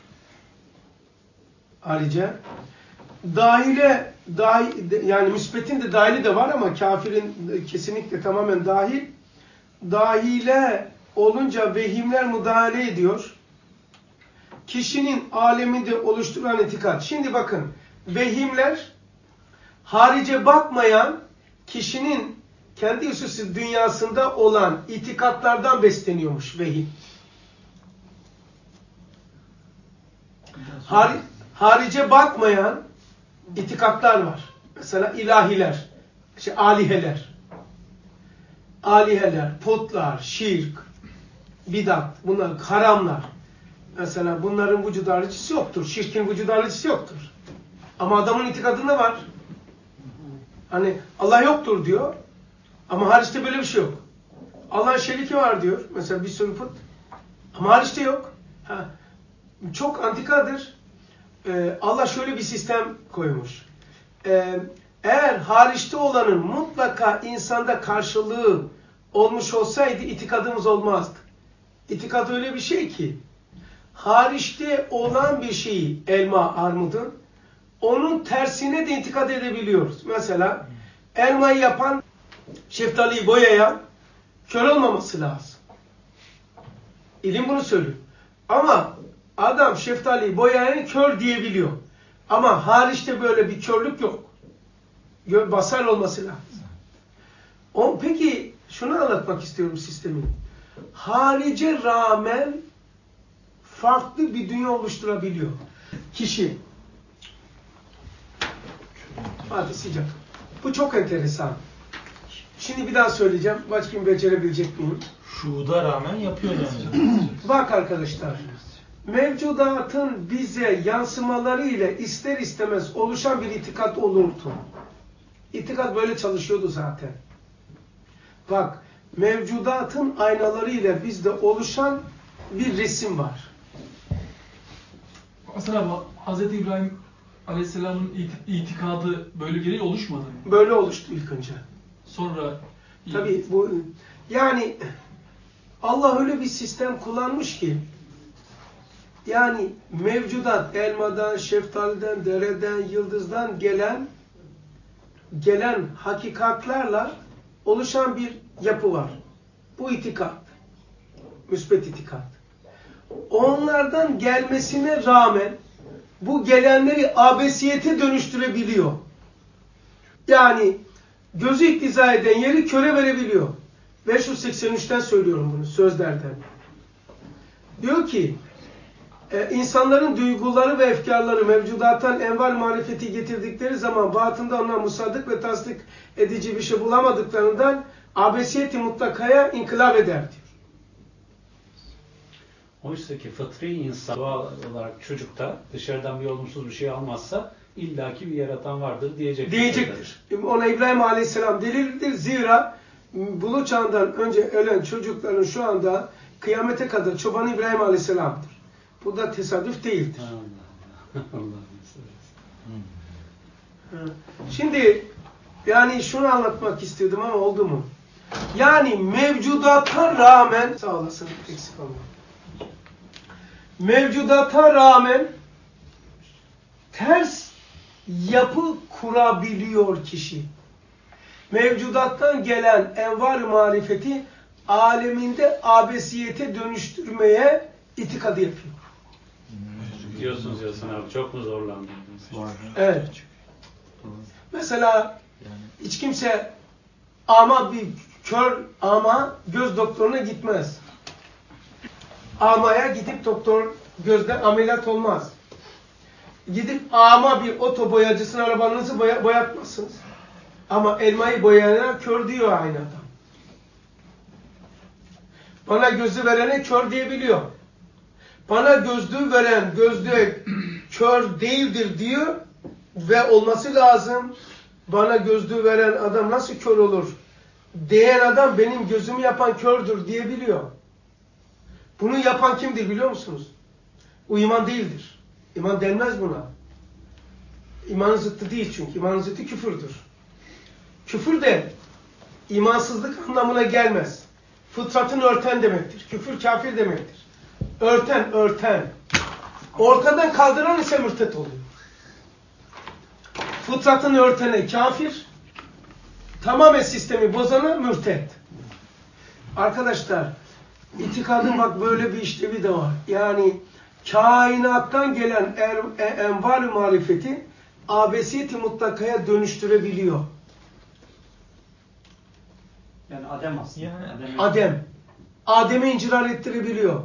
Harice. Dahile, dahil, yani müsbetin de dahili de var ama kafirin kesinlikle tamamen dahil. Dahile olunca vehimler müdahale ediyor. Kişinin aleminde oluşturan itikat. Şimdi bakın, vehimler harice bakmayan kişinin kendi hususi dünyasında olan itikatlardan besleniyormuş vehim. Har harice bakmayan itikatlar var. Mesela ilahiler, işte aliheler, aliheler, putlar, şirk, bidat, bunlar haramlar. Mesela bunların vücud haricisi yoktur. Şirkin vücud haricisi yoktur. Ama adamın itikadında var. Hani Allah yoktur diyor. Ama hariçte böyle bir şey yok. Allah'ın şeriki var diyor. Mesela bir sürü put. Ama hariçte yok. Ha. Çok antikadır. Ee, Allah şöyle bir sistem koymuş. Ee, eğer hariçte olanın mutlaka insanda karşılığı olmuş olsaydı itikadımız olmazdı. İtikad öyle bir şey ki hariçte olan bir şeyi, elma, armudun, onun tersine de itikad edebiliyoruz. Mesela elmayı yapan, şeftaliyi boyayan kör olmaması lazım. İlim bunu söylüyor. Ama adam şeftaliyi boyayan kör diyebiliyor. Ama hariçte böyle bir körlük yok. Basar olması lazım. O, peki şunu anlatmak istiyorum sistemin. Harice rağmen farklı bir dünya oluşturabiliyor. Kişi. Hadi sıcak. Bu çok enteresan. Şimdi bir daha söyleyeceğim. Bakayım becerebilecek miyim? Şuuda rağmen yapıyor yani. Bak arkadaşlar. Mevcudatın bize yansımaları ile ister istemez oluşan bir itikat olurdu. İtikat böyle çalışıyordu zaten. Bak, mevcudatın aynaları ile bizde oluşan bir resim var. Mesela Hazreti İbrahim Aleyhisselam'ın itikadı böyle geri oluşmadı mı? Böyle oluştu ilk önce. Sonra tabii bu yani Allah öyle bir sistem kullanmış ki yani mevcudat elmadan, şeftaliden, dereden, yıldızdan gelen gelen hakikatlarla oluşan bir yapı var. Bu itikat. Müsbet itikat. Onlardan gelmesine rağmen bu gelenleri abesiyete dönüştürebiliyor. Yani gözü iktiza eden yeri köre verebiliyor. beş yüz seksen üçten söylüyorum bunu sözlerden. Diyor ki Ee, insanların duyguları ve efkarları mevcudattan enval marifeti getirdikleri zaman batında onlar musaddık ve tasdik edici bir şey bulamadıklarından abesiyeti mutlakaya inkılap eder diyor. Oysa ki fıtri insan doğal olarak çocukta dışarıdan bir olumsuz bir şey almazsa illaki bir yaratan vardır diyecektir. Diyecektir. Ona İbrahim Aleyhisselam delildir. Zira buluğ çağından önce ölen çocukların şu anda kıyamete kadar çobanı İbrahim Aleyhisselam'dır. Bu da tesadüf değildir. Allah Allah. Şimdi yani şunu anlatmak istiyordum ama oldu mu? Yani mevcudata rağmen sağ olasın eksik olma. Mevcudata rağmen ters yapı kurabiliyor kişi. Mevcudattan gelen envar-ı marifeti aleminde abesiyete dönüştürmeye itikadı yapıyor. Diyorsunuz Yasin abi, çok mu zorlandınız? Evet. Mesela hiç kimse ama bir kör ama göz doktoruna gitmez. Amaya gidip doktor gözden ameliyat olmaz. Gidip ama bir oto boyacısına arabanızı boya, boyatmazsınız. Ama elmayı boyayana kör diyor aynı adam. Bana gözü verene kör diyebiliyor. Bana gözlüğü veren gözlüğe kör değildir diyor ve olması lazım. Bana gözlüğü veren adam nasıl kör olur? Diyen adam benim gözümü yapan kördür diyebiliyor. Bunu yapan kimdir biliyor musunuz? O iman değildir. İman denmez buna. İmanın zıttı değil çünkü. İmanın zıttı küfürdür. Küfür de imansızlık anlamına gelmez. Fıtratını örten demektir. Küfür kafir demektir. Örten, örten. Ortadan kaldıran ise mürtet oluyor. Fıtratını örtene kafir, tamamen sistemi bozana mürtet. Arkadaşlar, itikadın bak böyle bir işlevi de var. Yani kainattan gelen er, e, envar-ı marifeti abesiyeti mutlakaya dönüştürebiliyor. Yani Adem aslında. Yani, Adem. Adem. Adem'i incirar ettirebiliyor.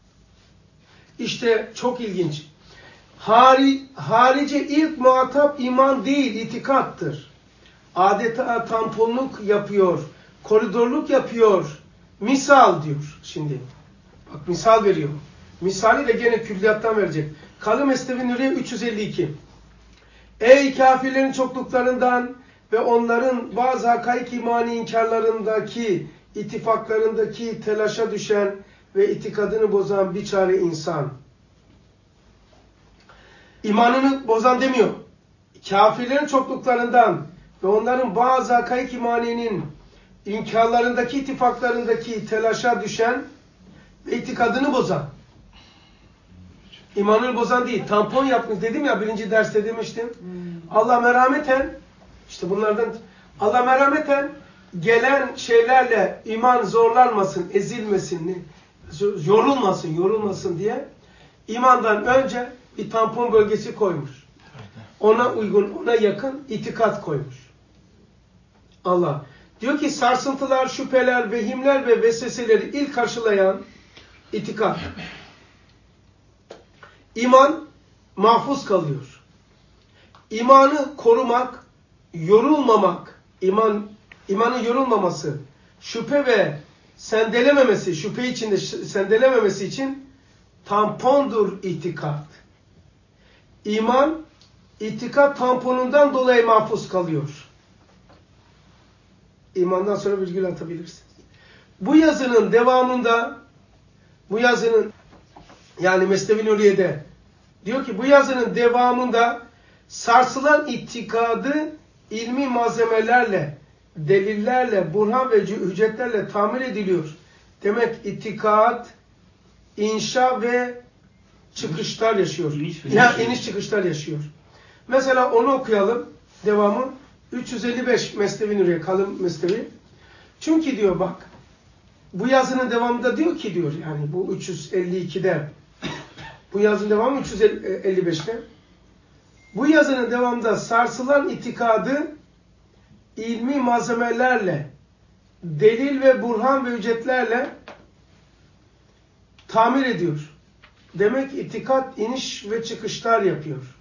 İşte çok ilginç. Hari, harici ilk muhatap iman değil, itikattır. Adeta tamponluk yapıyor, koridorluk yapıyor. Misal diyor şimdi. Bak misal veriyor. Misali de gene külliyattan verecek. Kalın Mesnevi Nuriye üç yüz elli iki. Ey kafirlerin çokluklarından ve onların bazı hakaik imani inkarlarındaki, ittifaklarındaki telaşa düşen ve itikadını bozan bir çare insan. İmanını bozan demiyor. Kafirlerin çokluklarından ve onların bazı hakaik imaninin inkarlarındaki, ittifaklarındaki telaşa düşen ve itikadını bozan. İmanını bozan değil. Tampon yapmış dedim ya, birinci derste demiştim. Allah merhameten, işte bunlardan Allah merhameten gelen şeylerle iman zorlanmasın, ezilmesin, yorulmasın, yorulmasın diye imandan önce bir tampon bölgesi koymuş. Ona uygun, ona yakın itikat koymuş. Allah diyor ki sarsıntılar, şüpheler, vehimler ve vesveseleri ilk karşılayan itikat. İman mahfuz kalıyor. İmanı korumak, yorulmamak, iman imanın yorulmaması, şüphe ve sendelememesi, şüphe içinde sendelememesi için tampondur itikat. İman, itikat tamponundan dolayı mahfuz kalıyor. İmandan sonra virgül atabilirsiniz. Bu yazının devamında, bu yazının yani Mesnevi Nuriye'de diyor ki bu yazının devamında sarsılan itikadı ilmi malzemelerle, delillerle, burhan ve hüccetlerle tamir ediliyor. Demek itikat, inşa ve çıkışlar yaşıyor. İniş ve ya çıkış. iniş çıkışlar yaşıyor. Mesela onu okuyalım. Devamı üç yüz elli beş Mesnevi Nuriye, kalın Mesnevi. Çünkü diyor bak, bu yazının devamında diyor ki diyor yani bu üç yüz elli ikide bu yazının devamı üç yüz elli beşte. Bu yazının devamında sarsılan itikadı ilmi malzemelerle, delil ve burhan ve hüccetlerle tamir ediyor. Demek itikat iniş ve çıkışlar yapıyor.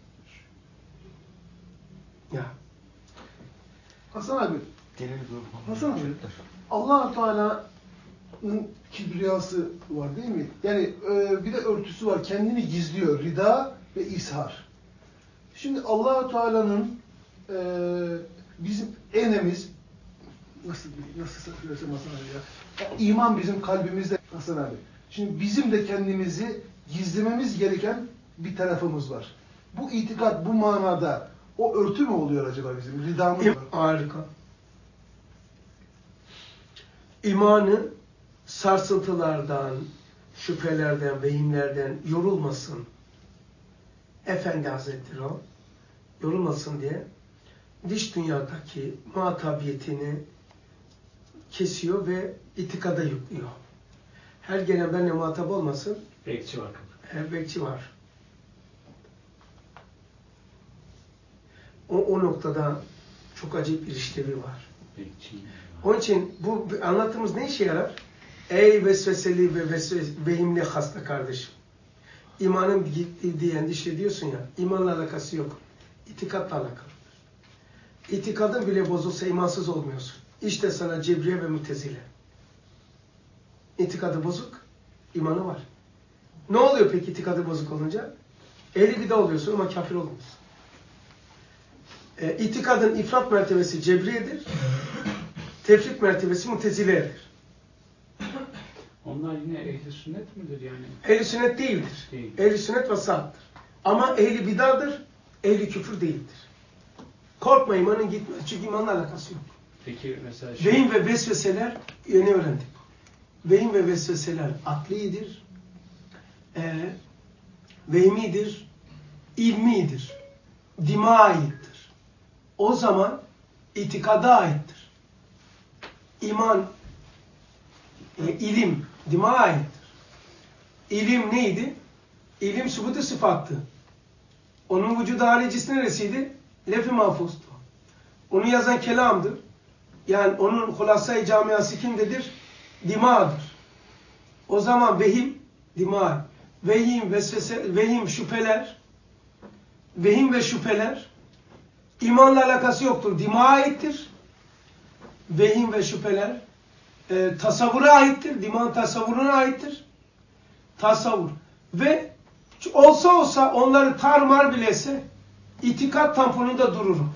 Ya. Hasan abi. Hasan abi. Allah-u Teala'nın kibriyası var değil mi? Yani e, bir de örtüsü var. Kendini gizliyor. Rida ve ishar. Şimdi Allah-u Teala'nın e, bizim enemiz nasıl nasıl söylesem Hasan abi ya? Ya iman bizim kalbimizde Hasan abi. Şimdi bizim de kendimizi gizlememiz gereken bir tarafımız var. Bu itikat bu manada o örtü mü oluyor acaba bizim? Rida mı? Harika. İmanı sarsıntılardan, şüphelerden, vehimlerden yorulmasın. Efendi Hazretleri o. Yorulmasın diye dış dünyadaki muhatabiyetini kesiyor ve itikada yüklüyor. Her gelen benimle muhatap olmasın. Bekçi var. Her bekçi var. O, o noktada çok acayip bir işlevi var. Bekçi. Onun için bu anlattığımız ne işe yarar? Ey vesveseli ve vesves, vehimli hasta kardeşim. İmanın gitti diye endişe ediyorsun ya, imanla alakası yok. İtikatla alakalı. İtikadın bile bozulsa imansız olmuyorsun. İşte sana Cebriye ve Mutezile. İtikadı bozuk, imanı var. Ne oluyor peki itikadı bozuk olunca? Ehli bidah oluyorsun ama kafir olmuyorsun. E, itikadın ifrat mertebesi Cebriye'dir. Tefrit mertebesi Mutezile'dir. Onlar yine ehli sünnet midir yani? Ehli sünnet değildir. Değil. Ehli sünnet vasattır. Ama ehli bidadır, ehli küfür değildir. Korkma imanın gitmez. Çünkü imanla alakası yok. Peki mesela... Şey... Vehim ve vesveseler, yeni öğrendik. Vehim ve vesveseler aklidir, e, vehimidir, ilmidir, dima aittir. O zaman itikada aittir. İman, e, ilim, dima aittir. İlim neydi? İlim sübut-u sıfattı. Onun vücudu halicisi neresiydi? Lef-i mahfuzdu. Onu yazan kelamdır. Yani onun hulasa-i camiası kimdedir? Dima'dır. O zaman vehim, dima, vehim, vesvese, vehim, şüpheler, vehim ve şüpheler imanla alakası yoktur. Dima aittir. Vehim ve şüpheler e, tasavvura aittir. Diman tasavvuruna aittir. Tasavvur. Ve olsa olsa onları tarmar bilese itikat tamponunda dururum.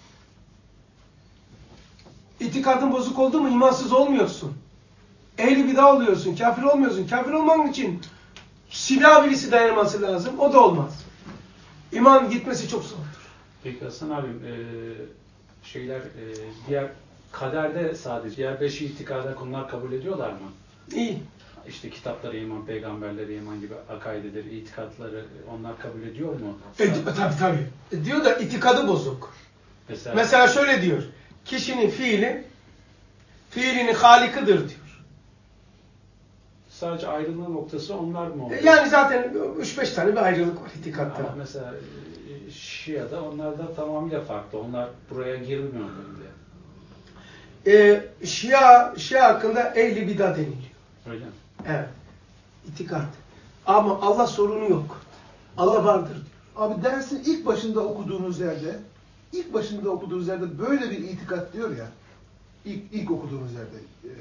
İtikadın bozuk oldu mu imansız olmuyorsun. Ehli bidah oluyorsun, kafir olmuyorsun. Kafir olman için silah birisi dayanması lazım. O da olmaz. İman gitmesi çok zordur. Peki Hasan abim, e, şeyler, e, diğer kaderde sadece, diğer beş itikada konular kabul ediyorlar mı? İyi. İşte kitapları iman, peygamberleri iman gibi akaideleri, itikatları onlar kabul ediyor mu? E, tabii tabii. E, diyor da itikadı bozuk. Mesela, Mesela şöyle diyor. Kişinin fiili, fiilinin halikıdır diyor. sadece ayrılma noktası onlar mı oluyor? Yani zaten üç beş tane bir ayrılık var itikatta. Ama mesela Şia'da onlar da tamamıyla farklı. Onlar buraya girmiyor diye. Ee, Şia, Şia hakkında ehli bidah deniliyor. Öyle mi? Evet. İtikat. Ama Allah sorunu yok. Allah vardır diyor. Abi dersin ilk başında okuduğunuz yerde, ilk başında okuduğunuz yerde böyle bir itikat diyor ya, ilk, ilk okuduğunuz yerde. Ee,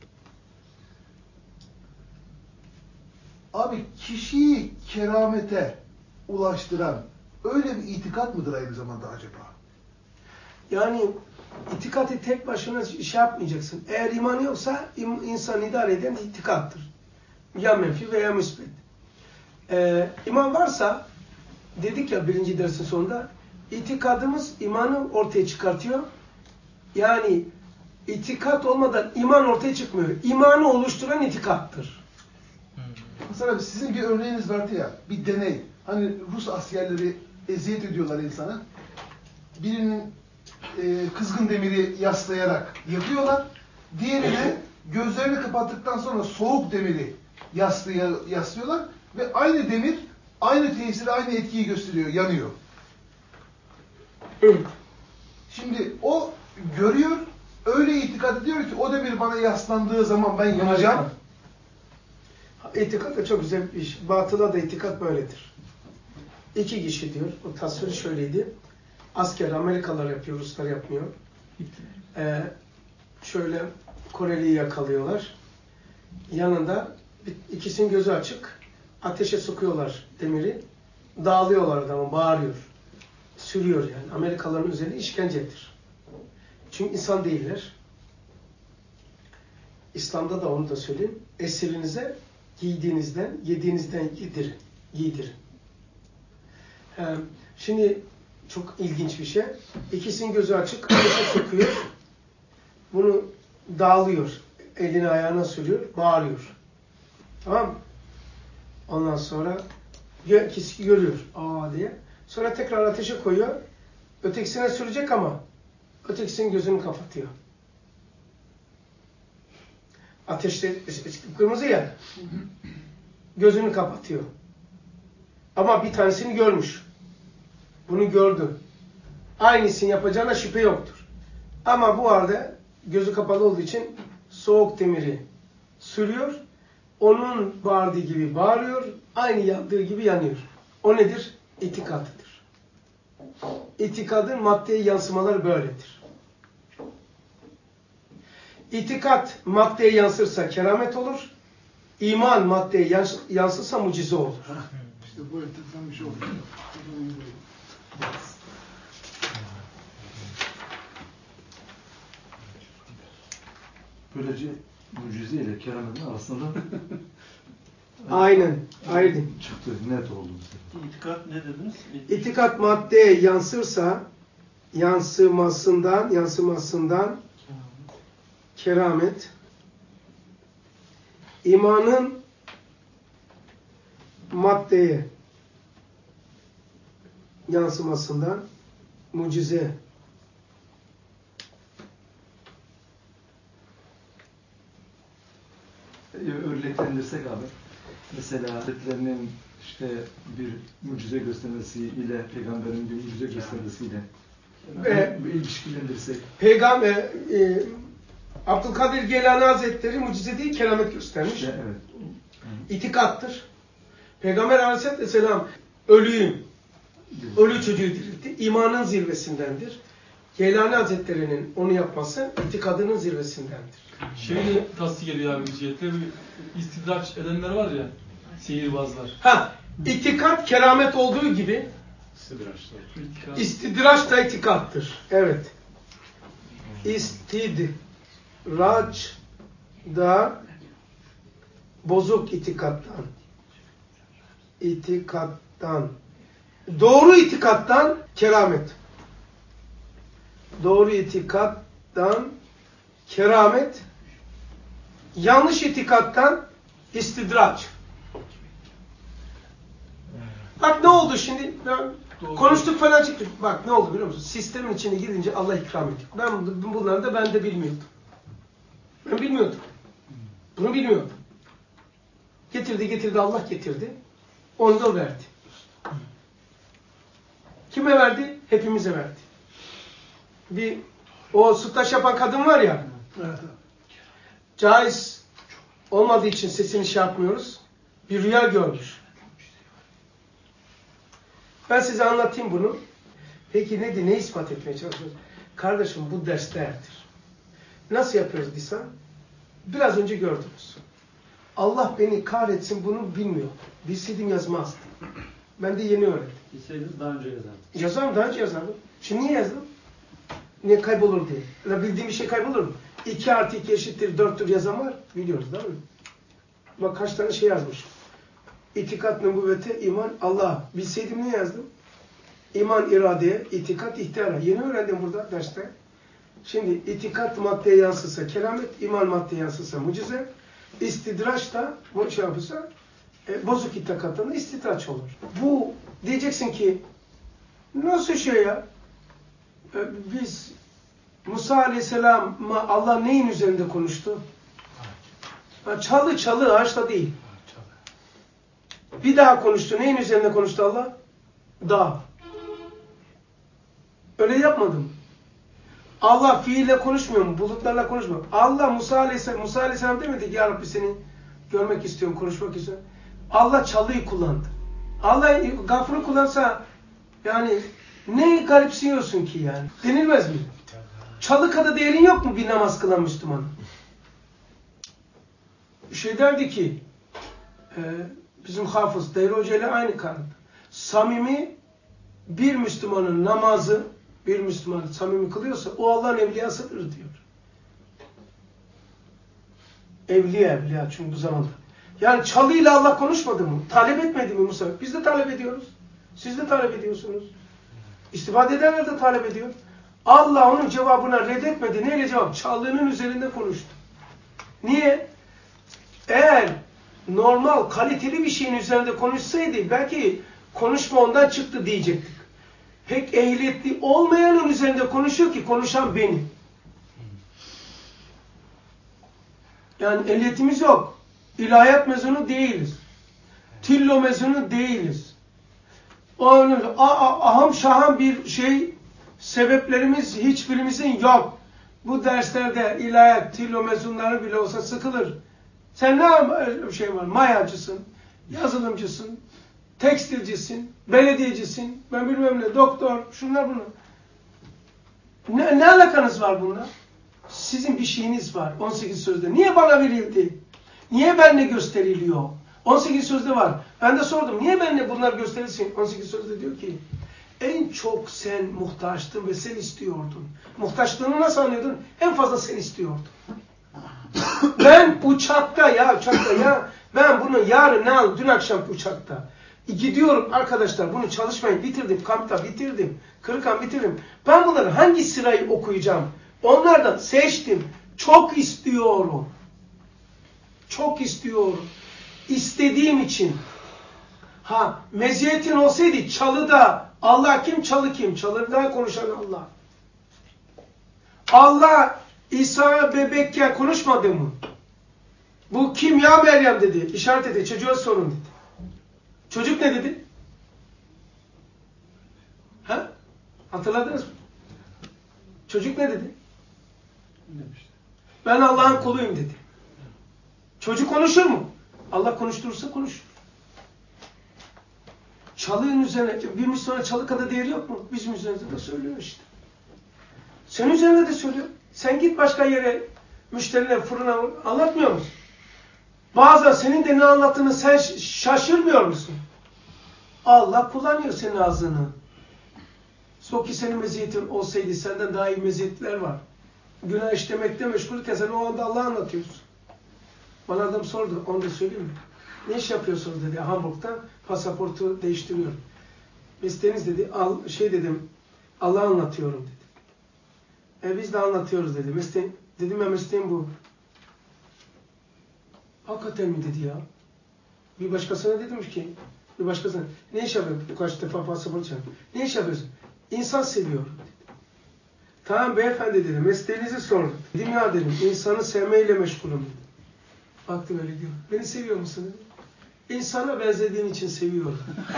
abi kişiyi keramete ulaştıran öyle bir itikat mıdır aynı zamanda acaba? Yani itikatı tek başına şey yapmayacaksın. Eğer iman yoksa insan idare eden itikattır. Ya menfi veya müsbet. Ee, iman varsa, dedik ya birinci dersin sonunda, itikadımız imanı ortaya çıkartıyor. Yani itikat olmadan iman ortaya çıkmıyor. İmanı oluşturan itikattır. Hasan abi sizin bir örneğiniz vardı ya, bir deney. Hani Rus askerleri eziyet ediyorlar insana. Birinin e, kızgın demiri yaslayarak yakıyorlar. Diğerine gözlerini kapattıktan sonra soğuk demiri yaslaya, yaslıyorlar. Ve aynı demir aynı tesiri, aynı etkiyi gösteriyor, yanıyor. Evet. Şimdi o görüyor, öyle itikad ediyor ki o demir bana yaslandığı zaman ben yanacağım. İtikat da çok güzel bir iş. Batıla da itikat böyledir. İki kişi diyor. O tasviri şöyleydi. Asker Amerikalılar yapıyor, Ruslar yapmıyor. Ee, şöyle Koreli'yi yakalıyorlar. Yanında ikisinin gözü açık. Ateşe sokuyorlar demiri. Dağılıyorlar adamı, bağırıyor. Sürüyor yani. Amerikalıların üzerine işkencedir. Çünkü insan değiller. İslam'da da onu da söyleyeyim. Esirinize giydiğinizden, yediğinizden yedirin, giydirin. Ee, şimdi çok ilginç bir şey. İkisinin gözü açık, ateşe sokuyor. Bunu dağılıyor. Elini ayağına sürüyor, bağırıyor. Tamam mı? Ondan sonra ikisi görüyor. Aa diye. Sonra tekrar ateşe koyuyor. Ötekisine sürecek ama ötekisinin gözünü kapatıyor. Ateşte kırmızı ya. Gözünü kapatıyor. Ama bir tanesini görmüş. Bunu gördü. Aynısını yapacağına şüphe yoktur. Ama bu arada gözü kapalı olduğu için soğuk demiri sürüyor. Onun bağırdığı gibi bağırıyor. Aynı yandığı gibi yanıyor. O nedir? İtikadıdır. İtikadın maddeye yansımaları böyledir. İtikat maddeye yansırsa keramet olur. İman maddeye yans yansırsa mucize olur. İşte bu enteresan bir şey oldu. Böylece mucize ile kerametin arasında Aynen. Aynen. çıktı. Net oldu. İtikat ne dediniz? İtikat maddeye yansırsa yansımasından yansımasından keramet, imanın maddeye yansımasından mucize. Örneklendirsek abi. Mesela Hazretlerinin işte bir mucize göstermesiyle, peygamberin bir mucize göstermesiyle Ve bir ilişkilendirsek. Peygamber e, Abdülkadir Geylani Hazretleri mucize değil, keramet göstermiş. İşte, evet. İtikattır. Peygamber Aleyhisselatü Vesselam ölüyüm, ölü çocuğu diriltti. İmanın zirvesindendir. Geylani Hazretleri'nin onu yapması itikadının zirvesindendir. Şeyi tasdik ediyor abi cihette. İstidraç edenler var ya, sihirbazlar. Ha, itikat keramet olduğu gibi istidraç da itikattır. Evet. İstidraç da bozuk itikattan. İtikattan. Doğru itikattan keramet. Doğru itikattan keramet. Yanlış itikattan istidraç. Bak ne oldu şimdi? Ben konuştuk falan çıktık. Bak ne oldu biliyor musun? Sistemin içine girince Allah ikram ediyor. Ben bunları da ben de bilmiyordum. Ben bilmiyordum. Bunu bilmiyordum. Getirdi getirdi Allah getirdi. Onu da verdi. Kime verdi? Hepimize verdi. Bir o sütlaç yapan kadın var ya. Evet. Caiz olmadığı için sesini şey yapmıyoruz. Bir rüya görmüş. Ben size anlatayım bunu. Peki nedir? Ne ispat etmeye çalışıyoruz? Kardeşim bu ders değerdir. Nasıl yapıyoruz Disa? Biraz önce gördünüz. Allah beni kahretsin bunu bilmiyor. Bilseydim yazmazdım. Ben de yeni öğrendim. Bilseydiniz daha önce yazardım. Yazarım, daha önce yazardım. Şimdi niye yazdım? Niye kaybolur diye. Ya bildiğim bir şey kaybolur mu? iki artı iki eşittir dörttür yazan var. Biliyoruz değil mi? Bak kaç tane şey yazmış. İtikat, nübüvvete, iman, Allah. Bilseydim niye yazdım? İman, iradeye, itikat, ihtiyara. Yeni öğrendim burada derste. Şimdi itikat maddeye yansısa keramet, iman maddeye yansısa mucize, istidraç da bu şey yapırsa e, bozuk itikattan da istidraç olur. Bu diyeceksin ki nasıl şey ya? E, biz Musa Aleyhisselam'a Allah neyin üzerinde konuştu? Çalı çalı ağaçta değil. Bir daha konuştu. Neyin üzerinde konuştu Allah? Dağ. Öyle yapmadım. Allah fiille konuşmuyor mu? Bulutlarla konuşmuyor. Allah Musa Aleyhisselam, Musa Aleyhisselam demedi ki ya Rabbi seni görmek istiyorum, konuşmak istiyorum. Allah çalıyı kullandı. Allah gafuru kullansa yani ne garipsiyorsun ki yani? Denilmez mi? Çalı kadar değerin yok mu bir namaz kılan Müslüman? Şey derdi ki e, bizim hafız Devri Hoca ile aynı kanıda. Samimi bir Müslümanın namazı bir Müslüman samimi kılıyorsa o Allah'ın evliyasıdır diyor. Evliya evliya çünkü bu zamanda. Yani çalıyla Allah konuşmadı mı? Talep etmedi mi Musa? Biz de talep ediyoruz. Siz de talep ediyorsunuz. İstifade edenler de talep ediyor. Allah onun cevabına reddetmedi. Neyle cevap? Çallığının üzerinde konuştu. Niye? Eğer normal, kaliteli bir şeyin üzerinde konuşsaydı belki konuşma ondan çıktı diyecektik. Pek ehliyetli olmayanın üzerinde konuşuyor ki konuşan benim. Yani ehliyetimiz yok. İlahiyat mezunu değiliz. Tillo mezunu değiliz. Onun aham şaham bir şey sebeplerimiz hiçbirimizin yok. Bu derslerde ilahiyat, tillo mezunları bile olsa sıkılır. Sen ne şey var? Mayacısın, yazılımcısın, tekstilcisin, belediyecisin, ben bilmem ne, doktor, şunlar bunlar. Ne, ne alakanız var bunlar? Sizin bir şeyiniz var on sekiz sözde. Niye bana verildi? Niye benimle gösteriliyor? on sekiz sözde var. Ben de sordum. Niye benimle bunlar gösterilsin? on sekiz sözde diyor ki en çok sen muhtaçtın ve sen istiyordun. Muhtaçlığını nasıl anlıyordun? En fazla sen istiyordun. Ben uçakta ya uçakta ya ben bunu yarın ne aldım? Dün akşamki uçakta. Gidiyorum arkadaşlar bunu çalışmayı bitirdim. Kampta bitirdim. Kırıkan bitirdim. Ben bunları hangi sırayı okuyacağım? Onlardan seçtim. Çok istiyorum. Çok istiyorum. İstediğim için. Ha meziyetin olsaydı çalıda Allah kim çalı kim? Çalıda konuşan Allah. Allah İsa bebekken konuşmadı mı? Bu kim ya Meryem dedi. İşaret etti. Çocuğa sorun dedi. Çocuk ne dedi? Ha? Hatırladınız mı? Çocuk ne dedi? Ben Allah'ın kuluyum dedi. Çocuk konuşur mu? Allah konuşturursa konuşur. Çalığın üzerine, bir Müslümana çalı kadar değeri yok mu? Bizim üzerimizde de söylüyor işte. Senin üzerinde de söylüyor. Sen git başka yere, müşteriler fırına anlatmıyor musun? Bazen senin de ne anlattığını sen şaşırmıyor musun? Allah kullanıyor senin ağzını. O ki senin meziyetin olsaydı senden daha iyi meziyetler var. Günah işlemekte meşgulken sen o anda Allah'ı anlatıyorsun. Bana adam sordu, onu da söyleyeyim mi? Ne iş yapıyorsunuz dedi Hamburg'da, pasaportu değiştiriyorum. Mesleğiniz dedi, al, şey dedim, Allah'ı anlatıyorum dedi. E biz de anlatıyoruz dedi. Mesleğim, dedim ya mesleğim bu. Hakikaten mi dedi ya? Bir başkasına dedim ki, bir başkasına, ne iş yapıyorsun? Kaç defa pasaport çağırdım. Ne iş yapıyorsun? İnsan seviyorum dedi. Tamam beyefendi dedi, mesleğinizi sordum. Dedim ya dedim, insanı sevmeyle meşgulüm dedi. Baktım öyle diyor. Beni seviyor musun dedi. İnsana benzediğin için seviyorum.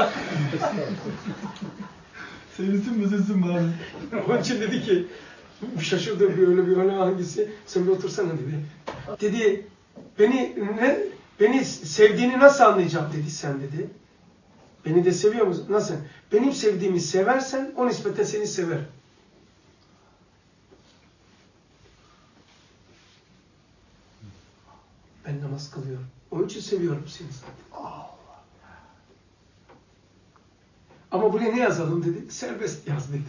Sevinsin mi sevinsin bari. Onun için dedi ki, şaşırdım bir öyle bir öyle hangisi, sen bir otursana dedi. Dedi, beni ne, beni sevdiğini nasıl anlayacağım dedi sen dedi. Beni de seviyor musun? Nasıl? Benim sevdiğimi seversen o nispeten seni sever. Ben namaz kılıyorum. Onun için seviyorum seni zaten. Allah. Ama buraya ne yazalım dedi. Serbest yaz dedi.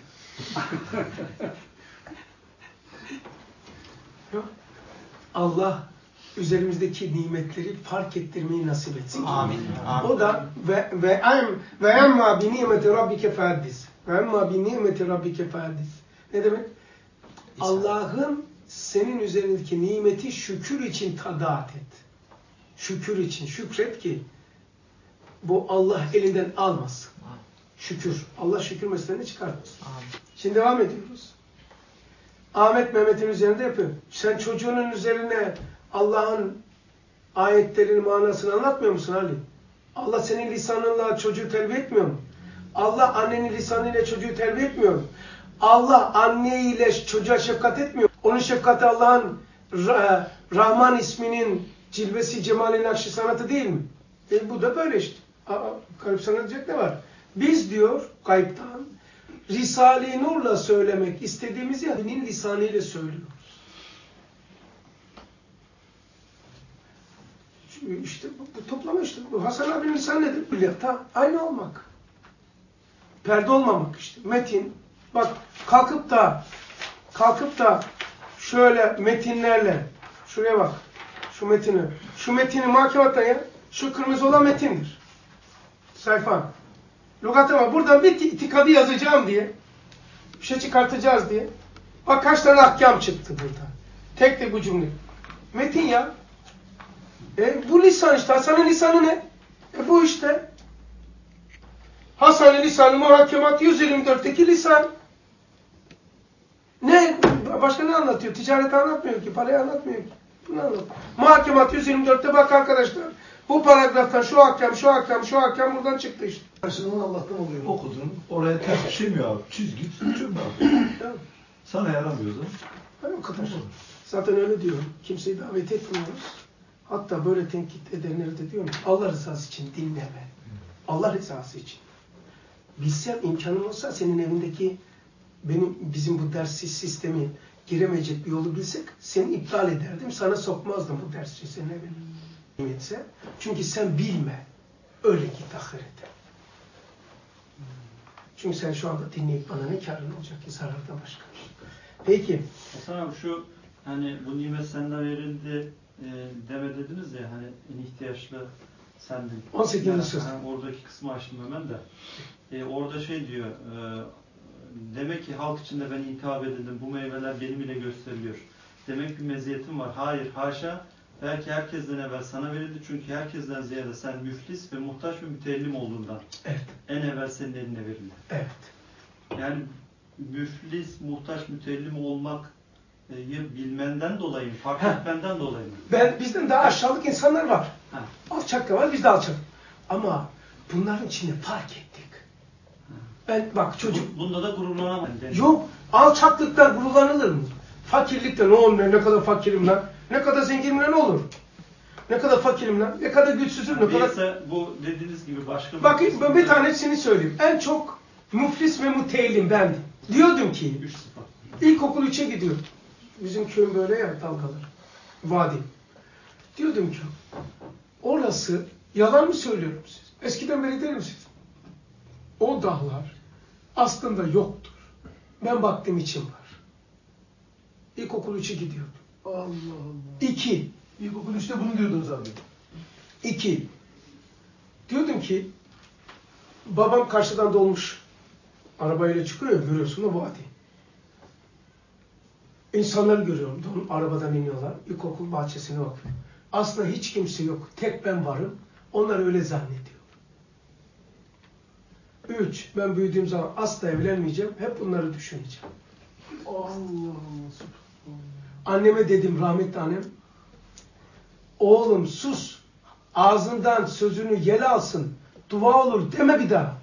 Allah üzerimizdeki nimetleri fark ettirmeyi nasip etsin. Amin. Amin. O da ve ve em ve emma bi nimeti rabbike fehaddis. Ve emma bi nimeti rabbike fehaddis. Ne demek? Allah'ın senin üzerindeki nimeti şükür için tadat et. Şükür için. Şükret ki bu Allah elinden almasın. Şükür. Allah şükür meselelerini çıkartmasın. Şimdi devam ediyoruz. Ahmet Mehmet'in üzerinde yapıyor. Sen çocuğunun üzerine Allah'ın ayetlerinin manasını anlatmıyor musun Ali? Allah senin lisanınla çocuğu terbiye etmiyor mu? Allah annenin lisanıyla çocuğu terbiye etmiyor mu? Allah anneyle çocuğa şefkat etmiyor. Onun şefkati Allah'ın Rahman isminin Cilvesi cemalin nakşi sanatı değil mi? E bu da böyle işte. Aa, garip sanatacak ne var? Biz diyor gaybtan Risale-i Nur'la söylemek istediğimizi Rabbinin lisanıyla söylüyoruz. İşte bu, bu toplama işte. Bu Hasan abinin lisanı nedir? Bilyatta aynı olmak. Perde olmamak işte. Metin. Bak kalkıp da kalkıp da şöyle metinlerle şuraya bak. Şu metini. Şu metini mahkematta ya. Şu kırmızı olan metindir. Sayfa. Lügatı var. Buradan bir itikadı yazacağım diye. Bir şey çıkartacağız diye. Bak kaç tane ahkam çıktı burada. Tek tek bu cümle. Metin ya. E bu lisan işte. Hasan'ın lisanı ne? E bu işte. Hasan-ı Lisan-ı Muhakemat yüz yirmi dörtteki lisan. Ne? Başka ne anlatıyor? Ticaret anlatmıyor ki. Parayı anlatmıyor ki. Bunu anlatıyor. Muhakemat yüz yirmi dörtte bak arkadaşlar. Bu paragraftan şu hakem, şu hakem, şu hakem buradan çıktı işte. Karşılığını Allah'tan oluyor. Okudun. Oraya ters bir şey mi abi? Çizgi, çöp abi. Sana yaramıyorsa. Hayır o kadar. Zaten öyle diyorum. Kimseyi davet etmiyoruz. Hatta böyle tenkit edenleri de diyorum. Allah rızası için dinleme. Allah rızası için. Bilsem imkanım olsa senin evindeki benim bizim bu ders sistemi giremeyecek bir yolu bilsek seni iptal ederdim. Sana sokmazdım bu dersi senin evine. Çünkü sen bilme. Öyle git ahirete. Çünkü sen şu anda dinleyip bana ne karın olacak ki zarardan başka bir şey. Peki. Hasan abi şu hani bu nimet senden verildi e, deme dediniz ya hani en ihtiyaçlı sendin. on sekizinci yani, söz. hani oradaki kısmı açtım hemen de. E, orada şey diyor e, demek ki halk içinde ben hitap edildim. Bu meyveler benim ile gösteriliyor. Demek bir meziyetim var. Hayır haşa. Belki herkesten evvel sana verildi. Çünkü herkesten ziyade sen müflis ve muhtaç ve mütellim olduğundan. Evet. En evvel senin eline verildi. Evet. Yani müflis, muhtaç, mütellim olmak bilmenden dolayı mı? Fark etmenden dolayı mı? Ben, bizden daha aşağılık insanlar var. Ha. Alçak da var, biz de alçak. Ama bunların içinde fark ettik. Ha. Ben bak çocuk... Bunda da gururlanamam. Yok, alçaklıktan gururlanılır mı? Fakirlikten ne olur, ne kadar fakirim lan? Ne kadar zenginim lan ne olur? Ne kadar fakirim lan? Ne kadar güçsüzüm, ne kadar... Değilse bu dediğiniz gibi başka... Bak ben bir tanesini söyleyeyim. En çok müflis ve müteellim bendim. Diyordum ki, ilkokul üçe gidiyor. Bizim köyün böyle ya dalgalar. Vadi. Diyordum ki, orası, yalan mı söylüyorum siz? Eskiden beri derim siz. O dağlar aslında yoktur. Ben baktım için var. İlkokul üçe gidiyordum. Allah Allah. İki. İlkokul üçte bunu diyordunuz abi. İki. Diyordum ki, babam karşıdan dolmuş. Arabayla çıkıyor ya, görüyorsun o vadi. İnsanları görüyorum. Don, arabadan iniyorlar. İlkokul bahçesine bakıyorum. Aslında hiç kimse yok. Tek ben varım. Onlar öyle zannediyor. Üç. Ben büyüdüğüm zaman asla evlenmeyeceğim. Hep bunları düşüneceğim. Allah Allah. Anneme dedim, rahmetli annem. Oğlum sus. Ağzından sözünü yel alsın. Dua olur deme bir daha.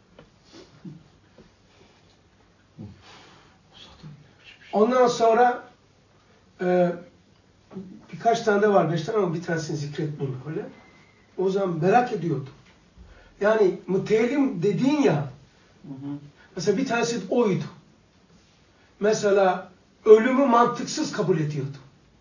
Ondan sonra e, birkaç tane de var, beş tane ama bir tanesini zikretmeyeyim böyle. O zaman merak ediyordum. Yani müteellim dediğin ya, hı hı. Mesela bir tanesi oydu. Mesela ölümü mantıksız kabul ediyordu.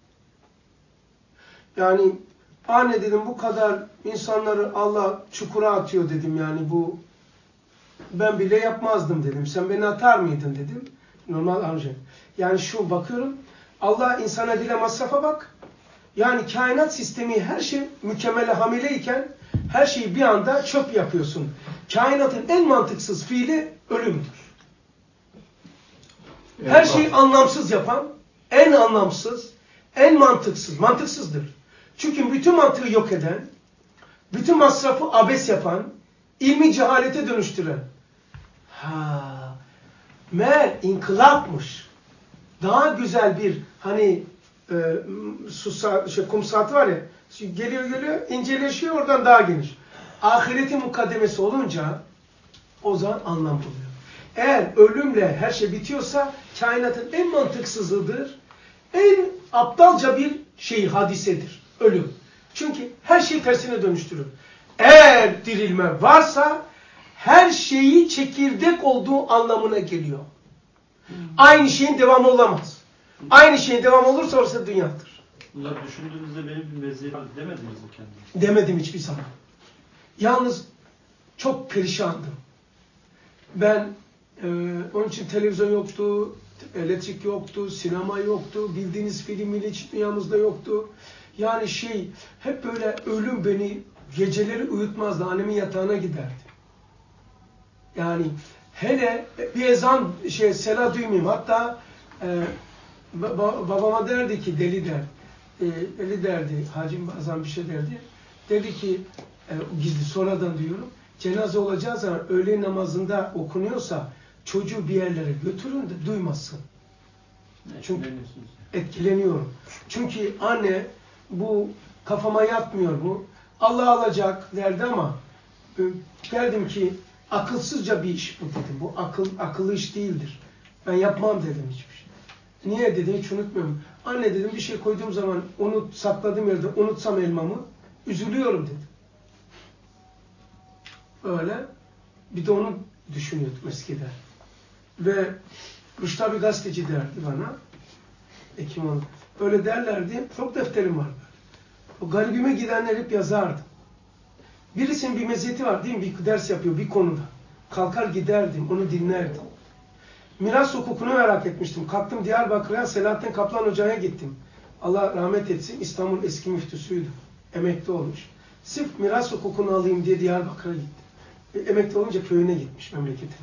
Yani anne dedim bu kadar insanları Allah çukura atıyor dedim yani bu ben bile yapmazdım dedim. Sen beni atar mıydın dedim. Normal amca. Yani şu bakıyorum Allah insana dile masrafa bak. Yani kainat sistemi her şey mükemmele hamileyken her şeyi bir anda çöp yapıyorsun. Kainatın en mantıksız fiili ölümdür. Evet, her şeyi anlamsız yapan, en anlamsız, en mantıksız, mantıksızdır. Çünkü bütün mantığı yok eden, bütün masrafı abes yapan, ilmi cehalete dönüştüren. Ha, meğer inkılapmış. Daha güzel bir hani e, su saat, şey, kum saati var ya, geliyor geliyor, inceleşiyor oradan daha geniş. Ahiretin mukaddemesi olunca o zaman anlam buluyor. Eğer ölümle her şey bitiyorsa kainatın en mantıksızıdır, en aptalca bir şey, hadisedir. Ölüm. Çünkü her şeyi tersine dönüştürür. Eğer dirilme varsa her şeyi çekirdek olduğu anlamına geliyor. Aynı şeyin devamı olamaz. Aynı şeyin devamı olursa orası dünyadır. Bunları düşündüğünüzde benim bir meziyetim demediniz mi kendinize? Demedim hiçbir zaman. Yalnız çok perişandım. Ben e, onun için televizyon yoktu, elektrik yoktu, sinema yoktu, bildiğiniz film hiç dünyamızda yoktu. Yani şey, hep böyle ölüm beni geceleri uyutmazdı. Annemin yatağına giderdi. Yani hele bir ezan, şey, sela duymayayım. Hatta e, ba babama derdi ki, deli derdi. E, deli derdi, hacim bazen bir şey derdi. Dedi ki, e, gizli sonradan diyorum, cenaze olacağı zaman öğle namazında okunuyorsa çocuğu bir yerlere götürün de duymasın. Çünkü etkileniyorum. Çünkü anne bu kafama yatmıyor bu. Allah alacak derdi ama e, derdim ki akılsızca bir iş bu dedim. Bu akıl akıllı iş değildir. Ben yapmam dedim hiçbir şey. Niye dedim hiç unutmuyorum. Anne dedim bir şey koyduğum zaman onu sakladığım yerde unutsam elmamı üzülüyorum dedim. Öyle. Bir de onu düşünüyordum eskiden. Ve Rüştü abi gazeteci derdi bana. Ekim onu. Öyle derlerdi. Çok defterim var böyle. O garibime gidenler hep yazardım. Birisinin bir meziyeti var değil mi? Bir ders yapıyor bir konuda. Kalkar giderdim, onu dinlerdim. Miras hukukunu merak etmiştim. Kalktım Diyarbakır'a, Selahattin Kaplan Hoca'ya gittim. Allah rahmet etsin, İstanbul eski müftüsüydü. Emekli olmuş. Sırf miras hukukunu alayım diye Diyarbakır'a gittim. E, emekli olunca köyüne gitmiş, memleketine.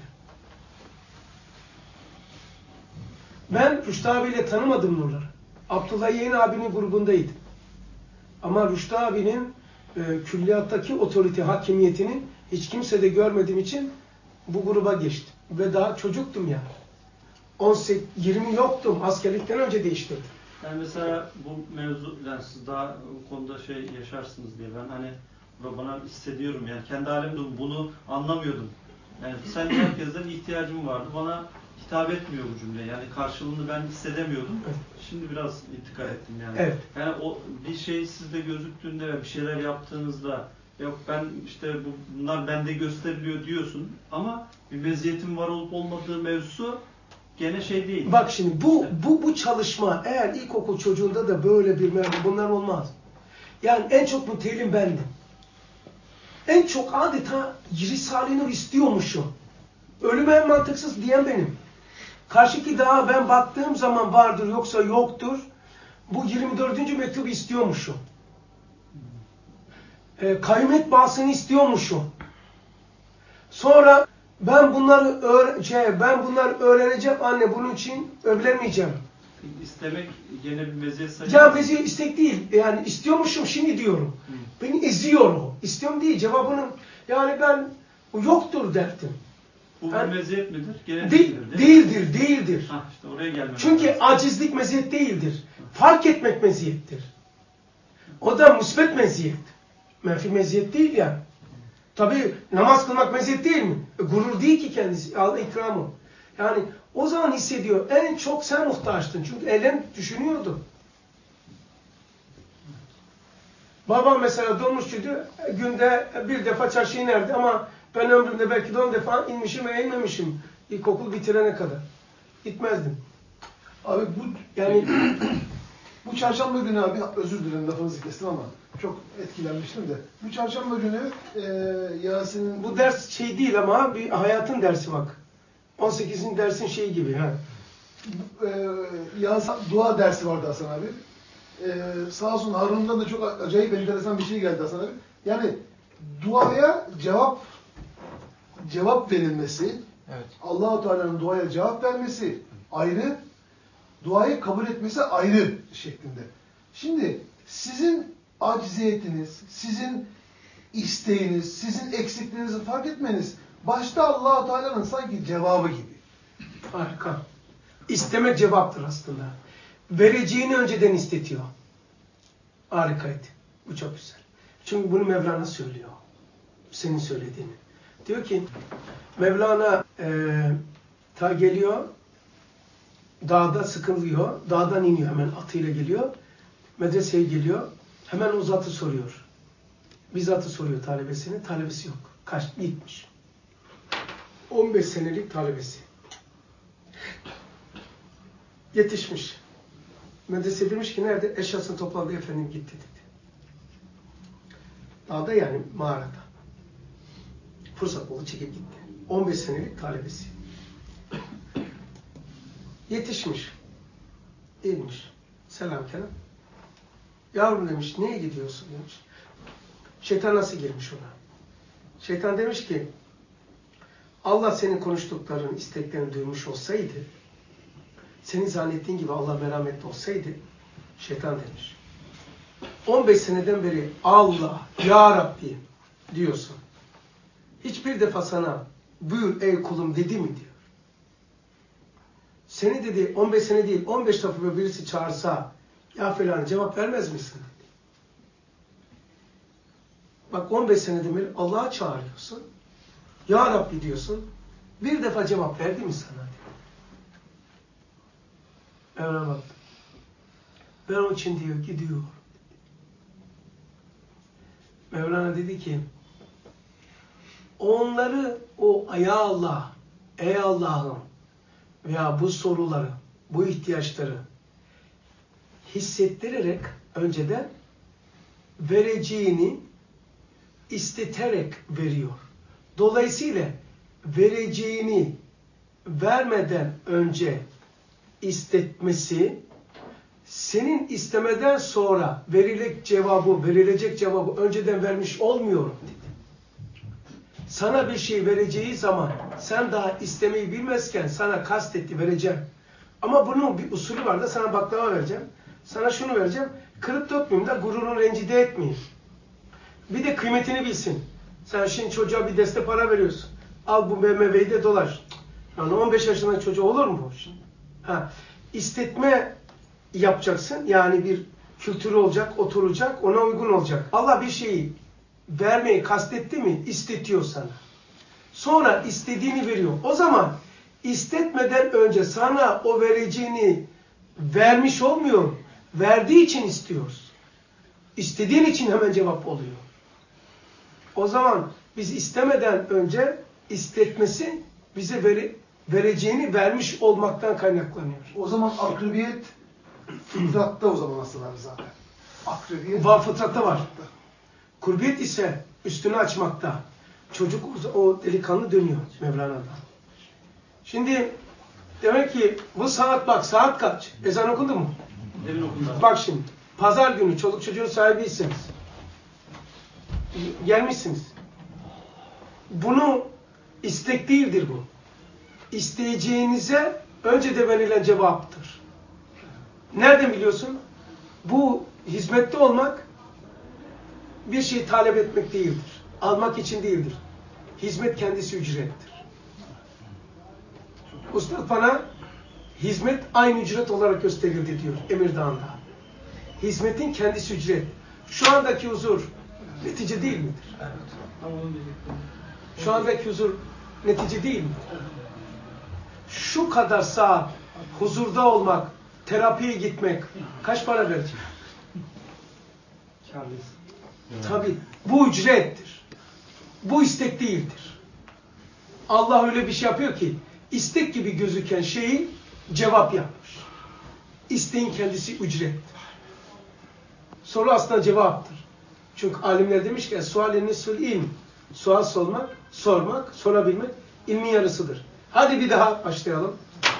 Ben Rüştü abiyle tanımadım Nurları. Abdullah Yeğen abinin grubundaydım. Ama Rüştü abinin e, külliyattaki otorite, hakimiyetini hiç kimse de görmediğim için bu gruba geçtim. Ve daha çocuktum yani. on sekiz, yirmi yoktum. Askerlikten önce değiştirdim. Yani mesela bu mevzu, yani siz daha bu konuda şey yaşarsınız diye ben hani bana hissediyorum yani kendi halimde bunu anlamıyordum. Yani sen herkesten ihtiyacım vardı. Bana hitap etmiyor bu cümle. Yani karşılığını ben hissedemiyordum. Evet. Şimdi biraz itikad ettim yani. Evet. Yani o bir şey sizde gözüktüğünde ve bir şeyler yaptığınızda yok ben işte bu, bunlar bende gösteriliyor diyorsun ama bir meziyetin var olup olmadığı mevzusu gene şey değil. Bak şimdi bu bu bu çalışma eğer ilkokul çocuğunda da böyle bir mevzu bunlar olmaz. Yani en çok mütelim bendim. En çok adeta Risale-i Nur istiyormuşum. Ölüme en mantıksız diyen benim. Karşıki dağa ben baktığım zaman vardır yoksa yoktur. Bu yirmi dördüncü mektubu istiyormuşum. E, kaymet bağısını istiyormuşum. Sonra ben bunları şey, ben bunları öğreneceğim anne bunun için öğrenemeyeceğim. İstemek gene bir meziyet sayılır. Ya meziyet istek değil. Yani istiyormuşum şimdi diyorum. Hı. Beni eziyor o. İstiyorum değil cevabını. Yani ben yoktur derdim. Bu yani, bir meziyet midir? Gene de, değildir. Değil değildir, mi? değildir. Hah, işte oraya gelmemiz Çünkü lazım. acizlik meziyet değildir. Hı. Fark etmek meziyettir. O da müsbet meziyet. Menfi meziyet değil yani. Tabii namaz kılmak meziyet değil mi? E, gurur değil ki kendisi. Allah ikramı. Yani o zaman hissediyor. En çok sen muhtaçtın. Çünkü elem düşünüyordu. Babam mesela dolmuşçuydu. Günde bir defa çarşıya inerdi ama ben ömrümde belki de on defa inmişim ve inmemişim. İlkokul bitirene kadar. Gitmezdim. Abi bu yani bu çarşamba günü abi özür dilerim lafınızı kestim ama çok etkilenmiştim de. Bu çarşamba günü e, Yasin'in... Bu ders şey değil ama bir hayatın dersi bak. on sekizin dersin şeyi gibi. Ha. E, Yasin dua dersi vardı Hasan abi. E, sağ olsun Harun'dan da çok acayip enteresan bir şey geldi Hasan abi. Yani duaya cevap cevap verilmesi, evet. Allah-u Teala'nın duaya cevap vermesi ayrı, duayı kabul etmesi ayrı şeklinde. Şimdi sizin aciziyetiniz, sizin isteğiniz, sizin eksikliğinizi fark etmeniz başta Allah-u Teala'nın sanki cevabı gibi. Harika. İstemek cevaptır aslında. Vereceğini önceden istetiyor. Harikaydı. Bu çok güzel. Çünkü bunu Mevlana söylüyor. Senin söylediğini. Diyor ki Mevlana e, ta geliyor dağda sıkılıyor. Dağdan iniyor hemen atıyla geliyor. Medreseye geliyor. Hemen o zatı soruyor. Bir zatı soruyor talebesinin. Talebesi yok. Kaç? Gitmiş. on beş senelik talebesi. Yetişmiş. Medrese demiş ki nerede? Eşyasını topladı efendim gitti dedi. Dağda yani mağarada. Fırsat buldu çekip gitti. on beş senelik talebesi. Yetişmiş. İnmiş. Selam kelam. Yavrum demiş, neye gidiyorsun demiş. Şeytan nasıl girmiş ona? Şeytan demiş ki, Allah senin konuştukların, isteklerini duymuş olsaydı, senin zannettiğin gibi Allah merhametli olsaydı, şeytan demiş. on beş seneden beri Allah, Ya Rabbi diyorsun. Hiçbir defa sana buyur ey kulum dedi mi diyor. Seni dedi on beş sene değil on beş defa birisi çağırsa ya falan cevap vermez misin dedi. Bak on beş seneden beri Allah'a çağırıyorsun. Ya Rabbi diyorsun. Bir defa cevap verdi mi sana dedi. Mevlana baktı. Ben onun için diyor gidiyor. Mevlana dedi ki onları o ya Allah, ey Allah'ım veya bu soruları, bu ihtiyaçları hissettirerek önceden vereceğini isteterek veriyor. Dolayısıyla vereceğini vermeden önce istetmesi senin istemeden sonra verilecek cevabı, verilecek cevabı önceden vermiş olmuyorum dedi. Sana bir şey vereceği zaman sen daha istemeyi bilmezken sana kastetti vereceğim. Ama bunun bir usulü var da sana baklava vereceğim. Sana şunu vereceğim. Kırıp dökmeyeyim de gururunu rencide etmeyeyim. Bir de kıymetini bilsin. Sen şimdi çocuğa bir deste para veriyorsun. Al bu B M W'yi de dolaş. Yani on beş yaşında çocuğu olur mu? Ha, istetme yapacaksın. Yani bir kültürü olacak, oturacak, ona uygun olacak. Allah bir şeyi vermeyi kastetti mi? İstetiyor sana. Sonra istediğini veriyor. O zaman istetmeden önce sana o vereceğini vermiş olmuyor. Verdiği için istiyoruz. İstediğin için hemen cevap oluyor. O zaman biz istemeden önce istetmesi bize vere, vereceğini vermiş olmaktan kaynaklanıyor. O zaman akribiyet fıtratta o zaman aslında zaten. Akribiyet var, fıtratta var. Kurbiyet ise üstünü açmakta. Çocuk o delikanlı dönüyor Mevlana'da. Şimdi demek ki bu saat bak saat kaç? Ezan okundu mu? Demin okundu. Bak şimdi pazar günü çoluk çocuğun sahibiyseniz gelmişsiniz. Bunu istek değildir bu. İsteyeceğinize önce de verilen cevaptır. Nereden biliyorsun? Bu hizmette olmak bir şey talep etmek değildir. Almak için değildir. Hizmet kendisi ücrettir. Ustad bana hizmet aynı ücret olarak gösterildi diyor Emirdağ'ında. Hizmetin kendisi ücret. Şu andaki huzur netice değil midir? Şu andaki huzur netice değil midir? Şu kadar saat huzurda olmak, terapiye gitmek kaç para verecek? Tabii bu ücrettir. Bu istek değildir. Allah öyle bir şey yapıyor ki istek gibi gözüken şeyi cevap yapmış. İsteğin kendisi ücrettir. Soru aslında cevaptır. Çünkü alimler demiş ki sual-i nisfül ilm. Sual sormak, sormak, sorabilmek ilmin yarısıdır. Hadi bir daha başlayalım.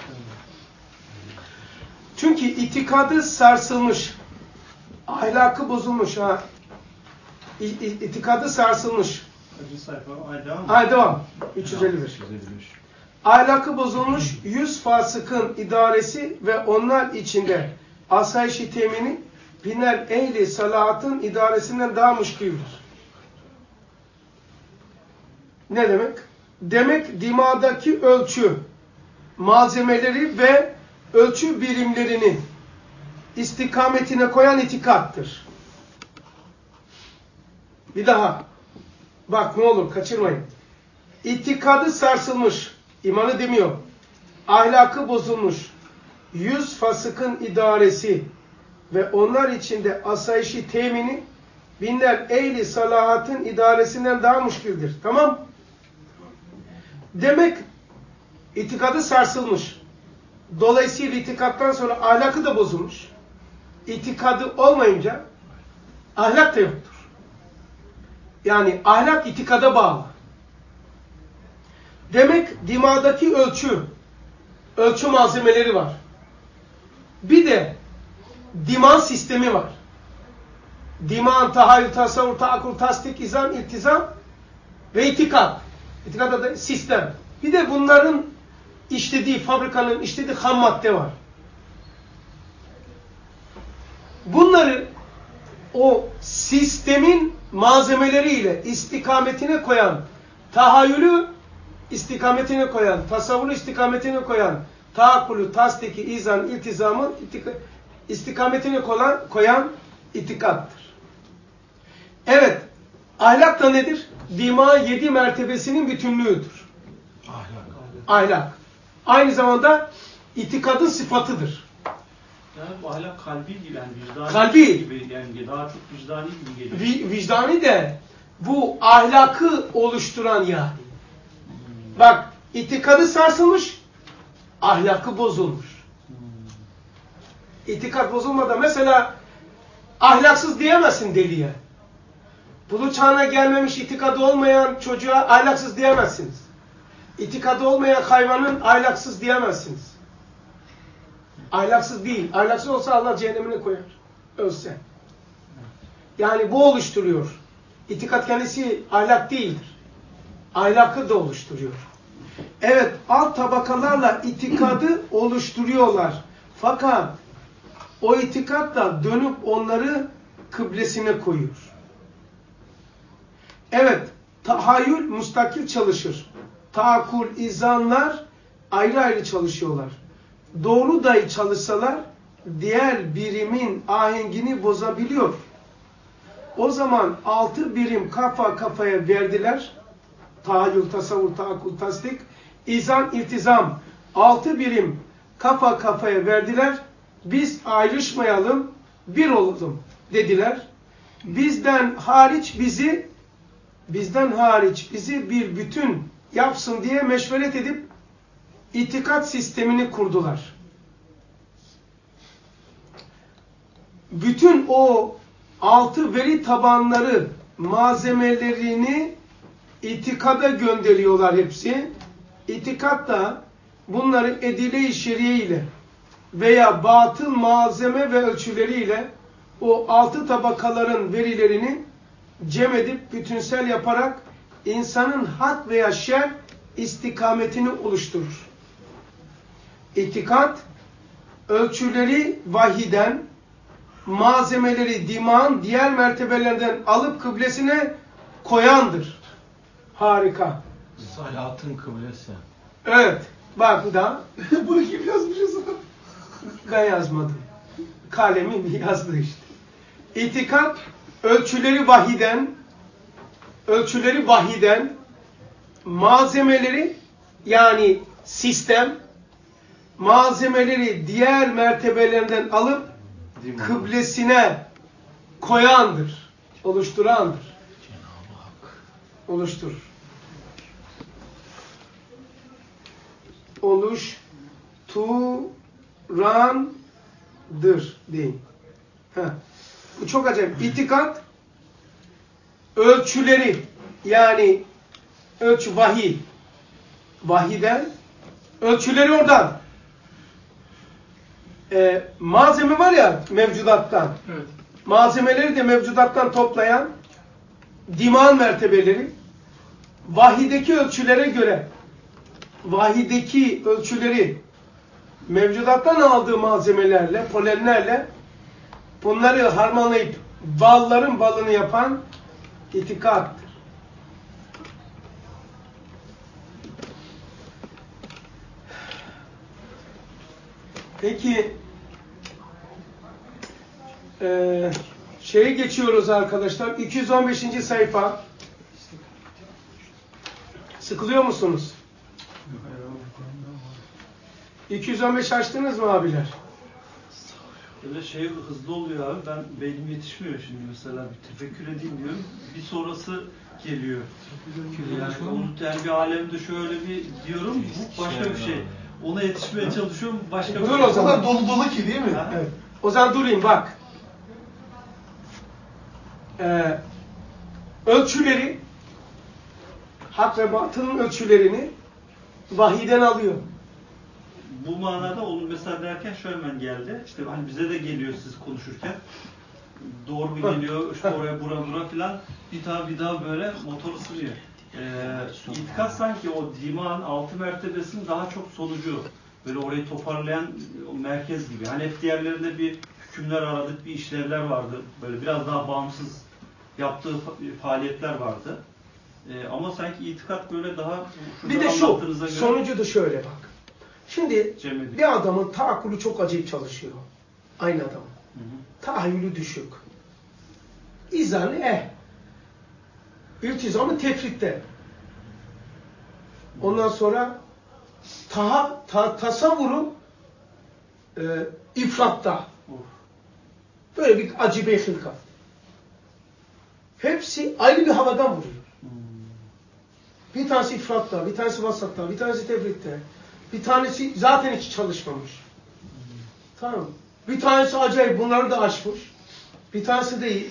Çünkü itikadı sarsılmış, ahlakı bozulmuş. Ha. İtikadı sarsılmış. Kaçıncı sayfa? Ay devam mı? Ay devam. üç yüz elli bir. Ahlakı bozulmuş yüz fasıkın idaresi ve onlar içinde asayiş-i temini biner ehli salahatın idaresinden daha müşkildir. Ne demek? Demek dimadaki ölçü, malzemeleri ve ölçü birimlerini istikametine koyan itikattır. Bir daha. Bak ne olur kaçırmayın. İtikadı sarsılmış, imanı demiyor. Ahlakı bozulmuş, yüz fasıkın idaresi ve onlar içinde asayişi temini binler ehli salahatın idaresinden daha müşkildir. Tamam? Demek itikadı sarsılmış. Dolayısıyla itikattan sonra ahlakı da bozulmuş. İtikadı olmayınca ahlak da yoktur. Yani ahlak itikada bağlı. Demek dimadaki ölçü, ölçü malzemeleri var. Bir de diman sistemi var. Diman, tahayyül, tasavvur, taakkul, tasdik, izan, iltizam ve itikat. İtikat da sistem. Bir de bunların işlediği, fabrikanın işlediği ham madde var. Bunları o sistemin malzemeleriyle istikametine koyan, tahayyülü istikametine koyan, tasavvuru istikametine koyan, taakkulü, tasdiki, izan, iltizamı istikametine koyan, koyan itikattır. Evet, ahlak da nedir? Dima yedi mertebesinin bütünlüğüdür. Ahlak. Ahlak. Aynı zamanda itikadın sıfatıdır. Yani bu ahlak kalbi gibi, yani vicdani Kalbi. gibi, yani daha çok vicdani gibi geliyor. Vi, vicdani de bu ahlakı oluşturan yani. Hmm. Bak, itikadı sarsılmış, ahlakı bozulmuş. Hmm. İtikat bozulmadan mesela ahlaksız diyemezsin deliye. Buluğ çağına gelmemiş itikadı olmayan çocuğa ahlaksız diyemezsiniz. İtikadı olmayan hayvanın ahlaksız diyemezsiniz. Ahlaksız değil. Ahlaksız olsa Allah cehennemine koyar. Ölse. Yani bu oluşturuyor. İtikat kendisi ahlak değildir. Ahlakı da oluşturuyor. Evet, alt tabakalarla itikadı oluşturuyorlar. Fakat o itikat da dönüp onları kıblesine koyuyor. Evet, tahayyül müstakil çalışır. Taakkul, izanlar ayrı ayrı çalışıyorlar. Doğru dahi çalışsalar diğer birimin ahengini bozabiliyor. O zaman altı birim kafa kafaya verdiler. Tahayyül, tasavvur, taakkul, tasdik, izan, iltizam. Altı birim kafa kafaya verdiler. Biz ayrışmayalım, bir olalım dediler. Bizden hariç bizi, bizden hariç bizi bir bütün yapsın diye meşveret edip itikat sistemini kurdular. Bütün o altı veri tabanları malzemelerini itikada gönderiyorlar hepsi. İtikat da bunları edile-i şeriye ile veya batıl malzeme ve ölçüleriyle o altı tabakaların verilerini cem edip bütünsel yaparak insanın hak veya şer istikametini oluşturur. İtikat, ölçüleri vahiden, malzemeleri dimağın diğer mertebelerden alıp kıblesine koyandır. Harika. Salatın kıblesi. Evet. Bak bu da. Bunu kim yazmışız? Ben yazmadım. Kalemim yazdı işte. İtikat, ölçüleri vahiden, ölçüleri vahiden, malzemeleri yani sistem, malzemeleri diğer mertebelerinden alıp kıblesine koyandır, oluşturandır. Cenab-ı Hak oluşturur. Oluşturandır deyin. Heh. Bu çok acayip. İtikat ölçüleri yani ölçü vahiy vahiden ölçüleri oradan e, malzeme var ya mevcudattan Evet. malzemeleri de mevcudattan toplayan diman mertebeleri vahideki ölçülere göre vahideki ölçüleri mevcudattan aldığı malzemelerle, polenlerle bunları harmanlayıp balların balını yapan itikattır. Peki e, şeye geçiyoruz arkadaşlar. iki yüz on beşinci sayfa. Sıkılıyor musunuz? iki yüz on beş açtınız mı abiler? Böyle şey hızlı oluyor abi. Ben beynim yetişmiyor şimdi mesela. Bir tefekkür edeyim diyorum. Bir sonrası geliyor. Yani onu yani bir alemde şöyle bir diyorum. Bu başka bir şey. Ona yetişmeye çalışıyorum. Başka bir Dur şey. o zaman. Dolu dolu ki değil mi? Ha? Evet. O zaman durayım bak. Ee, ölçüleri, hak ve batılın ölçülerini vahiyden alıyor. Bu manada onu mesela derken şöyle hemen geldi. İşte hani bize de geliyor siz konuşurken. Doğru mu geliyor, işte oraya bura bura filan. Bir daha bir daha böyle motor ısınıyor. Ee, itikat sanki o dimağın altı mertebesinin daha çok sonucu. Böyle orayı toparlayan o merkez gibi. Hani hep diğerlerinde bir hükümler aradık, bir işlevler vardı. Böyle biraz daha bağımsız yaptığı faaliyetler vardı. Ee, ama sanki itikat böyle daha... Bir de şu, göre... sonucu da şöyle bak. Şimdi Cemil. bir adamın taakkülü çok acayip çalışıyor. Aynı adam. Hı hı. Tahayyülü düşük. İzanı eh. İltizamı tefritte. Ondan sonra taha, ta, tasavvuru e, ifratta. Böyle bir acibe hılka. Hepsi ayrı bir havadan vuruyor. Bir tanesi ifratta, bir tanesi vasatta, bir tanesi tefritte. Bir tanesi zaten hiç çalışmamış. Tamam. Bir tanesi acayip, bunları da aşmış. Bir tanesi değil.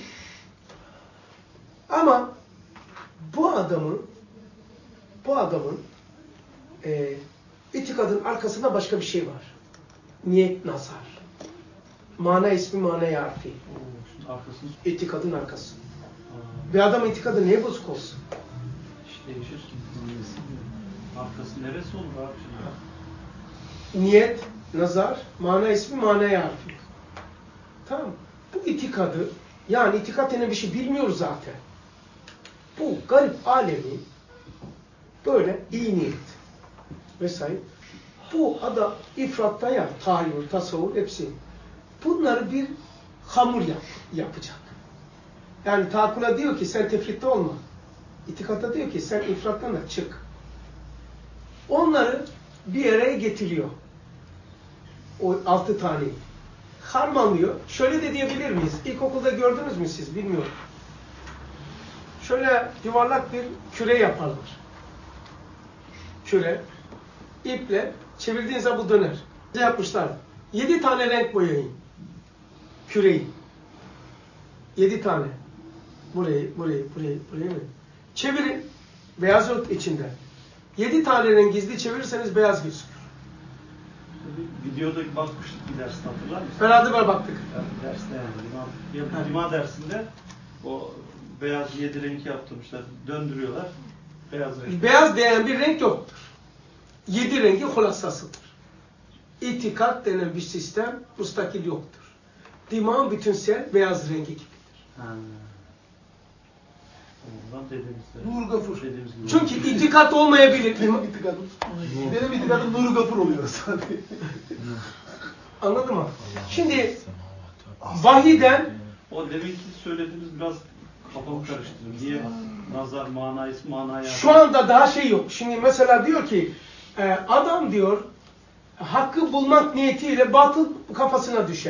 Ama bu adamın bu adamın e, itikadın arkasında başka bir şey var. Niyet nazar. Mana ismi, mana harfi. İtikadın arkası. Bir adam itikadı niye bozuk olsun? İşte değişir. Arkası neresi olur abi şimdi? Niyet, nazar, mana ismi, mana harfi. Tamam. Bu itikadı, yani itikat denen bir şey bilmiyoruz zaten. Bu garip alemi böyle iyi niyet vesaire. Bu adam ifratta ya, tahayyül, tasavvur hepsi. Bunları bir hamur yap, yapacak. Yani taakkula diyor ki sen tefritte olma. İtikatta diyor ki sen ifrattan da çık. Onları bir araya getiriyor. O altı tane. Harmanlıyor. Şöyle de diyebilir miyiz? İlkokulda gördünüz mü siz? Bilmiyorum. Şöyle yuvarlak bir küre yaparlar. Küre. İple çevirdiğinizde bu döner. Ne yapmışlar? Yedi tane renk boyayın. Küreyi. Yedi tane. Burayı, burayı, burayı, burayı. Çevirin. Beyaz yok içinde. Yedi tane renk gizli çevirirseniz beyaz gözükür. Videoda bakmıştık bir derste, hatırlar mısın? Beraber baktık. Yani derste yani. Lima, lima dersinde o beyaz yedi renk yaptırmışlar. Döndürüyorlar. Beyaz renk. Beyaz diyen bir renk yoktur. Yedi rengi hulasasıdır. İtikat denen bir sistem müstakil yoktur. Dimağın bütünsel beyaz rengi gibidir. Ha. Ondan dediğimizde. Nur Gafur. Çünkü itikat olmayabilir. Benim itikadım, benim itikadım Nur Gafur oluyor sadece. Anladın mı? Şimdi vahiden o deminki söylediğiniz biraz kafamı karıştırdım. Niye nazar, mana ismi, manaya... Şu anda daha şey yok. Şimdi mesela diyor ki adam diyor hakkı bulmak niyetiyle batıl kafasına düşer.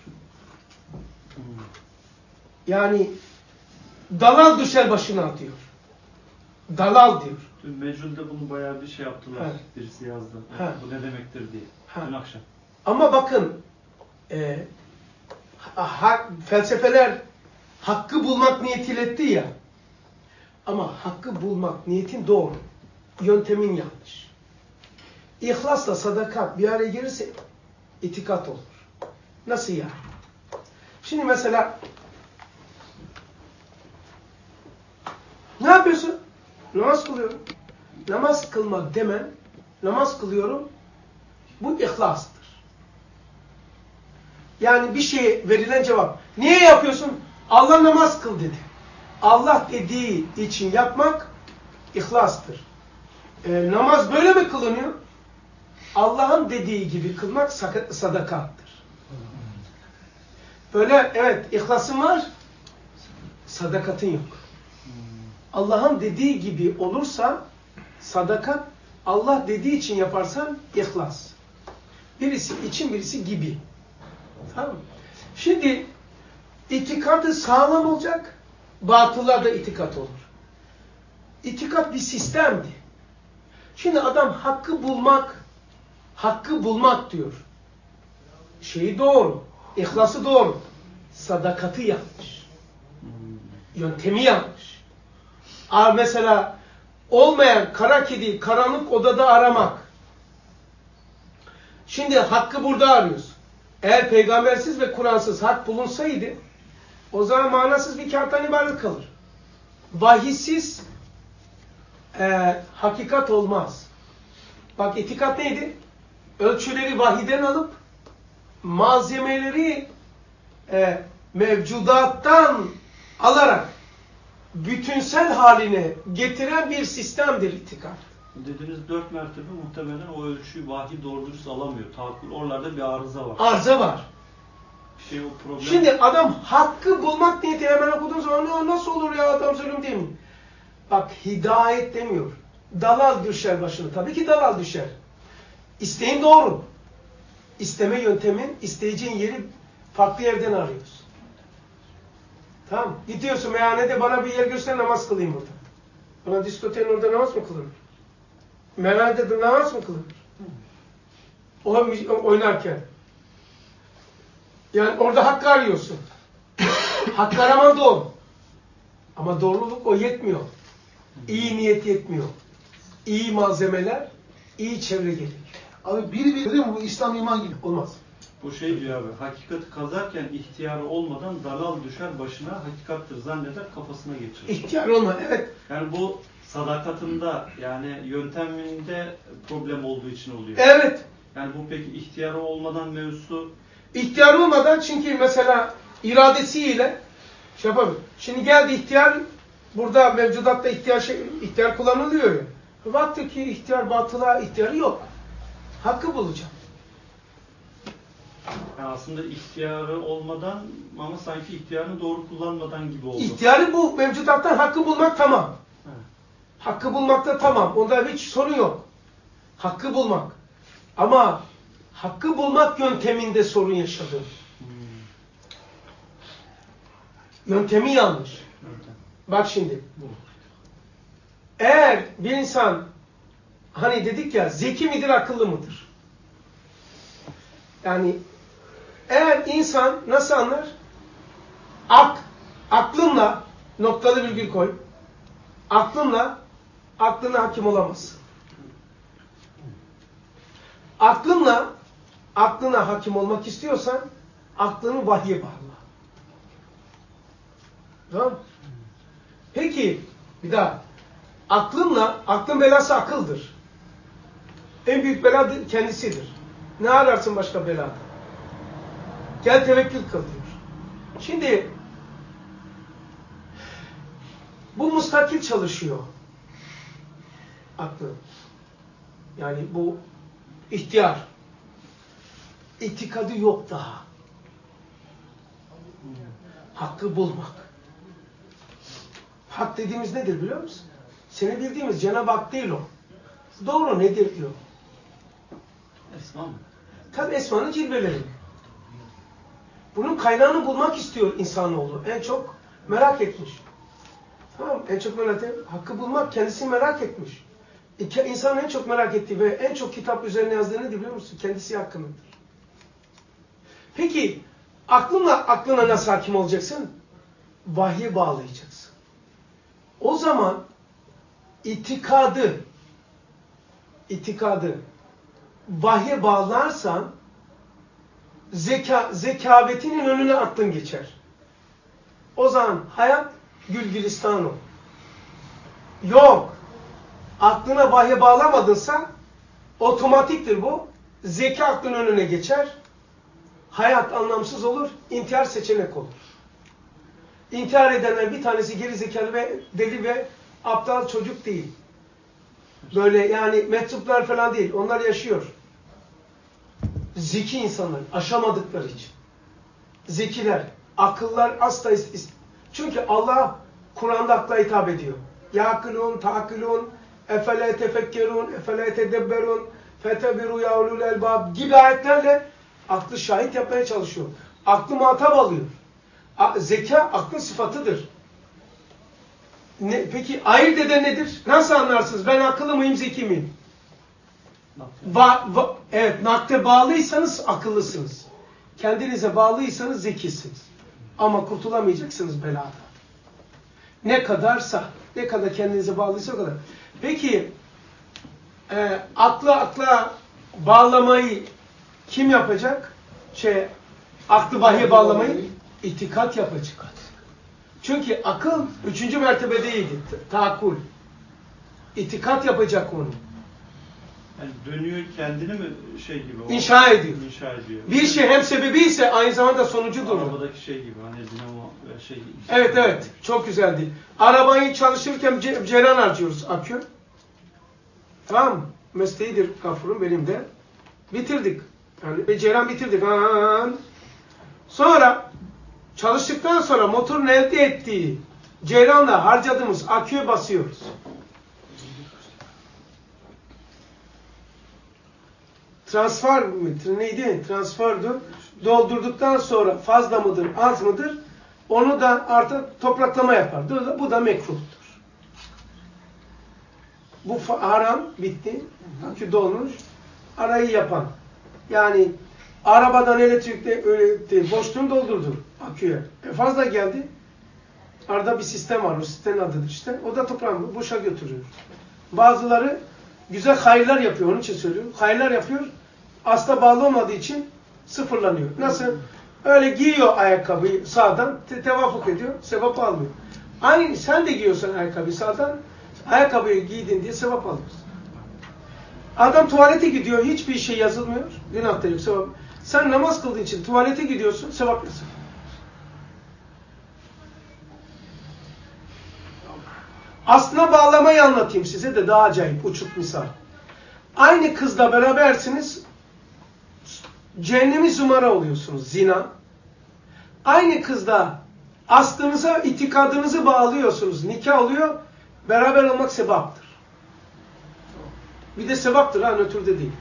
Yani dalal düşer başına diyor. Dalal diyor. Dün Mecnun'da bunu bayağı bir şey yaptılar. Evet. Birisi yazdı. Evet. Bu ne demektir diye. Evet. Dün akşam. Ama bakın e, ha, felsefeler hakkı bulmak niyetiyle etti ya. Ama hakkı bulmak niyetin doğru. Yöntemin yanlış. İhlasla sadakat bir araya gelirse itikat olur. Nasıl yani? Şimdi mesela ne yapıyorsun? Namaz kılıyorum. Namaz kılmak demen, namaz kılıyorum, bu ihlastır. Yani bir şeye verilen cevap. Niye yapıyorsun? Allah namaz kıl dedi. Allah dediği için yapmak ihlastır. E, namaz böyle mi kılınıyor? Allah'ın dediği gibi kılmak sadakattır. Böyle evet ihlasın var, sadakatın yok. Allah'ın dediği gibi olursa sadakat, Allah dediği için yaparsan ihlas. Birisi için, birisi gibi. Tamam mı? Şimdi itikadı sağlam olacak, batıla da itikat olur. İtikat bir sistemdi. Şimdi adam hakkı bulmak, hakkı bulmak diyor. Şeyi doğru, ihlası doğru. Sadakati yanlış. Yöntemi yanlış. Aa, mesela olmayan kara kedi karanlık odada aramak. Şimdi hakkı burada arıyoruz. Eğer peygambersiz ve Kur'ansız hak bulunsaydı o zaman manasız bir kağıttan ibaret kalır. Vahisiz e, hakikat olmaz. Bak itikat neydi? Ölçüleri vahiden alıp malzemeleri e, mevcudattan alarak bütünsel haline getiren bir sistemdir itikat. Dediğiniz dört mertebe muhtemelen o ölçüyü vahiy doğru dürüst alamıyor. Tahakkül, oralarda bir arıza var. Arıza var. Şey, o problem... Şimdi adam hakkı bulmak niyeti hemen okuduğun zaman nasıl olur ya adam zulüm değil mi? Bak hidayet demiyor. Dalal düşer başına. Tabii ki dalal düşer. İsteğin doğru. İsteme yöntemin, isteyeceğin yeri farklı yerden arıyorsun. Tamam. Gidiyorsun meyhanede bana bir yer göster namaz kılayım burada. Bana diskoteğin orada namaz mı kılınır? Meyhanede de namaz mı kılınır? O oynarken. Yani orada hakkı arıyorsun. Hakkı araman doğru. Ama doğruluk o yetmiyor. İyi niyet yetmiyor. İyi malzemeler, iyi çevre gerekiyor. Abi biri biri değil mi? Bu İslam iman gibi. Olmaz. Bu şey diyor abi, hakikati kazarken ihtiyarı olmadan dalal düşer başına, hakikattır zanneder kafasına geçirir. İhtiyar olma, evet. Yani bu sadakatında, yani yönteminde problem olduğu için oluyor. Evet. Yani bu peki ihtiyarı olmadan mevzusu... İhtiyar olmadan çünkü mesela iradesiyle şey yapabilir. Şimdi geldi ihtiyar, burada mevcudatta ihtiyar, şey, ihtiyar kullanılıyor ya. Baktı ki ihtiyar batıla ihtiyarı yok. Hakkı bulacağım. Yani aslında ihtiyarı olmadan ama sanki ihtiyarını doğru kullanmadan gibi oldu. İhtiyarı bu mevcudattan hakkı bulmak tamam. Evet. Hakkı bulmakta tamam. Onda hiç sorun yok. Hakkı bulmak. Ama hakkı bulmak yönteminde sorun yaşadım. Hmm. Yöntemi yanlış. Evet. Bak şimdi. Eğer bir insan hani dedik ya zeki midir akıllı mıdır? Yani eğer insan nasıl anlar? Ak, aklınla noktalı virgül koy. Aklınla aklına hakim olamazsın. Aklınla aklına hakim olmak istiyorsan aklını vahye bağla. Tamam? Peki bir daha. Aklınla, aklın belası akıldır. En büyük bela kendisidir. Ne ararsın başka belada? Gel tevekkül kıl diyor. Şimdi bu mustakil çalışıyor. Aklı. Yani bu ihtiyar. İtikadı yok daha. Hakkı bulmak. Hak dediğimiz nedir biliyor musun? Seni bildiğimiz Cenab-ı Hak değil o. Doğru nedir diyor. Esma mı? Tabi esmanın cilveleri. Bunun kaynağını bulmak istiyor insanoğlu. En çok merak etmiş. Tamam, en çok merak etmiş. Hakkı bulmak kendisi merak etmiş. İnsanın en çok merak ettiği ve en çok kitap üzerine yazdığı nedir biliyor musun? Kendisi hakkındadır. Peki aklınla aklına nasıl hakim olacaksın? Vahye bağlayacaksın. O zaman itikadı itikadı vahye bağlarsan zeka, zekavetinin önüne aklın geçer. O zaman hayat gül gülistan olur. Yok. Aklına vahye bağlamadınsa otomatiktir bu. Zeka aklın önüne geçer. Hayat anlamsız olur. İntihar seçenek olur. İntihar edenler bir tanesi geri zekalı ve deli ve aptal çocuk değil. Böyle yani meczuplar falan değil. Onlar yaşıyor. Zeki insanlar. Aşamadıkları için. Zekiler. Akıllar asla ist. Çünkü Allah Kur'an'da akla hitap ediyor. Yâkılûn, ta'kılûn, efele tefekkerûn, efele tedebberûn, fetebiru ya ulul elbab gibi ayetlerle aklı şahit yapmaya çalışıyor. Aklı muhatap alıyor. Zeka aklın sıfatıdır. Ne, peki ayırt eden nedir? Nasıl anlarsınız? Ben akıllı mıyım, zeki miyim? Va, va, evet, nakde bağlıysanız akıllısınız. Kendinize bağlıysanız zekisiniz. Ama kurtulamayacaksınız belada. Ne kadarsa, ne kadar kendinize bağlıysa o kadar. Peki, e, akla akla bağlamayı kim yapacak? Şey, aklı vahye bağlamayı itikat yapacak. Çünkü akıl üçüncü mertebedeydi. Tahakkul. İtikat yapacak onu. Yani dönüyor kendini mi şey gibi? O, İnşa ediyor. İnşa ediyor. Bir şey hem sebebi ise aynı zamanda sonucudur. Arabadaki şey gibi. Hani dinamo şey gibi. Evet evet. Çok güzeldi. Arabayı çalıştırırken ce ceyran harcıyoruz. Akü. Tamam mı? Mesleğidir Gafur'un, benim de. Bitirdik. Yani ceyran bitirdik. Ha. Sonra çalıştıktan sonra motorun elde ettiği ceyranla harcadığımız aküye basıyoruz. Transfer mi? Neydi? Transferdir. Doldurduktan sonra fazla mıdır, az mıdır? Onu da artık topraklama yapar. Bu da mekruhtur. Bu haram, bitti. Akü dolmuş. Arayı yapan. Yani arabadan elektrikle öyle boşluğunu doldurdu aküye. E fazla geldi. Arada bir sistem var. O sistemin adıdır işte. O da toprağını boşa götürüyor. Bazıları güzel hayırlar yapıyor. Onun için söylüyorum. Hayırlar yapıyor. Asla bağlı olmadığı için sıfırlanıyor. Nasıl? Öyle giyiyor ayakkabıyı sağdan. Te tevafuk ediyor. Sevap almıyor. Aynı sen de giyiyorsan ayakkabıyı sağdan. Ayakkabıyı giydin diye sevap alıyorsun. Adam tuvalete gidiyor. Hiçbir şey yazılmıyor. Günah da yok. Sevap. Sen namaz kıldığın için tuvalete gidiyorsun. Sevap yazılıyor. Aslına bağlamayı anlatayım size de daha acayip, uçuk misal. Aynı kızla berabersiniz, cehennemi zumara oluyorsunuz, zina. Aynı kızla aslınıza, itikadınızı bağlıyorsunuz, nikah oluyor, beraber olmak sevaptır. Bir de sevaptır ha, nötrde değil.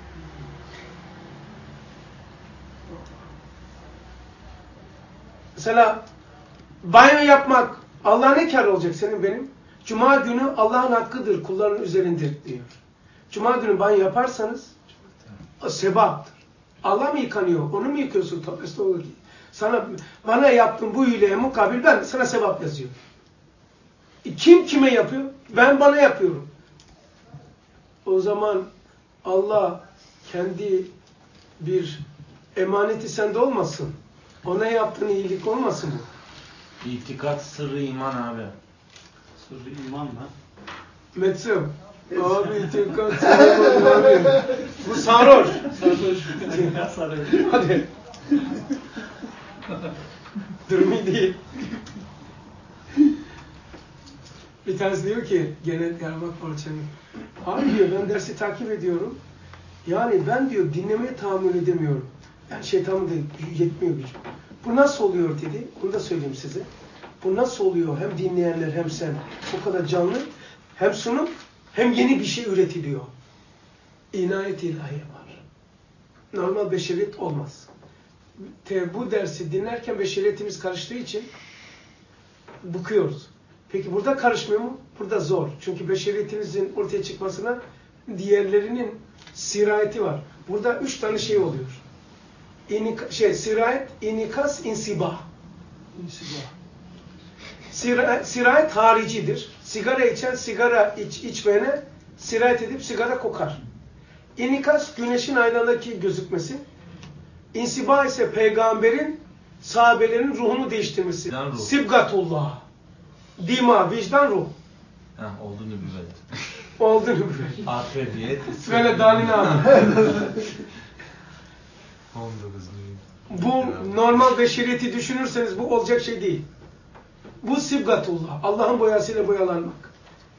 Mesela banyo yapmak, Allah'a ne kâr olacak senin benim? Cuma günü Allah'ın hakkıdır, kulların üzerindir diyor. Cuma günü banyo yaparsanız o sevaptır. Allah mı yıkanıyor? Onu mu yıkıyorsun? Sana, bana yaptığın bu iyiliğe mukabil ben sana sevap yazıyorum. E, kim kime yapıyor? Ben bana yapıyorum. O zaman Allah kendi bir emaneti sende olmasın. Ona yaptığın iyilik olmasın bu. İtikat sırrı iman abi. Sırrı iman mı? Metsim. Abi itikat sırrı abi. Bu sarhoş. Sarhoş. Hadi. Durumi değil. Bir tanesi diyor ki, gene Diyarbakır Parçanın. Abi diyor, ben dersi takip ediyorum. Yani ben diyor dinlemeye tahammül edemiyorum. Yani şey tahammül yetmiyor gücüm. Bu nasıl oluyor dedi. Onu da söyleyeyim size. Bu nasıl oluyor? Hem dinleyenler hem sen. O kadar canlı. Hem sunum hem yeni bir şey üretiliyor. İnayet ilahi var. Normal beşeriyet olmaz. Te, bu dersi dinlerken beşeriyetimiz karıştığı için bıkıyoruz. Peki burada karışmıyor mu? Burada zor. Çünkü beşeriyetimizin ortaya çıkmasına diğerlerinin sirayeti var. Burada üç tane şey oluyor. İnika, şey, sirayet, inikas, insibah. İnsibah. Sirayet, sirayet haricidir. Sigara içen, sigara iç, içmeyene sirayet edip sigara kokar. İnikas, güneşin aydınlıktaki gözükmesi. İnsibah ise peygamberin, sahabelerin ruhunu değiştirmesi. Ruh. Sibgatullah. Dima, vicdan, ruh. Ha, oldu nübüvvet. Oldu nübüvvet. Akrabiyet. Söyle Dalin abi. on dokuz Bu normal beşeriyeti düşünürseniz bu olacak şey değil. Bu sibgatullah. Allah'ın boyasıyla boyalanmak.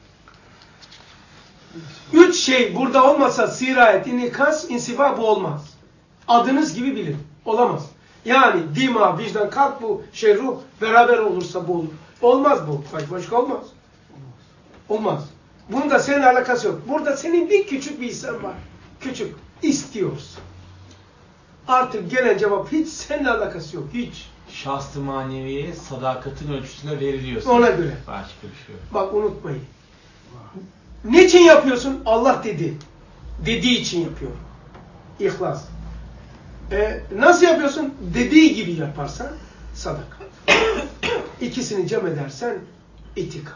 Üç şey burada olmasa sirayet, inikas, insiba bu olmaz. Adınız gibi bilin. Olamaz. Yani dima, vicdan, kalp bu şey ruh beraber olursa bu olur. Olmaz bu. Başka olmaz. Olmaz. Bunun da seninle alakası yok. Burada senin bir küçük bir hissen var. Küçük. İstiyorsun. Artık gelen cevap hiç seninle alakası yok. Hiç. Şahs-ı maneviye sadakatin ölçüsünde veriliyorsun. Ona göre. Başka bir şey yok. Bak unutmayın. Niçin yapıyorsun? Allah dedi. Dediği için yapıyor. İhlas. E, nasıl yapıyorsun? Dediği gibi yaparsan sadaka. İkisini cem edersen itikat.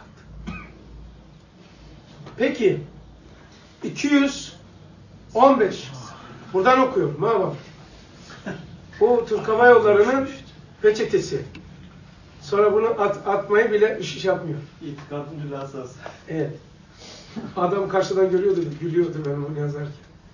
Peki iki yüz on beş buradan okuyorum. Ha bak. Bu Türk Hava Yolları'nın reçetesi. Sonra bunu at, atmayı bile iş, iş yapmıyor. İtikadın hülasası. Evet. Adam karşıdan görüyordu, gülüyordu ben onu yazarken.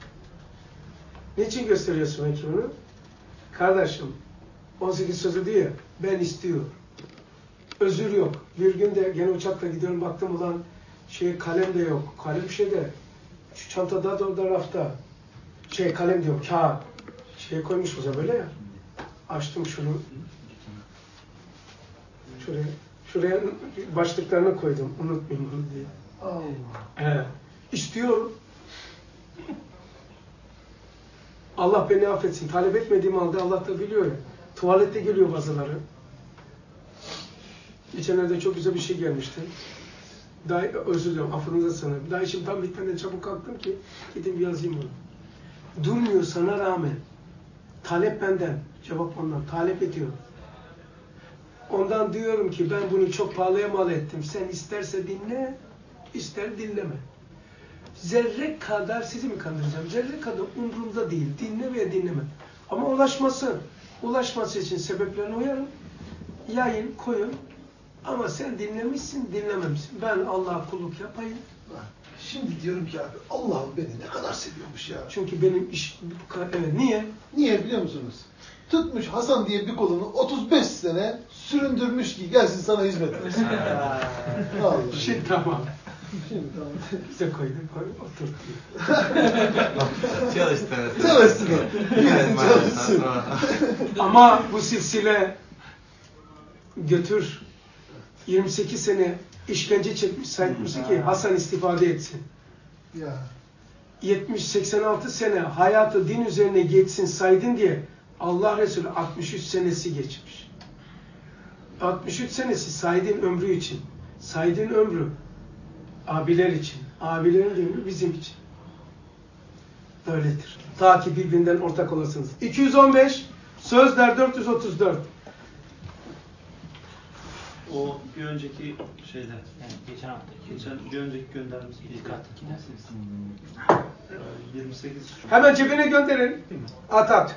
Niçin gösteriyorsun peki bunu? Kardeşim, on sekiz sözü diyor ya, ben istiyorum. Özür yok. Bir gün de gene uçakla gidiyorum, baktım ulan şey kalem de yok. Kalem şeyde, şu çantada da orada rafta. Şey kalem diyorum, kağıt. Şeye koymuş bize böyle ya. Açtım şunu. Şuraya, şuraya başlıklarını koydum. Unutmayayım bunu diye. Allah. Evet. İstiyorum. Allah beni affetsin. Talep etmediğim halde Allah da biliyor ya. Tuvalette geliyor bazıları. Geçenlerde çok güzel bir şey gelmişti. Daha özür diliyorum, affınıza sığınırım. Daha işim tam bitmeden çabuk kalktım ki gidip yazayım bunu. Durmuyor sana rağmen. Talep benden. Cevap ondan. Talep ediyor. Ondan diyorum ki ben bunu çok pahalıya mal ettim. Sen isterse dinle, ister dinleme. Zerre kadar sizi mi kandıracağım? Zerre kadar umurumda değil. Dinle veya dinleme. Ama ulaşması, ulaşması için sebeplerine uyarın. Yayın, koyun. Ama sen dinlemişsin, dinlememişsin. Ben Allah'a kulluk yapayım. Şimdi diyorum ki abi Allah'ım beni ne kadar seviyormuş ya. Çünkü benim iş... Evet, niye? Niye biliyor musunuz? Tutmuş Hasan diye bir kolunu otuz beş sene süründürmüş ki gelsin sana hizmet etsin. Şimdi tamam. Şimdi tamam. Bize koyduk, koy, oturttu. Çalıştı. Çalışsın. Çalışsın. Ama bu silsile götür yirmi sekiz sene işkence çekmiş Said Nursi Hasan istifade etsin. Ya. yetmiş seksen altı sene hayatı din üzerine geçsin Said'in diye Allah Resulü altmış üç senesi geçmiş. altmış üç senesi Said'in ömrü için. Said'in ömrü abiler için. Abilerin ömrü bizim için. Öyledir. Ta ki birbirinden ortak olasınız. iki yüz on beş Sözler dört yüz otuz dört. O bir önceki şeyde. Yani geçen hafta. Geçen bir önceki gönderimiz. İtikat iki dersiniz. yirmi sekiz. Hemen cebine gönderin. At at.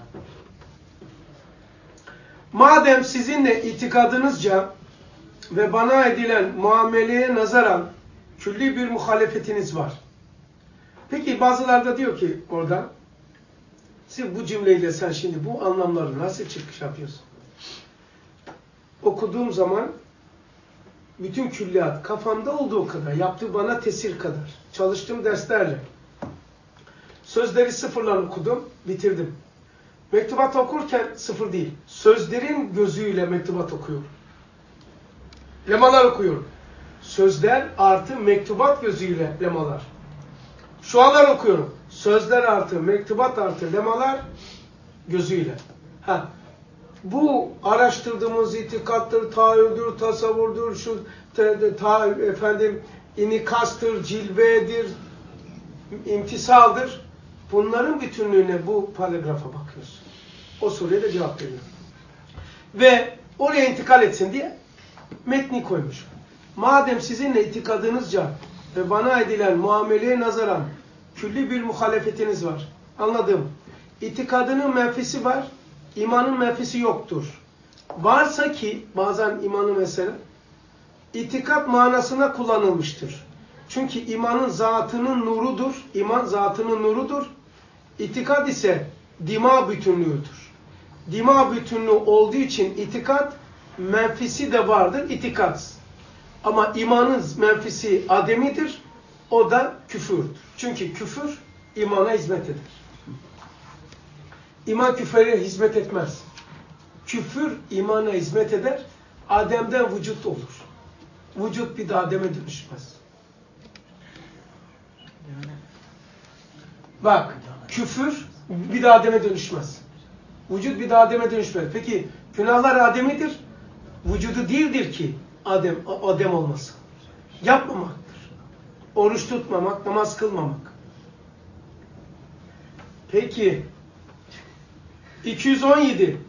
Madem sizinle itikadınızca ve bana edilen muameleye nazaran külli bir muhalefetiniz var. Peki bazıları da diyor ki orada, siz bu cümleyle sen şimdi bu anlamları nasıl çıkış yapıyorsun? Okuduğum zaman bütün külliyat kafamda olduğu kadar, yaptığı bana tesir kadar, çalıştığım derslerle sözleri sıfırla okudum, bitirdim. Mektubat okurken sıfır değil, sözlerin gözüyle mektubat okuyorum. Lemalar okuyorum. Sözler artı mektubat gözüyle lemalar. Şualar okuyorum. Sözler artı mektubat artı lemalar gözüyle. Ha. Bu araştırdığımız itikattır, tahayyüldür, tasavvurdur, şu te, ta, efendim inikastır, cilvedir, imtisaldır. Bunların bütünlüğüne bu paragrafa bakıyorsun. O soruya da cevap veriyor. Ve oraya intikal etsin diye metni koymuş. Madem sizinle itikadınızca ve bana edilen muameleye nazaran külli bir muhalefetiniz var. Anladım. İtikadının menfisi var, imanın menfisi yoktur. Varsa ki bazen imanı mesela itikat manasına kullanılmıştır. Çünkü imanın zatının nurudur. İman zatının nurudur. İtikad ise dima bütünlüğüdür. Dima bütünlüğü olduğu için itikat menfisi de vardır. İtikat. Ama imanın menfisi ademidir. O da küfürdür. Çünkü küfür imana hizmet eder. İman küfre hizmet etmez. Küfür imana hizmet eder. Adem'den vücut olur. Vücut bir de Adem'e dönüşmez. Bak, küfür bir de Adem'e dönüşmez. Vücut bir daha Adem'e dönüşmez. Peki günahlar Adem'idir. Vücudu değildir ki Adem, Adem olması. Yapmamaktır. Oruç tutmamak, namaz kılmamak. Peki iki yüz on yedi.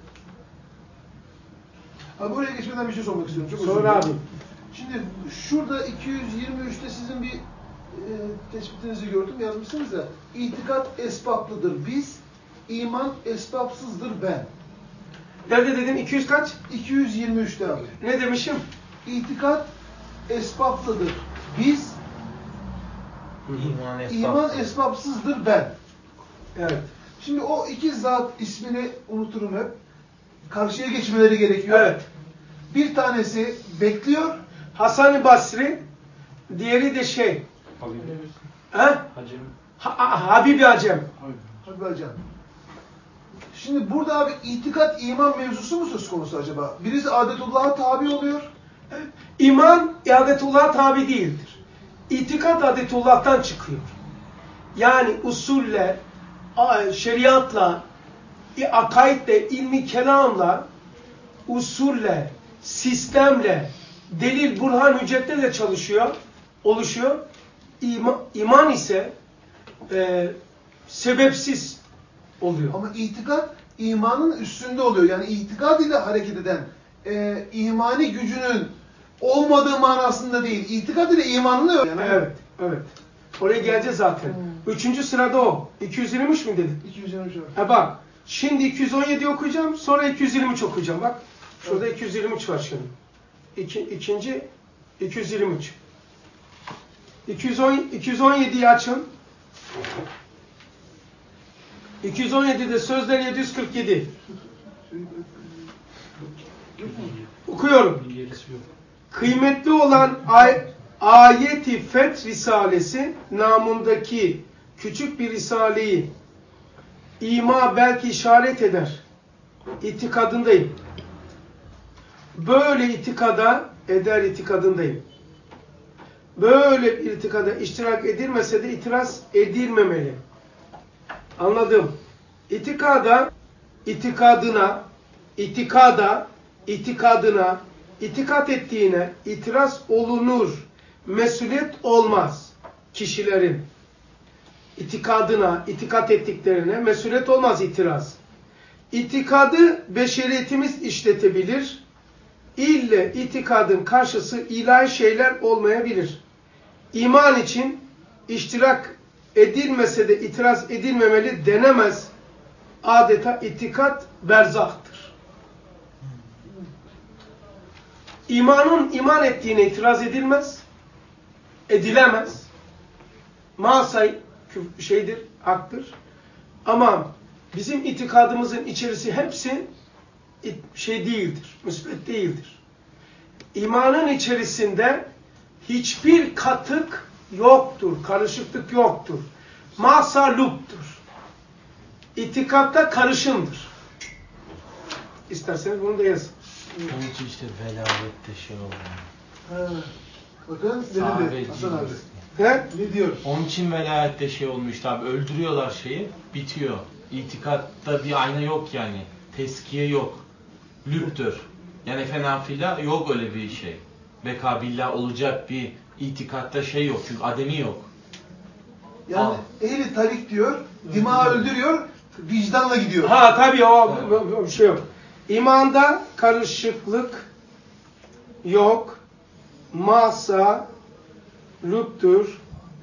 Abi buraya geçmeden bir şey sormak istiyorum. Çok özür Sonra dilerim. abi. Şimdi şurada iki yüz yirmi üçte sizin bir e, tespitinizi gördüm. Yazmışsınız ya. İtikat esbaplıdır biz, iman esbapsızdır ben. Nerede dedin? iki yüz kaç? iki yüz yirmi üçte abi. Ne demişim? İtikat esbaplıdır biz, İman esbapsız. iman esbapsızdır ben. Evet. Şimdi o iki zat ismini unuturum hep. Karşıya geçmeleri gerekiyor. Evet. Bir tanesi bekliyor. Hasan-ı Basri, diğeri de şey. He? Hacem. Ha, Habibi Acem. Hadi Hocam. Şimdi burada abi itikat iman mevzusu mu söz konusu acaba? Birisi adetullah'a tabi oluyor. İman adetullah'a tabi değildir. İtikat adetullah'tan çıkıyor. Yani usulle, şeriatla, akaidle, ilmi kelamla, usulle, sistemle, delil, burhan, hüccetle de çalışıyor, oluşuyor. İman, iman ise e, sebepsiz oluyor. Ama itikat imanın üstünde oluyor. Yani itikad ile hareket eden e, imani gücünün olmadığı manasında değil. İtikad ile imanın da yok. Yani evet, evet. Oraya geleceğiz zaten. Hmm. Üçüncü sırada o. iki yüz yirmi üç mi dedin? iki yüz yirmi üç. Ha bak. Şimdi iki yüz on yedi okuyacağım. Sonra iki yüz yirmi üç okuyacağım. Bak. Şurada iki yüz yirmi üç var şimdi. İki, ikinci iki yüz yirmi üç. iki yüz on, iki yüz on yediyi açın. iki yüz on yedide Sözler yedi yüz kırk yedi. Okuyorum. Kıymetli olan ay, Ayet-i Feth Risalesi namındaki küçük bir risaleyi ima belki işaret eder. İtikadındayım. Böyle itikada eder itikadındayım. Böyle bir itikada iştirak edilmese de itiraz edilmemeli. Anladım. İtikada, itikadına, itikada, itikadına, itikat ettiğine itiraz olunur. Mesuliyet olmaz kişilerin. İtikadına, itikat ettiklerine mesuliyet olmaz itiraz. İtikadı beşeriyetimiz işletebilir. İlle itikadın karşısı ilahi şeyler olmayabilir. İman için iştirak edilmese de itiraz edilmemeli denemez. Adeta itikat berzahtır. İmanın iman ettiğine itiraz edilmez. Edilemez. Masay şeydir, haktır. Ama bizim itikadımızın içerisi hepsi şey değildir, müsbet değildir. İmanın içerisinde hiçbir katık yoktur, karışıklık yoktur. Masaluptur. İtikatta karışımdır. İsterseniz bunu da yazın. Onun için işte velayette şey olmuyor. Ha. Bakın ne dedi Hasan abi. He? Ne diyor? Onun için velayette şey olmuştu abi. Öldürüyorlar şeyi, bitiyor. İtikatta bir ayna yok yani. Teskiye yok. Lüptür. Yani fenafila yok öyle bir şey. Bekabillah olacak bir itikatta şey yok. Çünkü ademi yok. Yani Aa. ehli talik diyor, dimağı öldürüyor, vicdanla gidiyor. Ha tabii o evet. Bir şey yok. İmanda karışıklık yok. Masa lüptür.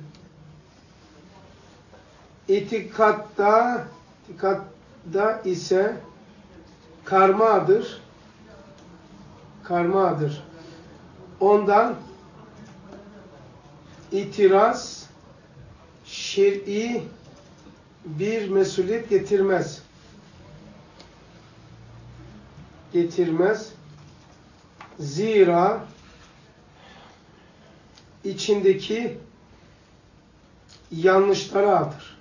İtikatta itikatta ise karmadır. Karmadır. Ondan itiraz şer'i bir mesuliyet getirmez. Getirmez. Zira içindeki yanlışlaradır.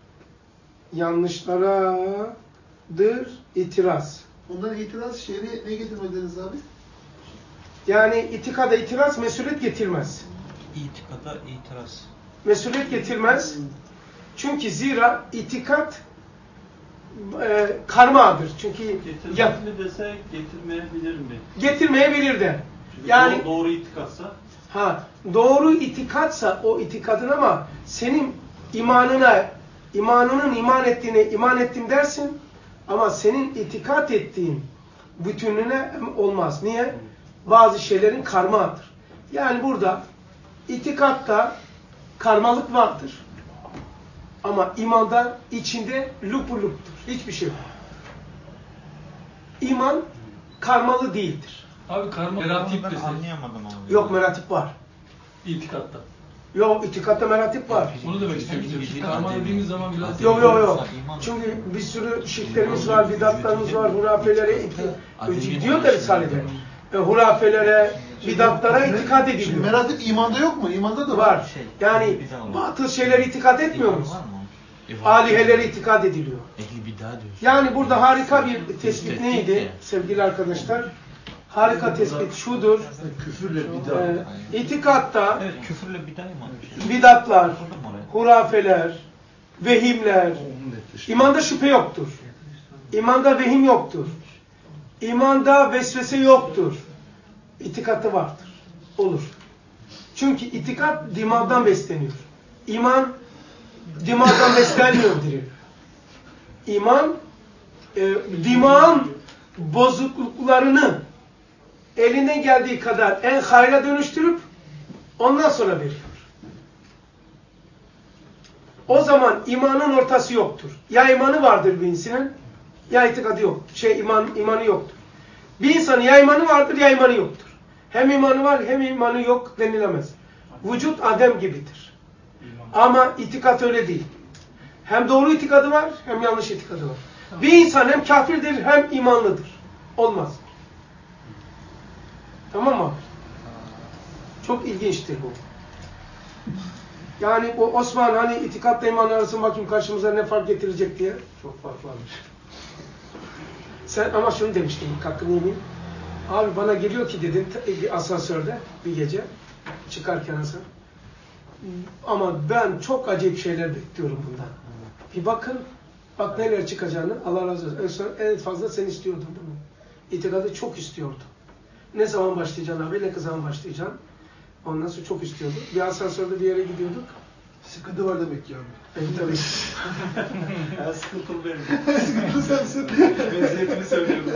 Yanlışlaradır itiraz. Ondan itiraz şer'i ne getirmediniz abi? Yani itikada itiraz mesuliyet getirmez. İtikada itiraz. Mesuliyet getirmez. Çünkü zira itikat e, karmadır. Çünkü Getirmez ya, mi dese getirmeyebilir mi? getirmeyebilir de. Çünkü Yani doğru, doğru itikatsa ha doğru itikatsa o itikadın ama senin imanına, imanının iman ettiğine iman ettim dersin ama senin itikat ettiğin bütünlüğüne olmaz. Niye? Bazı şeylerin karmadır. Yani burada itikatta karmalık vardır. Ama imanda içinde lupu luptur. Hiçbir şey yok. İman karmalı değildir. Abi karma meratip Ben desek. anlayamadım abi. Yok meratip var. İtikatta. Yok itikatta meratip var. Bunu demek istiyorum. İşte karma dediğimiz zaman biraz... Yok yok yok. Çünkü bir sürü şirklerimiz var, bidatlarımız var, hurafelere, iti, diyor da Risale'de. E, hurafelere, bidatlara itikat Şimdi ediliyor. meratip imanda yok mu? İmanda da var. Var. Yani batıl şeylere itikat etmiyor musun? Alihelere itikat ediliyor. Yani burada harika bir tespit neydi sevgili arkadaşlar? Harika tespit şudur. Küfürle bidat. E, itikatta Evet, küfürle bidat iman. bidatlar, hurafeler, vehimler, imanda şüphe yoktur. İmanda vehim yoktur. İmanda vesvese yoktur. İtikatta vardır. Olur. Çünkü itikat dimağdan besleniyor. İman dimağdan beslenmiyor diyor. İman e, dimağın bozukluklarını eline geldiği kadar en hayra dönüştürüp ondan sonra veriyor. O zaman imanın ortası yoktur. Ya imanı vardır bir insanın ya itikadı yok. Şey iman imanı yoktur. Bir insanın ya imanı vardır ya imanı yoktur. Hem imanı var hem imanı yok denilemez. Vücut Adem gibidir. Ama itikat öyle değil. Hem doğru itikadı var hem yanlış itikadı var. Bir insan hem kafirdir hem imanlıdır. Olmaz. Tamam mı? Çok ilginçtir bu. Yani bu Osman hani itikatla iman arasında bakayım karşımıza ne fark getirecek diye. Çok fark varmış. Sen ama şunu demiştin, hakkını yemeyeyim. Abi bana geliyor ki dedin bir asansörde bir gece çıkarken asıl. Ama ben çok acayip şeyler bekliyorum bundan. Bir bakın, bak neler çıkacağını Allah razı olsun. En, son, en fazla sen istiyordun bunu. İtikadı çok istiyordu. Ne zaman başlayacaksın abi, ne zaman başlayacaksın? Ondan sonra çok istiyordu. Bir asansörde bir yere gidiyorduk. Sıkıntı var demek ki abi. Evet tabii. ya sıkıntılı benim. Sıkıntı sensin. Meziyetini söylüyorum.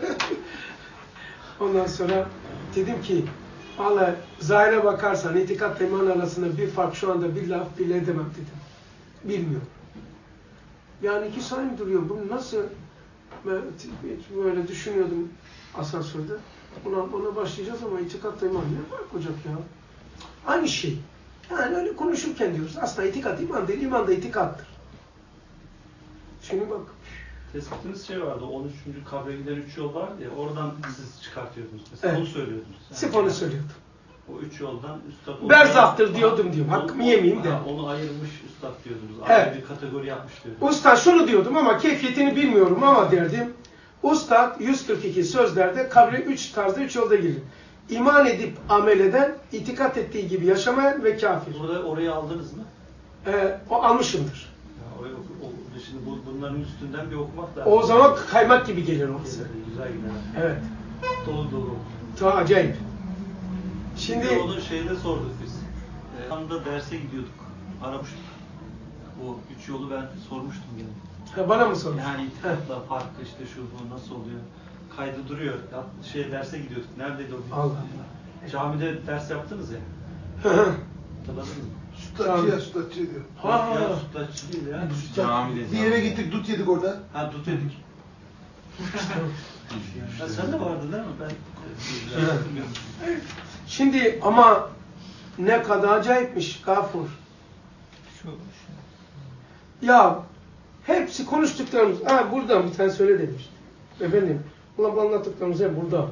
Ondan sonra dedim ki vallahi zahire bakarsan itikatla iman arasında bir fark şu anda bir laf bile edemem dedim. Bilmiyorum. Yani iki saniye duruyor. Bu nasıl? Ben böyle düşünüyordum asansörde. Buna, buna başlayacağız ama itikatla iman ne fark olacak ya? Aynı şey. Yani öyle konuşurken diyoruz. Aslında itikat iman değil, iman da itikattır. Şimdi bak. Tespitiniz şey vardı, on üçüncü kabre giden üç yol var ya, oradan siz çıkartıyordunuz. Mesela Evet. onu söylüyordunuz. Yani Sırf onu söylüyordum. O üç yoldan üstad... Berzahtır diyordum diyorum. Hakkımı yemeyeyim de. Ha, onu ayırmış üstad diyordunuz. Evet. Ayrı bir kategori yapmış diyordunuz. Usta şunu diyordum ama keyfiyetini bilmiyorum ama derdim. Ustad yüz kırk iki sözlerde kabre üç tarzda üç yolda girir. İman edip amel eden, itikat ettiği gibi yaşamayan ve kafir. Burada orayı aldınız mı? Ee, o almışımdır. Ya, o, o, şimdi bu, bunların üstünden bir okumak lazım. O zaman kaymak gibi gelir orası. Güzel gider. Evet. Dolu dolu. Çok acayip. Şimdi Şimdi onu şeyde sorduk biz. Ee, Anında derse gidiyorduk. Aramıştık. Bu üç yolu ben sormuştum gene. Ha, bana mı sormuş? Yani itikatla farkı işte şu bu nasıl oluyor? Kaydı duruyor. Ya, şey derse gidiyorduk. Neredeydi o? Allah Allah. Camide ders yaptınız ya. Hatırladınız mı? Sütlaççı ya, sütlaççı diyor. Ha, Ya ha. sütlaççı değil ya. Camide Bir yere gittik, dut yedik orada. Ha dut yedik. Ya sen de vardın değil mi? Ben Evet. Şimdi ama ne kadar acayipmiş Gafur. Ya hepsi konuştuklarımız. Ha buradan bir tane söyle demiş. Efendim, ulan bu anlattıklarımız hep burada.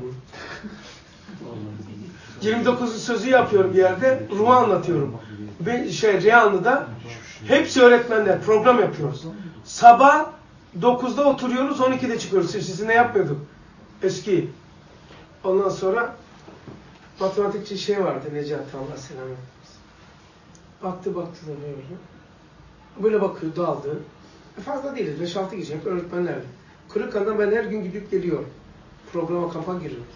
yirmi dokuzuncu sözü yapıyorum bir yerde. Ruh'u anlatıyorum. Ben, şey Riyanlı'da hepsi öğretmenler. Program yapıyoruz. Sabah dokuzda oturuyoruz, on ikide çıkıyoruz. Sizinle yapmıyorduk. Eski. Ondan sonra matematikçi şey vardı Necati Allah selam versin. Baktı baktı da böyle. Böyle bakıyor daldı. Fazla değiliz. beş altı kişi. Hep öğretmenlerdi. Kırıkkale'den ben her gün gidip geliyorum. Programa, kampa giriyorum.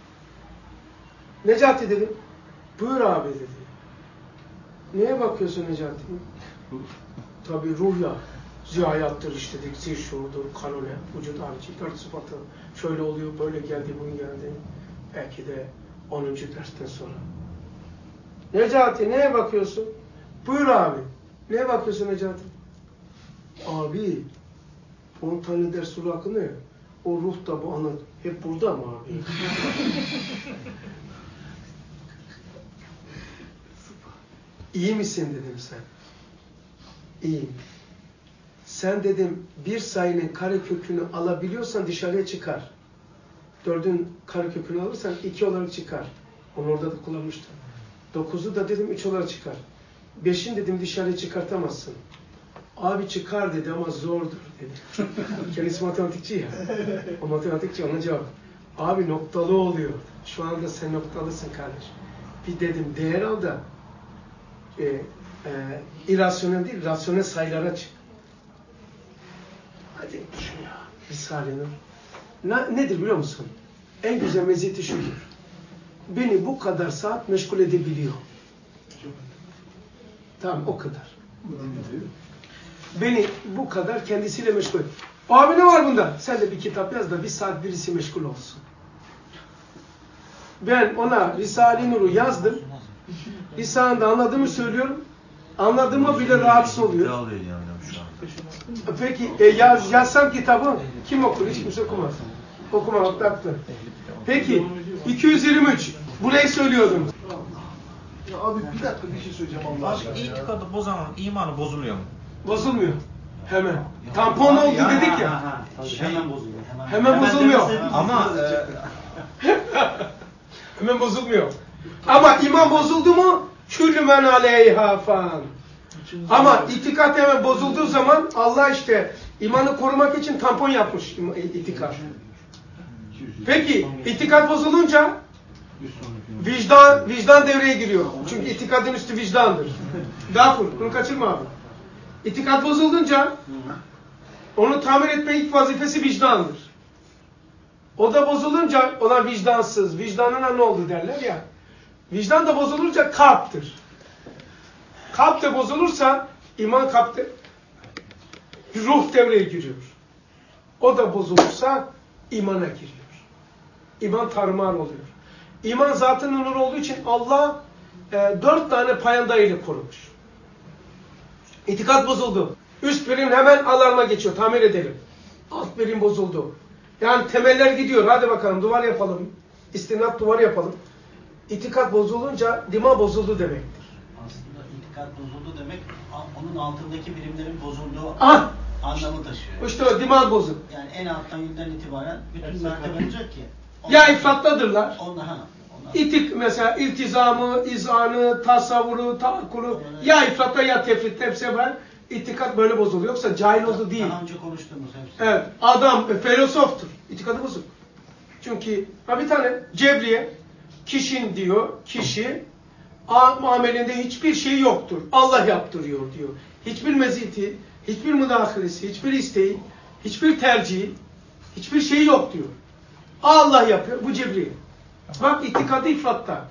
Necati dedim. Buyur abi dedi. Neye bakıyorsun Necati? Tabii ruh ya. Ziyayattır işte, zil şuurdur, kanune, vücut harici, dört sıfatı. Şöyle oluyor, böyle geldi, bunu geldi. Belki de onuncu dersten sonra. Necati neye bakıyorsun? Buyur abi. Neye bakıyorsun Necati? Abi, on tane ders ruh hakkında ya. O ruh da bu ana hep burada mı abi? İyi misin dedim sen. İyiyim. Sen dedim bir sayının karekökünü alabiliyorsan dışarıya çıkar. Dördün karekökünü alırsan iki olarak çıkar. Onu orada da kullanmıştım. Dokuzu da dedim üç olarak çıkar. Beşin dedim dışarıya çıkartamazsın. Abi çıkar dedi ama zordur dedi. Kendisi matematikçi ya. O matematikçi ona cevap. Abi noktalı oluyor. Şu anda sen noktalısın kardeş. Bir dedim değer al da e, e, irrasyonel değil, rasyonel sayılara çık. Hadi düşün ya. Risale-i ne, nedir biliyor musun? En güzel meziyeti şudur. Beni bu kadar saat meşgul edebiliyor. Tamam o kadar. Beni bu kadar kendisiyle meşgul et. Abi ne var bunda? Sen de bir kitap yaz da bir saat birisi meşgul olsun. Ben ona Risale-i Nur'u yazdım. Lisanında anladığımı söylüyorum. Anladığıma bile rahatsız oluyor. Peki e, yaz, yazsam kitabı kim okur? Hiç kimse okumaz. Okumamakta haklı. Peki iki yüz yirmi üç. Burayı söylüyordum. Ya abi bir dakika bir şey söyleyeceğim Allah aşkına. Abi itikadı bozanın imanı bozuluyor mu? Bozulmuyor. Hemen. Tampon oldu ya, dedik ha, ya. Ha, tabii, Şey- hemen bozuluyor. Hemen, Hemen bozulmuyor. Ama e, Hemen bozulmuyor. Ama iman bozuldu mu? Küllü men aleyha fan. Ama itikat hemen bozulduğu zaman Allah işte imanı korumak için tampon yapmış itikat. Peki itikat bozulunca vicdan vicdan devreye giriyor. Çünkü itikadın üstü vicdandır. Gafur, bunu kaçırma abi. İtikat bozulunca onu tamir etme ilk vazifesi vicdandır. O da bozulunca ona vicdansız, vicdanına ne oldu derler ya. Vicdan da bozulunca kalptir. Kalp de bozulursa iman kalpte ruh devreye giriyor. O da bozulursa imana giriyor. İman tarumar oluyor. İman zatının nuru olduğu için Allah e, dört tane payandayla korumuş. İtikat bozuldu. Üst birim hemen alarma geçiyor. Tamir edelim. Alt birim bozuldu. Yani temeller gidiyor. Hadi bakalım duvar yapalım. İstinat duvar yapalım. İtikat bozulunca dima bozuldu demektir. Aslında itikat bozuldu demek onun altındaki birimlerin bozulduğu Ah! anlamı taşıyor. İşte o dima bozuk. Yani en alttan yüzden itibaren bütün mertebe olacak ki. Ya ifrattadırlar. Onlar, ha, onlar. İtik mesela iltizamı, izanı, tasavvuru, taakkulu ya ifratta ya tefritte hepsi var. İtikat böyle bozuluyor. Yoksa cahil oldu değil. Daha önce konuştuğumuz hepsi. Evet. Adam e, filozoftur. İtikadı bozuk. Çünkü ha bir tane Cebriye kişinin diyor kişi amelinde hiçbir şey yoktur. Allah yaptırıyor diyor. Hiçbir meziyeti, hiçbir müdahalesi, hiçbir isteği, hiçbir tercihi, hiçbir şey yok diyor. Allah yapıyor. Bu Cebriye. Bak itikadı ifratta.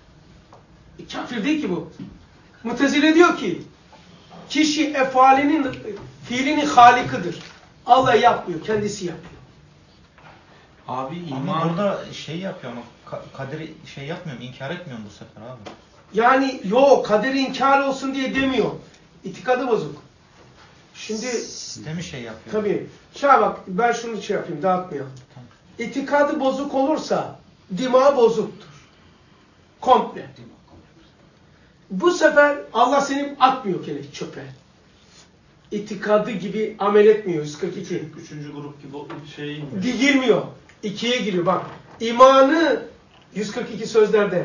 E, kafir değil ki bu. Mutezile diyor ki kişi efalinin, fiilinin halikidir. Allah yapmıyor, kendisi yapıyor. abi iman orada şey yapıyor ama ka- kaderi şey yapmıyor mu? İnkar etmiyor mu bu sefer abi? Yani yok, kaderi inkar olsun diye demiyor. İtikadı bozuk. Şimdi Sistemi şey yapıyor. tabii. Şuna bak, ben şunu şey yapayım, dağıtmayalım. Tamam. İtikadı bozuk olursa dima bozuktur. Komple. Bu sefer Allah seni atmıyor gene çöpe. İtikadı gibi amel etmiyor. yüz kırk iki. Üçüncü grup gibi şey Girmiyor. İkiye giriyor. Bak. İmanı yüz kırk iki sözlerde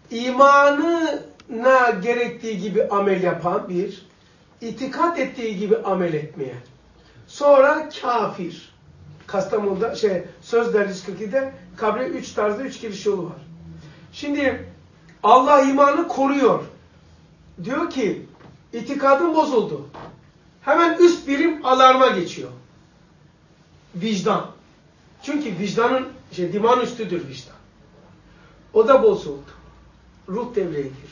imanına gerektiği gibi amel yapan bir, itikat ettiği gibi amel etmeyen. Sonra kafir. Kastamonu'da şey sözler yüz kırk iki'de kabre üç tarzda üç giriş yolu var. Şimdi Allah imanı koruyor. Diyor ki itikadın bozuldu. hemen üst birim alarma geçiyor. Vicdan. Çünkü vicdanın, şey, diman üstüdür vicdan. O da bozuldu. Ruh devreye giriyor.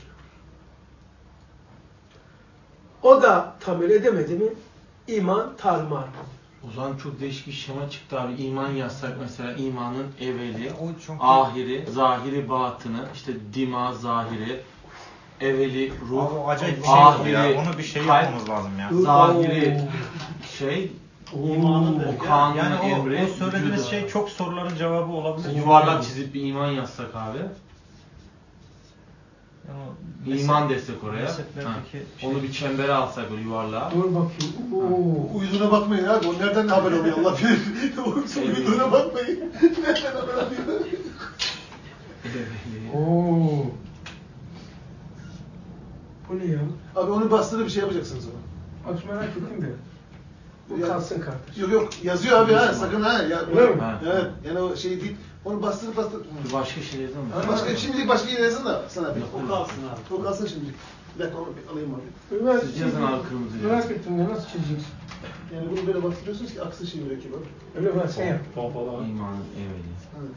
O da tamir edemedi mi iman tarmar. O zaman çok değişik bir şema çıktı abi. İman yazsak mesela imanın evveli, ahiri, zahiri, batını, işte dima, zahiri, evveli, ruh, Abi o acayip bir şey oldu ya. Onu bir şey yapmamız lazım ya. Zahiri şey, İmanın o kanun Yani o, emri, o söylediğiniz vücudu. şey çok soruların cevabı olabilir. Yuvarlak çizip bir iman yazsak abi. Yani İman desek oraya. Ha. şey- Onu bir çembere alsak o yuvarlığa. Dur bakayım. Oo. Uyuduğuna bakmayın abi. O nereden haber alıyor Allah bilir. O uyuduğuna bakmayın. Nereden haber alıyor? Oo. Bu ne ya? Abi onu bastırıp bir şey yapacaksınız ona. Bak merak ettim de. Bu Ya- kalsın kardeş. Yok yok yazıyor abi ha sakın ha. Ya, Öyle mi? Evet. Yani o şey değil. Onu bastırıp bastırıp. Bir başka şey yazalım mı? Başka şimdilik başka yere yazın da sana bir. O kalsın abi. O kalsın şimdilik. Bir dakika onu bir alayım abi. Merak Siz yazın abi kırmızı. Merak ettim de nasıl çizeceksin? Yani bunu böyle bastırıyorsunuz ki aksın şey mürekkep abi. Öyle mi? Sen yap. İmanın evveli. Evet.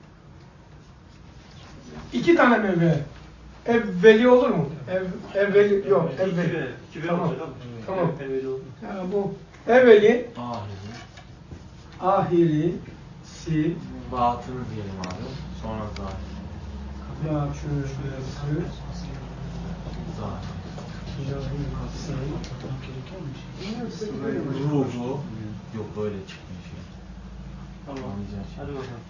İki tane mi evvel? Evveli olur mu? Ev, evveli yok. Evveli. İki Tamam. olacak abi. Tamam. Evveli oldu. Ya bu evveli, Ahiri. ahirisi, Batını diyelim abi. Sonra zahiri. batınısı, Zahiri. Ruhu. Yok böyle çıkmıyor şey. Tamam. Anlayacağın şey. Hadi bakalım.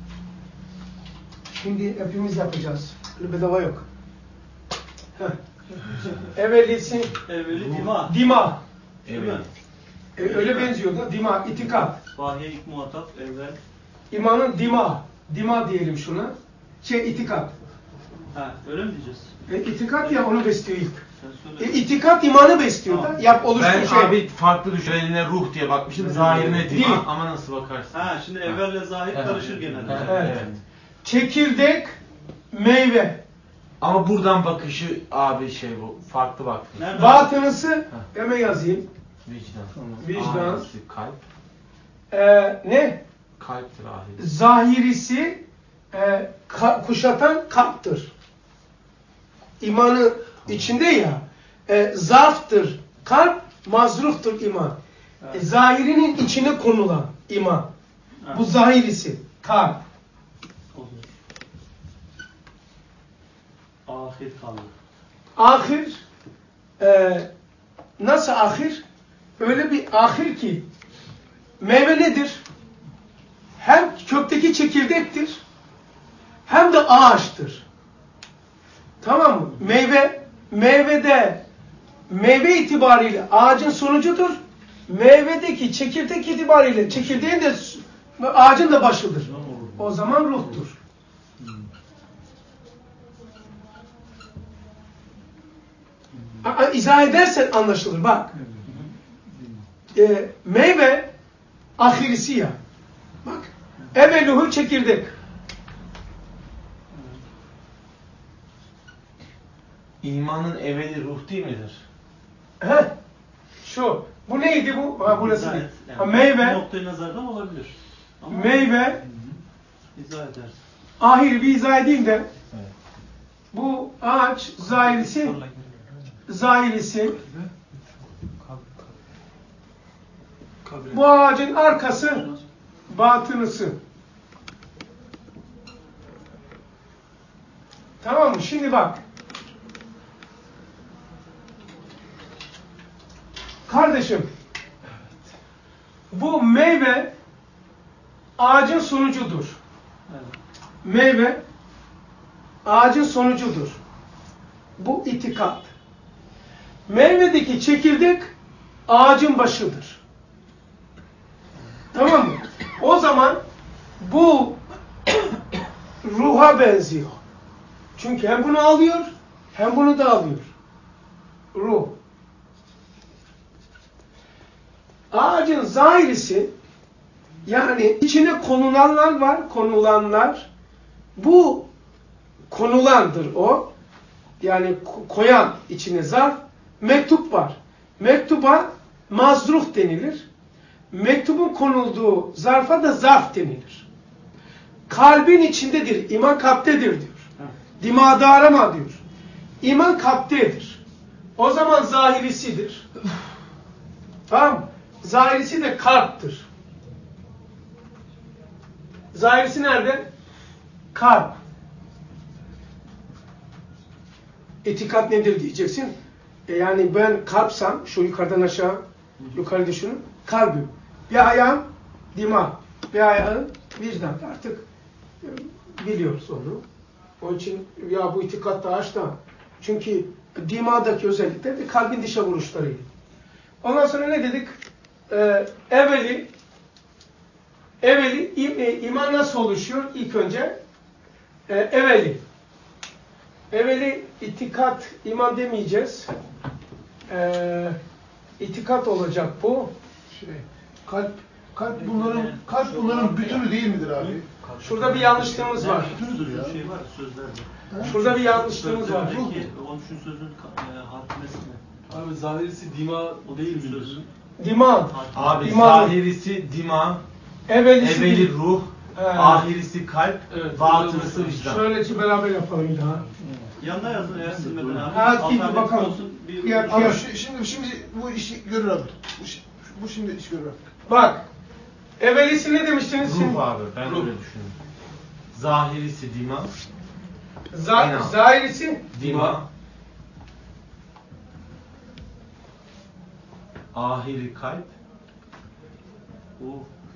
Şimdi hepimiz yapacağız. Öyle bedava yok. Heh. Evvelisi Evveli dima. dima. Değil mi? Evet. E, öyle benziyor da dima, itikat. Vahiy ilk muhatap evvel. İmanın dima. Dima diyelim şuna. Şey itikat. Ha, öyle mi diyeceğiz? E, itikat ya onu besliyor ilk. Sen E, söyle. itikat imanı besliyor da. Yap oluştur Ben şey. abi farklı düşüreline ruh diye bakmışım. Zahirine Değil. dima ama nasıl bakarsın? Ha, şimdi evvelle zahir Evet. karışır genelde. Evet. Evet. Evet. Çekirdek, meyve. Ama buradan bakışı abi şey bu. Farklı baktı. Nereden? Batınısı hemen yazayım. Vicdan. Vicdan. Ahirisi kalp. Ee, ne? Kalptir ahirisi. Zahirisi e, ka- kuşatan kalptır. İmanı içinde ya. E, zarftır. Kalp, mazruhtur iman. E, zahirinin içine konulan iman. Evet. Bu zahirisi. Kalp. Olur. Ahir kaldı. Ahir e, nasıl ahir? Öyle bir ahir ki meyve nedir? Hem kökteki çekirdektir hem de ağaçtır. Tamam mı? Meyve meyvede meyve itibariyle ağacın sonucudur. Meyvedeki çekirdek itibariyle çekirdeğin de ağacın da başıdır. O zaman ruhtur. A- İzah edersen anlaşılır. Bak. E, meyve ahirisi ya. Bak. Eveluhu çekirdek. İmanın evveli ruh değil midir? Heh. Şu. Bu neydi bu? Ha, burası İzah değil. et. Yani Ha, meyve. bu noktayı nazardan olabilir. Ama Meyve. izah edersin. Ahir bir izah edeyim de. Evet. Bu ağaç zahirisi. Zahirisi. Bu ağacın arkası batınısı. Tamam mı? Şimdi bak. Kardeşim. Bu meyve ağacın sonucudur. Evet. Meyve ağacın sonucudur. Bu itikat. Meyvedeki çekirdek ağacın başıdır. Tamam mı? O zaman bu ruha benziyor. Çünkü hem bunu alıyor hem bunu da alıyor. Ruh. Ağacın zahirisi yani içine konulanlar var, konulanlar. Bu konulandır o. Yani koyan içine zarf. Mektup var. Mektuba mazruh denilir. Mektubun konulduğu zarfa da zarf denilir. Kalbin içindedir, iman kalptedir diyor. Dimağda arama diyor. İman kalptedir. O zaman zahirisidir. Tamam mı? Zahirisi de kalptir. Zahirisi nerede? Kalp. İtikat nedir diyeceksin. E yani ben kalpsam, şu yukarıdan aşağı, yukarı düşünün, kalbim. Bir ayağım dima, bir ayağım vicdan. Artık e, biliyoruz onu. Onun için ya bu itikat da aç da. Çünkü dimadaki özellikler de kalbin dışa vuruşlarıydı. Ondan sonra ne dedik? Ee, evveli evveli im, e, iman nasıl oluşuyor? İlk önce e, evveli evveli itikat, iman demeyeceğiz. Ee, itikat olacak bu. Şey, kalp kalp bunların kalp bunların bütünü değil midir abi? Şurada bir yanlışlığımız var. Bütünüdür ya. Şey var sözlerde. Şurada bir yanlışlığımız var. Sözlerdeki on üçüncü sözün e, hatimesi ne? Abi zahirisi dima O değil mi sözün? Diman. Abi İman. zahirisi dima, Evvelisi evveli değil. ruh, He. ahirisi kalp, Evet, batınısı vicdan. Şöyle beraber yapalım bir daha. Yanına yazın eğer silmeden abi. Ha, bir Alternatif bakalım. olsun, bir Ya- Abi ya- şu- şimdi şimdi bu işi görür abi. Bu, şi- bu şimdi iş görür abi. Bak. Evvelisi ne demiştiniz? Ruh abi, ben öyle düşünüyorum. Zahirisi dima, Za Aynen. zahirisi dima, ahiri kalp, o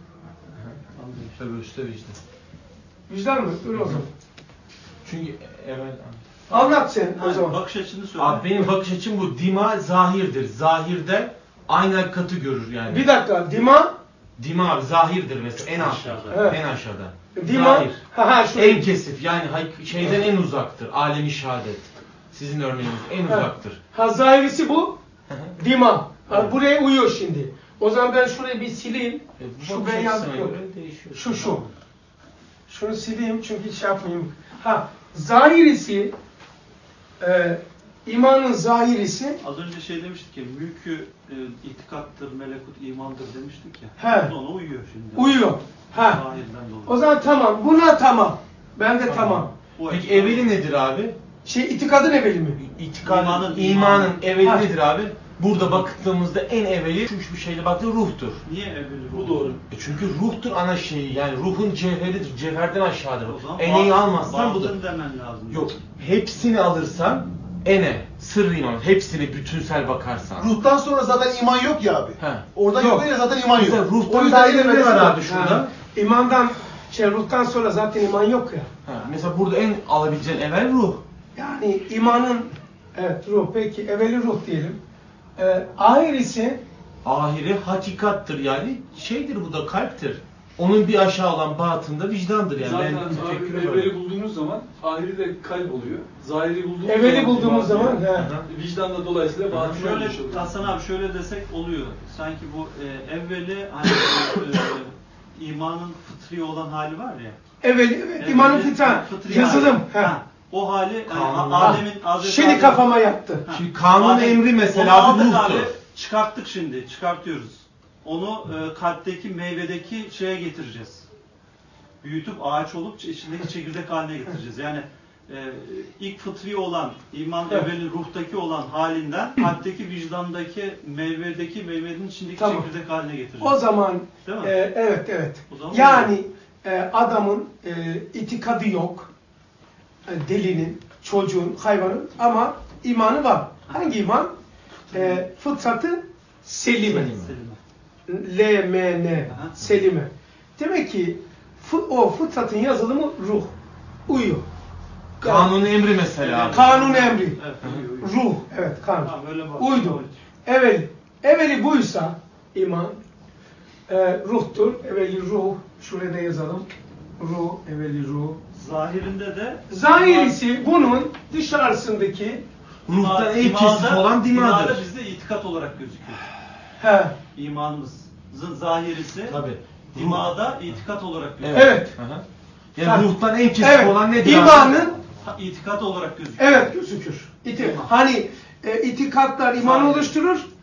tabi üstte vicdan. vicdan mı? Dur o zaman. Çünkü evvel... Anlat sen o Ha, zaman. bakış açını söyle. Abi benim bakış açım bu. Dima zahirdir. Zahirde aynı hakikati görür yani. Bir dakika. Dima. Dima abi zahirdir mesela en aşağıda. Evet. En aşağıda. Dima. Zahir. Ha ha şuraya. En kesif yani hay- şeyden en uzaktır. Alemi şehadet. Sizin örneğiniz en Ha. uzaktır. Ha zahirisi bu. Dima. Ha, buraya uyuyor şimdi. O zaman ben şurayı bir sileyim. E, bu Şu bakış beyaz açısına yok. göre değişiyor. Şu şu. Şunu sileyim çünkü hiç şey yapmayayım. Ha zahirisi e, imanın zahirisi. Az önce şey demiştik ya, mülkü e, itikattır, melekut imandır demiştik ya. He. Bu da ona uyuyor şimdi. Uyuyor. Ha. Zahirden dolayı. O zaman tamam. Buna tamam. Ben de tamam. Bu Peki açıdan- evveli nedir abi? Şey itikadın evveli mi? İtikad, İmanın- imanın evveli Ha. nedir abi? Burada baktığımızda en evveli şu bir şeyle baktığında ruhtur. Niye evveli Bu doğru. E çünkü ruhtur ana şeyi yani ruhun cevheridir. Cevherden aşağıdır. O zaman Eneyi batın- almazsan budur. batın demen lazım. Yok. Hepsini alırsan ene, sırrı iman. Hepsini bütünsel bakarsan. Ruhtan sonra zaten iman yok ya abi. He. Oradan Yok. yukarıya zaten iman yok. Mesela O ruhtan yüzden daire en ne var evvelisi abi şurada? Ha, imandan, şey ruhtan sonra zaten iman yok ya. Ha, mesela burada en alabileceğin evvel ruh. Yani imanın, evet ruh, peki evveli ruh diyelim. Ee, ahirisi, Ahiri hakikattır yani şeydir bu da kalptir. Onun bir aşağı olan batında vicdandır yani. Zaten ben abi tefekkürü evveli böyle. bulduğumuz zaman ahiri de kalp oluyor. Zahiri bulduğumuz evveli zaman bulduğumuz iman zaman, oluyor. he. Vicdan da dolayısıyla batın Şöyle olmuş oluyor. Hasan abi şöyle desek oluyor. Sanki bu e, evveli hani e, imanın fıtri olan hali var ya. evveli, evet, Evveli imanın fitra, fıtri yazılım. hali. Ha. Ha, o hali yani Kanun. Adem'in Hazreti Şimdi Adem- kafama yattı. Ha, Şimdi kanun Adem- emri mesela onu abi aldık ruhtur. abi, çıkarttık şimdi, çıkartıyoruz. Onu e, kalpteki meyvedeki şeye getireceğiz. Büyütüp ağaç olup içindeki çekirdek haline getireceğiz. Yani e, ilk fıtri olan, iman Evet. evveli ruhtaki olan halinden kalpteki vicdandaki meyvedeki meyvenin içindeki Tamam. çekirdek haline getireceğiz. O zaman, Değil mi? e, evet evet. O zaman Yani e, adamın e, itikadı yok. E, delinin, çocuğun, hayvanın ama imanı var. Hangi iman? E, fıtratı selime. Selime. L M N Aha. selime. Demek ki fı- o fıtratın yazılımı ruh. Uyuyor. Kanun emri mesela. Kanun emri. Evet, uyuyor, uyuyor. Ruh. Evet kanun. Tamam, öyle bak. Uydu. Evveli. Evveli buysa iman e, ruhtur. Evveli ruh. Şuraya da yazalım. Ruh. Evveli ruh. Zahirinde de Zahirisi bunun dışarısındaki Ruhtan en İmada- kesif olan imada dimadır. bizde itikat olarak gözüküyor. he, İmanımızın zahirisi Tabii. imada itikat olarak gözüküyor. evet. Aha. Yani Ha. ruhtan en kesif Evet. olan nedir abi? İmanın Ha, itikat olarak gözüküyor. evet gözükür. İti, hani e, itikatlar imanı Zahir. oluşturur.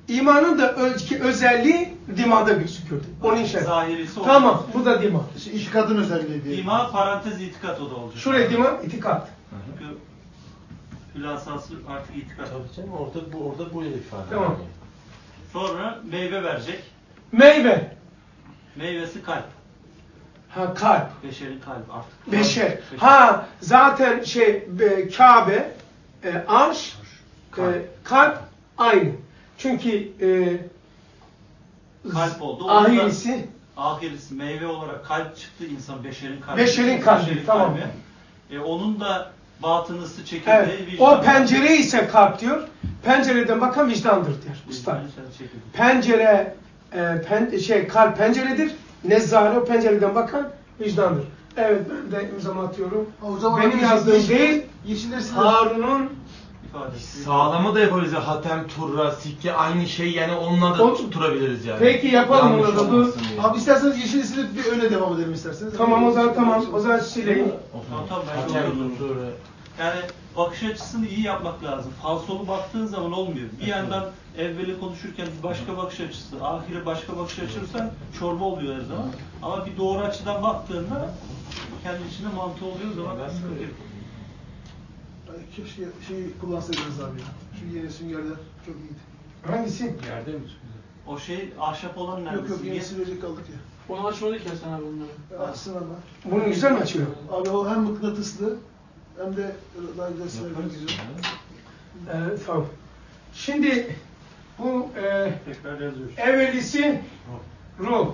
İmanın da öz- özelliği dimada gözükürdü. Onun için. Zahirisi o. Tamam, bu da dima. İşte itikadın özelliği diye. İma parantez itikat o da olacak. Şuraya dima, itikat. Çünkü hülasası artık itikat. Tabii canım orada bu orada bu ifade. Tamam. Sonra meyve verecek. Meyve. Meyvesi kalp. Ha, kalp. Beşerin kalbi artık. Beşer. Beşer. Ha, zaten şey e, Kabe, e, arş, kalp. E, kalp aynı. Çünkü e, kalp oldu. ahirisi ahirisi meyve olarak kalp çıktı insan beşerin kalbi. Beşerin kalbi, Beşerin tamam. kalbi. E, onun da batınısı çekirdeği evet, vicdan. o pencere ise kalp diyor. Pencereden bakan vicdandır diyor usta. Pencere e, pen, şey kalp penceredir. Nezzare o pencereden bakan vicdandır. Evet, ben de imzamı atıyorum. O zaman benim yeşil- yazdığım yeşil- değil, yeşiller size- Harun'un ifadesi. Sağlama da yapabiliriz. Hatem, turra, sikke aynı şey yani onunla da O- tutturabiliriz yani. Peki, yapalım Yanlış onu da, dur. olmasın diye. Abi isterseniz yeşili silip bir öyle devam edelim isterseniz. tamam o zaman tamam. O zaman sileyim. Tamam, tamam, ben Hatem, yoruldum. turra. Yani bakış açısını iyi yapmak lazım. Falsolu baktığın zaman olmuyor. Bir yandan evveli konuşurken bir başka bakış açısı, ahire başka bakış açırsan çorba oluyor her zaman. Ama bir doğru açıdan baktığında kendi içinde mantığı oluyor o zaman sıkıntı yok. Ay, keşke şeyi kullansaydınız abi ya. Şu yeni süngerler çok iyiydi. Hangisi? Yerde mi? O şey ahşap olan Yok neredeyse. yok yenisi verecek kaldık ya. Onu açmadık ya sen abi onları. Ya açsın ama. Bunu güzel mi açıyor? Abi o hem mıknatıslı hem de daha güzel sinirler giriyor. Evet, tamam. Şimdi bu e, Tekrar yazıyoruz. evvelisi ruh.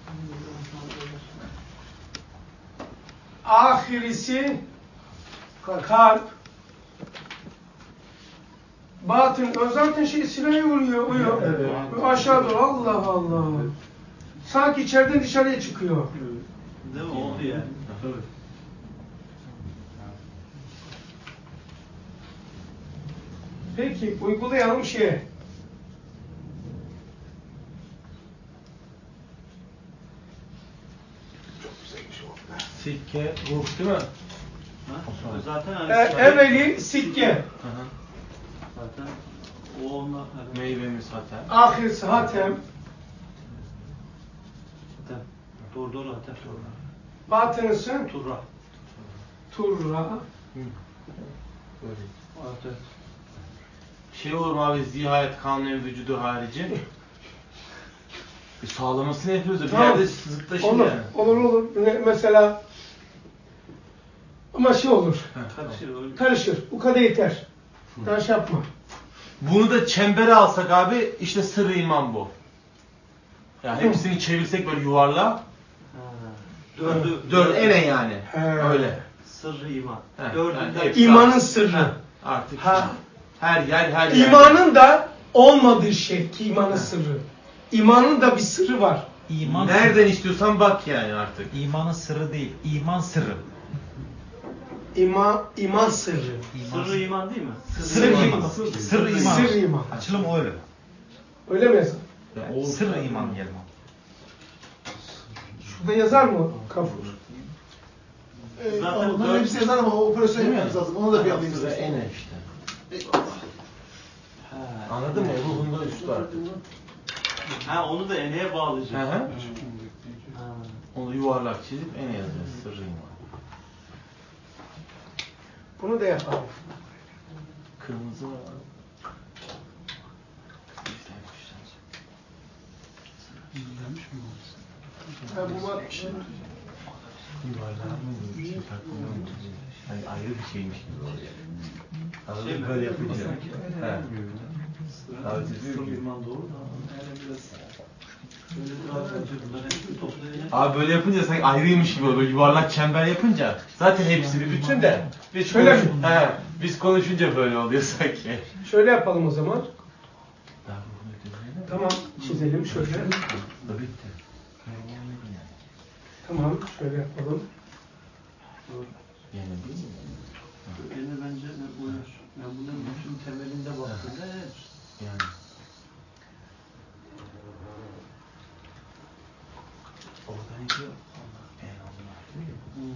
Ahirisi kalp. Batın. O zaten şey sıraya vuruyor. Uyuyor. Evet. Aşağı doğru. Allah Allah. Sanki içeriden dışarıya çıkıyor. Değil mi? Oldu yani. Peki uygulayalım şeye. Sikke, ruh değil mi? Ha? Zaten hani E, evveli sikke. Hı hı. zaten o onlar hani Meyvemiz hatem. Ahirisi hatem. zaten doğru doğru zaten doğru. Batınısı Turra. turra. Böyle. Evet. Şey olur mu abi zihayet kanunun vücudu harici? Bir sağlamasını yapıyoruz da bir Tamam. yerde zıtlaşır Olur, yani. olur olur. Ne- Mesela ama şey olur. Karışır öyle. Karışır. Bu kadar yeter. Daha şey yapma. Bunu da çembere alsak abi işte sırrı iman bu. Yani hepsini çevirsek böyle yuvarla. Ha. Dördü. Dört ene yani. He. Öyle. Sırrı iman. He, Dördünden yani hepsi İmanın artık- sırrı. Ha, Artık Ha. her yer her yer. İmanın da olmadığı şey ki imanın sırrı. İmanın da bir sırrı var. İman Nereden istiyorsan bak yani artık. İmanın sırrı değil, iman sırrı. İma, iman sırrı. İman Sırrı iman değil mi? Sırrı iman. Sırrı iman. Sırrı iman. Açılım o öyle. Öyle mi yazar? Yani sırrı iman diyelim. Şurada yazar mı Kafur? Ee, Zaten Bunların dört- hepsi yazar ama o operasyon Değil mi? yapmamız lazım. Onu da bir alayım Sırrı size. ene işte. Eyvallah. Anladın mı? Ruhunda üstü artık. Ha onu da eneye bağlayacak. Hı hı. Ha. Onu yuvarlak çizip ene yazacağız. Sırrı iman. Bunu da yapalım. Kırmızı var. Ha, bu var. Şimdi Yuvarlak mı? Bir şey takmıyor mu? Hani ayrı bir şeymiş gibi oluyor. Anladın Şey mı? mi? Böyle yapınca. He. Abi diyor Sırrı ki. iman doğru da. Yani biraz böyle biraz önce bunları hepsini toplayın. Abi böyle yapınca sanki ayrıymış gibi oluyor. Böyle yuvarlak çember yapınca zaten hepsi bir bütün de. Biz Şöyle konuş- mi? He. Biz konuşunca böyle oluyor sanki. Şöyle yapalım o zaman. Daha ruhunu gözüne. Tamam, çizelim şöyle. Da bitti. Tamam, şöyle yapalım. Yani değil mi? Yine bence uyar. Yani bunların bütün temelinde baktığında evet. Yani. Orada ne diyor? Allah ben Allah.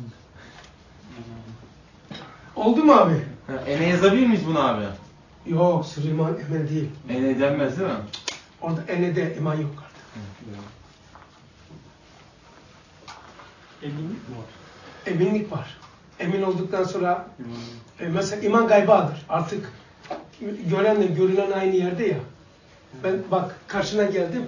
Oldu mu abi? Ha, ene yazabilir miyiz bunu abi? Yok, sırrı iman emel değil. Ene denmez değil mi? Orada enede iman yok artık. Eminlik mi var? Eminlik var. Emin olduktan sonra e, mesela iman gaybadır. Artık görenle görülen aynı yerde ya. Ben bak karşına geldim.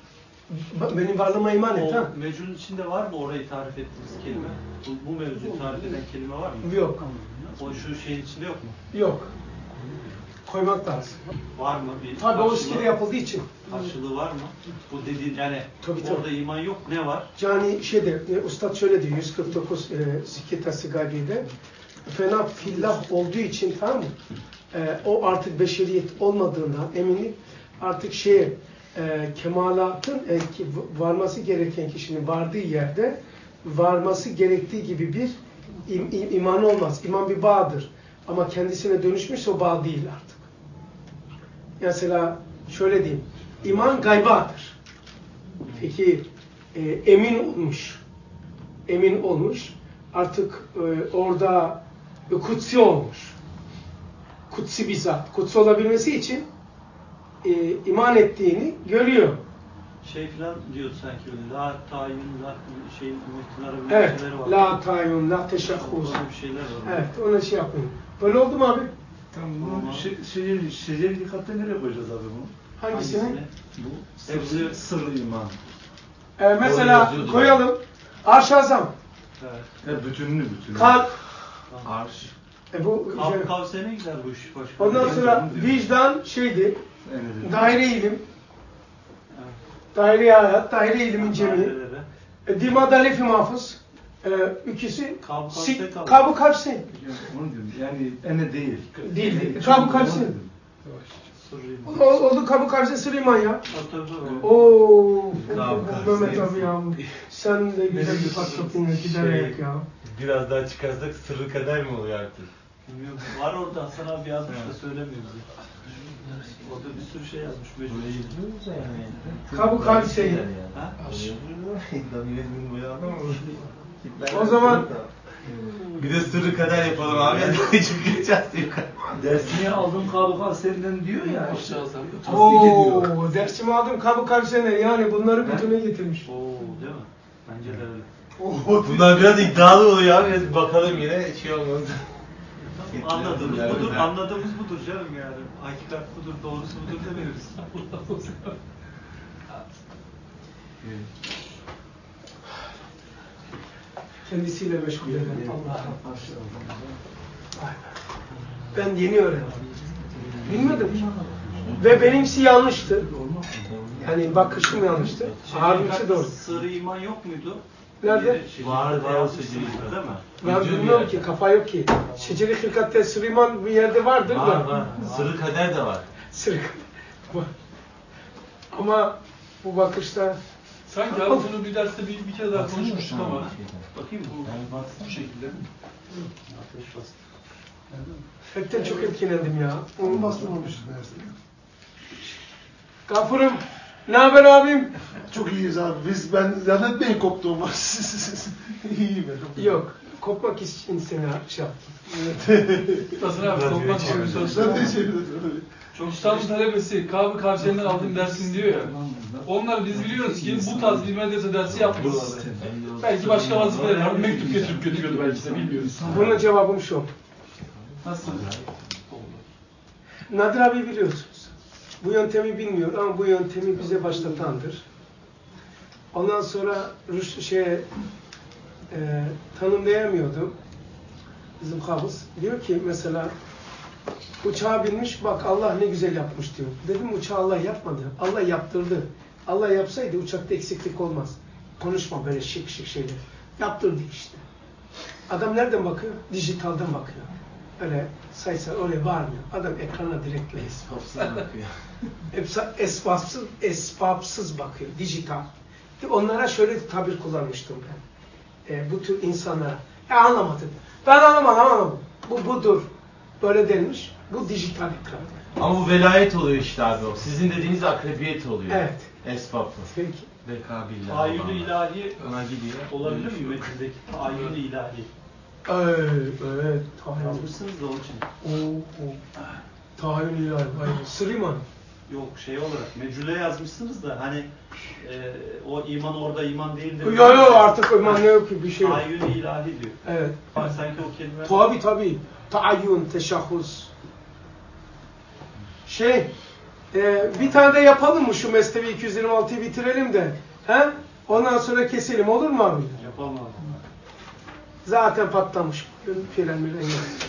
Benim varlığıma iman et. O Ha? mecnun içinde var mı orayı tarif ettiğiniz kelime? Bu, bu mevzuyu tarif eden kelime var mı? Yok. O şu şeyin içinde yok mu? Yok. Koymak lazım. Var mı? Bir Tabii o karşılığı- eskide yapıldığı için. Karşılığı var mı? Bu dediğin yani Tabii, tabii. orada iman yok. Ne var? Yani şeyde, e, Ustad şöyle diyor, yüz kırk dokuz e, Zikret-i Gaybi'de, fena fillah olduğu için, tamam mı? E, o artık beşeriyet olmadığından eminlik, artık şeye, e, kemalatın e, ki, varması gereken kişinin vardığı yerde, varması gerektiği gibi bir im, im, iman olmaz. İman bir bağdır. Ama kendisine dönüşmüş o bağ değil artık. Mesela şöyle diyeyim, iman gaybadır. Peki, e, emin olmuş, emin olmuş, artık e, orada e, kutsi olmuş. Kutsi bir zat. Kutsi olabilmesi için e, iman ettiğini görüyor. Şey falan diyordu sanki öyle. La tayin, la şeyin muhtıları bir Evet, şeyleri var. la tayyun, la teşakkuz. Öyle bir şeyler var. Evet, ona şey yapmayın. Böyle oldu mu abi? Tamam, bunu şe şeceri, şeceri dikkatte nereye koyacağız abi bunu? Hangisini? Bu Hepsi sırrı, sırrı iman. E, mesela koyalım, Arş-ı Azam, Evet. Ya bütününü bütününü. kalp, Arş. e, bu Kav, şey- kavsene gider bu iş başka. ondan sonra vicdan şeydi, daire ilim, daire hayat, daire ilimin cemi, e, dima dalefi mahfuz, e, ikisi Kabu si- kalpse kaldı. kabu kalpse Yani onu diyorum. Yani ene değil. değil, Değil. kabu kalpse. O- Oldu kabu kalpse Süleyman ya. Oo, Kabu kalpse. Mehmet abi ya. Sen de güzel bir patlatın ya, gider ayak ya. Biraz daha çıkarsak sırrı kader mi oluyor artık? Bilmiyorum. Var orada Hasan abi yazmış da söylemiyor bize. Orada bir sürü şey yazmış. Mecbur. Kabu kalpse. Ha? O zaman Bir de sırrı kader yapalım abi. Çıkacağız yukarı. Dersini aldım Kabu senden diyor ya. Işte, ooo dersimi aldım kabu kalpse ne? Yani bunları bütüne getirmiş. Oo, değil mi? Bence de öyle. Bunlar biraz iddialı oluyor abi. Bakalım yine şey olmaz. Anladığımız budur, anladığımız budur canım yani. Hakikat budur, doğrusu budur demiyoruz. Kendisiyle meşgul eden Allah'ım. Ben yeni öğrendim. Bilmiyordum ki. Ve benimsi yanlıştı. Yani bakışım yanlıştı. Harun'si doğru. Sırrı iman yok muydu? Nerede? Var var o Değil mi? Ben bilmiyorum ki, kafa yok ki. Şeceri Hırkat'ta Süleyman bir yerde vardır da. Var var. Sırrı kader de var. Sırrı kader. Ama bu bakışta... Sanki abi bunu bir derste bir, bir kere daha konuşmuştuk ama. Bakayım bu, bu şekilde. Ateş bastı. Hepten çok etkilendim ya. Onu bastırmamışız meğerse. Gafurum, ne haber abim? Çok iyiyiz abi. Biz ben zannetmeyin koptuğumu. İyiyim ben. Yok, kopmak için seni şey yaptım. Hasan abi kopmak için bir söz. Ben de şey dedim. Çok üstadın talebesi Kabe Karşı'ndan aldığım dersin diyor ya. Onlar biz biliyoruz ki bu tarz bir medrese dersi yapmıyorlar. Belki başka vazifeler var. Mektup getirip götürüyordu belki de bilmiyoruz. Buna cevabım şu. Nasıl? Nadir abi biliyorsunuz. Bu yöntemi bilmiyor ama bu yöntemi bize başlatandır. Ondan sonra Rus şey e, tanımlayamıyordum. Bizim hafız diyor ki mesela uçağa binmiş, bak Allah ne güzel yapmış diyor. Dedim uçağı Allah yapmadı. Allah yaptırdı. Allah yapsaydı uçakta eksiklik olmaz. Konuşma böyle şık şık şeyler. Yaptırdı işte. Adam nereden bakıyor? Dijitalden bakıyor. Öyle sayısal öyle bağırmıyor. Adam ekrana direkt Esbapsız bakıyor. Hepsi esbapsız, esbapsız bakıyor. Dijital. Onlara şöyle bir tabir kullanmıştım ben. E, bu tür insanlara. E anlamadım. Ben anlamadım, anlamadım. Bu budur. Böyle denmiş. Bu dijital ekran. Ama bu velayet oluyor işte abi o. Sizin dediğiniz akrebiyet oluyor. Evet. Esbaplı. Peki. Vekabillah. Tahayyül-i ilahi ona gidiyor. Olabilir mi metindeki tahayyül-i ilahi? Evet, evet. Tahayyül. Yazmışsınız da onun için. Oo, oo. Tahayyül ilahi. Süleyman. Yok şey olarak mecule yazmışsınız da hani e, o iman orada iman değildir. Yok yok artık iman ne yok ki bir şey yok. Tayyün ilahi diyor. Evet. Sanki o kelime. Tabi tabi. Tayyun, teşahhus. Şey, e, bir tane de yapalım mı şu Mesnevi iki yüz yirmi altıyı bitirelim de. He? Ondan sonra keselim olur mu abi? Yapalım abi. Zaten patlamış. Filan milen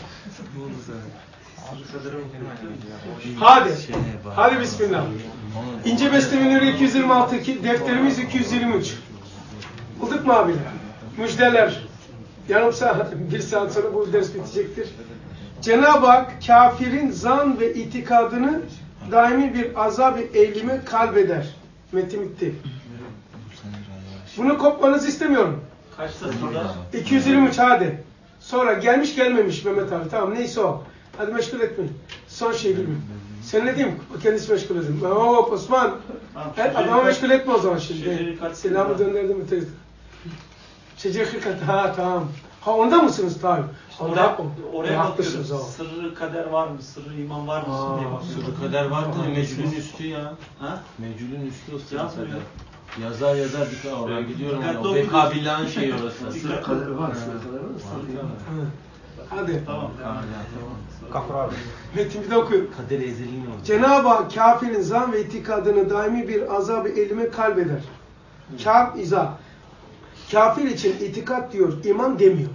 Hadi. Hadi bismillah. İnce Mesnevileri iki yüz yirmi altı, defterimiz iki yüz yirmi üç. Bulduk mu abiler? Müjdeler. Yarım saat, bir saat sonra bu ders bitecektir. Cenab-ı Hak kafirin zan ve itikadını daimi bir azab-ı eylime kalbeder. Metin bitti. Bunu kopmanızı istemiyorum. Kaçta sonra? iki yüz yirmi üç hadi. Sonra gelmiş gelmemiş Mehmet abi. Tamam neyse o. Hadi meşgul etmeyin. Son şey bilmiyorum. Sen ne diyeyim? Kendisi meşgul edin. Hop Osman. Tamam, Evet, adamı meşgul etme o zaman şimdi. Şeceri Selamı gönderdim mi teyze? Şeceri hırkat. Ha tamam. Ha onda mısınız tabi? Oraya, oraya haklısınız bakıyoruz. o. Sırrı kader var mı? Sırrı iman var mı? Aa, diye bakıyoruz. Sırrı kader vardır. Meclün üstü ya. Ha? Meclün üstü o sırrı Yazmıyor. kader. Yazar yazar bir tane oradan gidiyorum. Dikkatli O okuyun. Bekabillan şeyi orası. Sırrı kader var. Sırrı kader var. Sırrı iman. Hadi. Tamam. Kafir abi. Metin bir de okuyun. Kader ezelin oldu. Cenab-ı Hak kafirin zan ve itikadını daimi bir azab-ı elime kalbeder. Kaf izah. Kafir için itikat diyor, iman demiyor.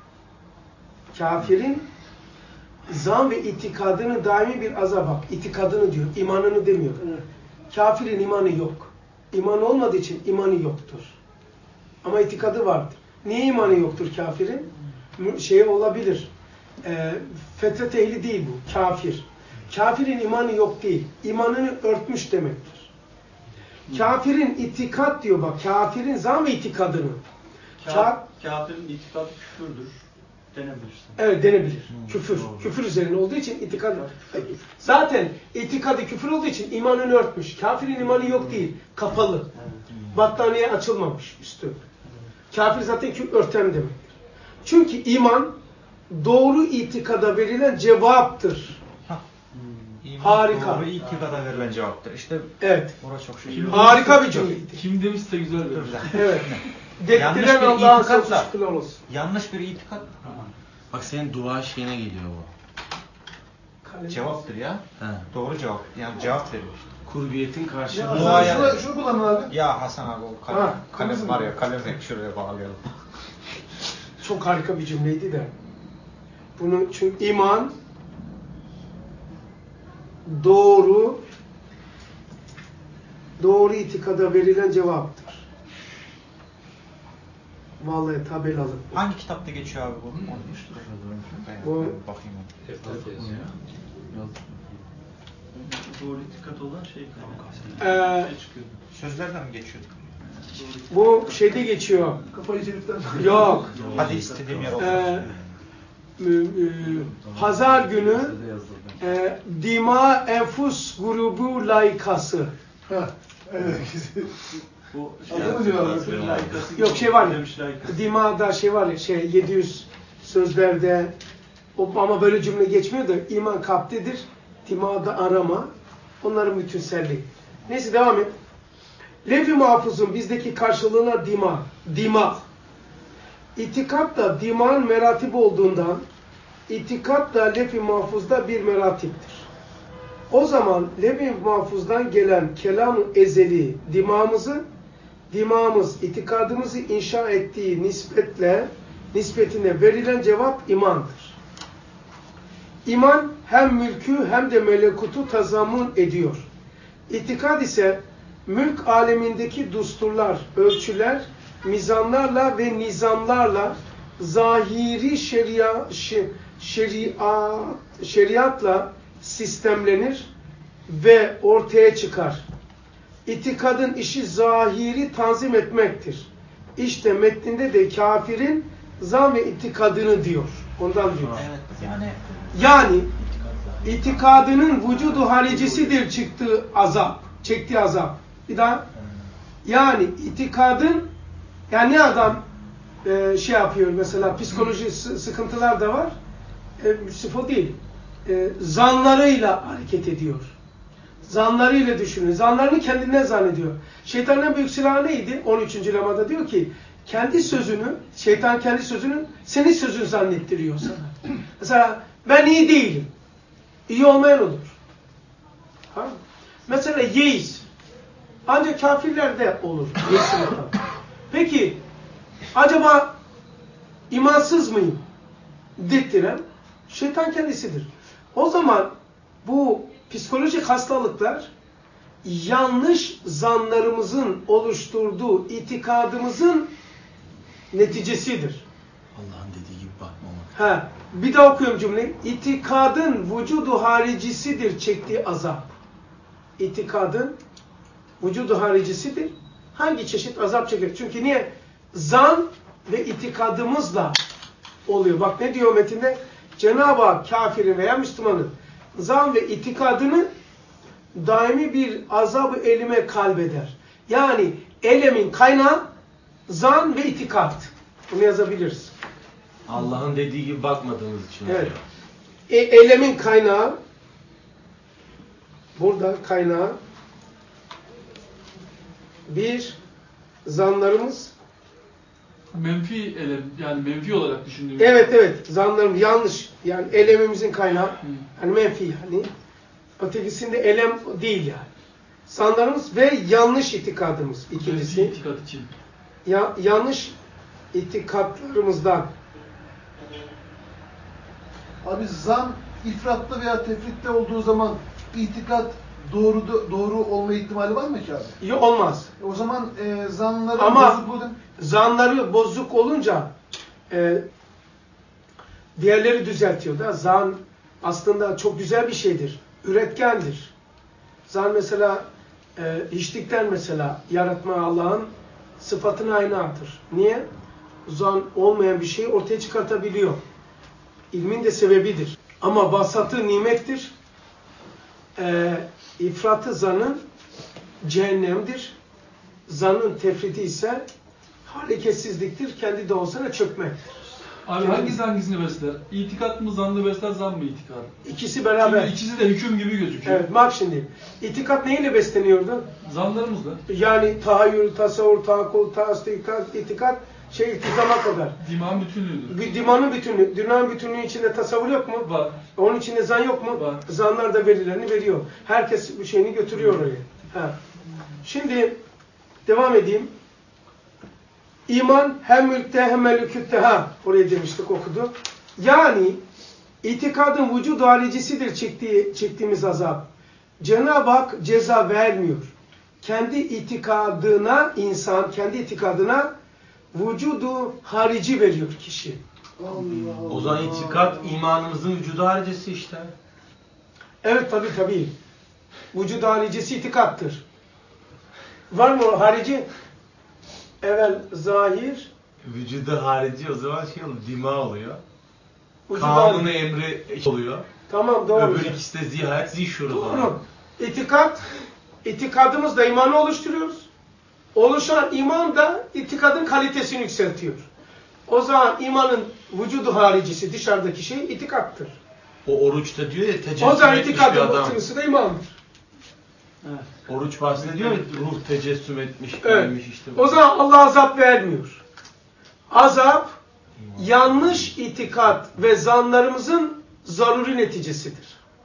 Kafirin zan ve itikadını daimi bir azab, bak itikadını diyor, imanını demiyor. Kafirin imanı yok. İmanı olmadığı için imanı yoktur. Ama itikadı vardır. Niye imanı yoktur kafirin? Şey olabilir. E, fetret ehli değil bu, kafir. Kafirin imanı yok değil. İmanını örtmüş demektir. Kafirin itikat diyor bak, kafirin zan ve itikadını. Ka kafirin itikadı küfürdür. Denebilir. Evet denebilir. Hmm, küfür. Doğru. Küfür üzerine olduğu için itikad. Zaten itikadı küfür olduğu için imanını örtmüş. Kafirin imanı yok değil. Kapalı. Battaniye açılmamış üstü. Kafir zaten örten demektir. Çünkü iman doğru itikada verilen cevaptır. İman harika. Doğru itikada verilen cevaptır. İşte evet. Orası çok şey. Harika bir cümleydi. Kim demişse güzel verir. Evet. Dektiren Allah'a sonsuz şükürler olsun. Yanlış bir itikat. Bak senin dua şeyine geliyor bu. Kalem. Cevaptır ya. He. Doğru cevap. Yani cevap veriyor işte. Kurbiyetin karşılığı. Ya, şunu, şunu kullanın abi. Ya Hasan abi o kalem, Ha, kalem var ya kalem şuraya bağlayalım. Çok harika bir cümleydi de. Bunu çünkü iman doğru doğru itikada verilen cevaptır. Vallahi tabelalı. Hangi kitapta geçiyor abi bu? Bu bakayım. Doğru itikat olan şey Ee, Sözlerden mi geçiyor? Bu şeyde geçiyor. Kafayı çevirten. Yok. Hadi istediğim yer olsun. Ee, Pazar günü e, Dima Enfus grubu layıkası. Ha, evet. Bu şey, yok şey var ya. Dima'da şey var ya şey yedi yüz sözlerde o, ama böyle cümle geçmiyor da iman kalptedir. Dima'da arama. Onların bütünselliği. Neyse devam et. Levh-i Mahfuz'un bizdeki karşılığına dima. Dima. İtikat da dimağın meratibi olduğundan itikat da Levh-i Mahfuz'da bir meratiptir. O zaman Levh-i Mahfuz'dan gelen kelam-ı ezeli dimağımızı, dimağımız itikadımızı inşa ettiği nispetle, nispetine verilen cevap imandır. İman hem mülkü hem de melekutu tazammun ediyor. İtikad ise mülk alemindeki dusturlar, ölçüler, mizanlarla ve nizamlarla zahiri şeria, şeriat, şeriatla sistemlenir ve ortaya çıkar. İtikadın işi zahiri tanzim etmektir. İşte metninde de kafirin zan ve itikadını diyor. Ondan diyor. Evet, yani yani itikadının vücudu haricisidir çıktığı azap, çektiği azap. Bir daha. Yani itikadın yani ne adam e, şey yapıyor mesela psikoloji sıkıntılar da var. E, sıfır değil. E, zanlarıyla hareket ediyor. Zanlarıyla düşünüyor. Zanlarını kendinden zannediyor. Şeytanın en büyük silahı neydi? on üçüncü lemada diyor ki kendi sözünü, şeytan kendi sözünü senin sözün zannettiriyor sana. Mesela ben iyi değilim. İyi olmayan olur. Ha? Mesela yeis. Ancak kafirlerde olur. Peki acaba imansız mıyım dedirten şeytan kendisidir. O zaman bu psikolojik hastalıklar yanlış zanlarımızın oluşturduğu itikadımızın neticesidir. Allah'ın dediği gibi bakmamak. Ha, bir daha okuyorum cümleyi. İtikadın vücudu haricisidir çektiği azap. İtikadın vücudu haricisidir. Hangi çeşit azap çeker? Çünkü niye? Zan ve itikadımızla oluyor. Bak ne diyor metinde? Cenab-ı Hak kafirin veya Müslümanın zan ve itikadını daimi bir azab-ı elime kalbeder. Yani elemin kaynağı zan ve itikat. Bunu yazabiliriz. Allah'ın dediği gibi bakmadığımız için. Evet. E, elemin kaynağı burada kaynağı bir zanlarımız Menfi elem, yani menfi olarak düşündüğümüz. evet evet zanlarımız yanlış. Yani elemimizin kaynağı Hı. hani menfi yani. Ötekisinde elem değil yani. Zanlarımız ve yanlış itikadımız. İkincisi. Menfi itikat için. Ya, yanlış itikatlarımızdan. Abi zan ifratta veya tefritte olduğu zaman itikat doğru doğru olma ihtimali var mı ki abi? Yok olmaz. O zaman e, zanların Ama bozukluğu... zanları bozuk olunca e, diğerleri düzeltiyor da. Zan aslında çok güzel bir şeydir. Üretkendir. Zan mesela e, hiçlikten mesela yaratma Allah'ın sıfatına aynıdır. Niye? Zan olmayan bir şeyi ortaya çıkartabiliyor. İlmin de sebebidir. Ama vasatı nimettir. E, ifratı zanın cehennemdir. Zanın tefriti ise hareketsizliktir. Kendi doğasına çökmektir. Abi hangisi hangisini besler? İtikat mı zanlı besler, zan mı itikat? İkisi beraber. Çünkü ikisi de hüküm gibi gözüküyor. Evet bak şimdi. İtikat neyle besleniyordu? Zanlarımızla. Yani tahayyül, tasavvur, tahakkul, tasdikat, itikat şey iltizama kadar. Dimağın bütünlüğüdür. Bir dimanın bütünlüğü. Dünyanın bütünlüğü içinde tasavvur yok mu? Var. Onun içinde zan yok mu? Var. Zanlar da verilerini veriyor. Herkes bir şeyini götürüyor oraya. Ha. Şimdi devam edeyim. İman hem mülkte hem melükütte ha. Oraya demiştik okudu. Yani itikadın vücud haricisidir çektiği, çektiğimiz azap. Cenab-ı Hak ceza vermiyor. Kendi itikadına insan, kendi itikadına vücudu harici veriyor kişi. Allah Allah. O zaman itikat imanımızın vücudu haricisi işte. Evet tabii tabii. Vücudu haricisi itikattır. Var mı o harici? Evvel zahir. Vücudu harici o zaman şey oluyor, dima oluyor. Vücudu Kanunu harici. emri oluyor. Tamam doğru. Öbür ikisi de zihayet zihşur o zaman. Doğru. İtikat, itikadımızla imanı oluşturuyoruz. Oluşan iman da itikadın kalitesini yükseltiyor. O zaman imanın vücudu haricisi, dışarıdaki şey itikattır. O oruçta diyor ya tecessüm O zaman etmiş bir itikadın adam. muhtırısı da imandır. Evet. Oruç bahsediyor ya ruh tecessüm etmiş, Evet. gelmiş işte. O zaman Allah azap vermiyor. Azap, yanlış itikat ve zanlarımızın zaruri neticesidir.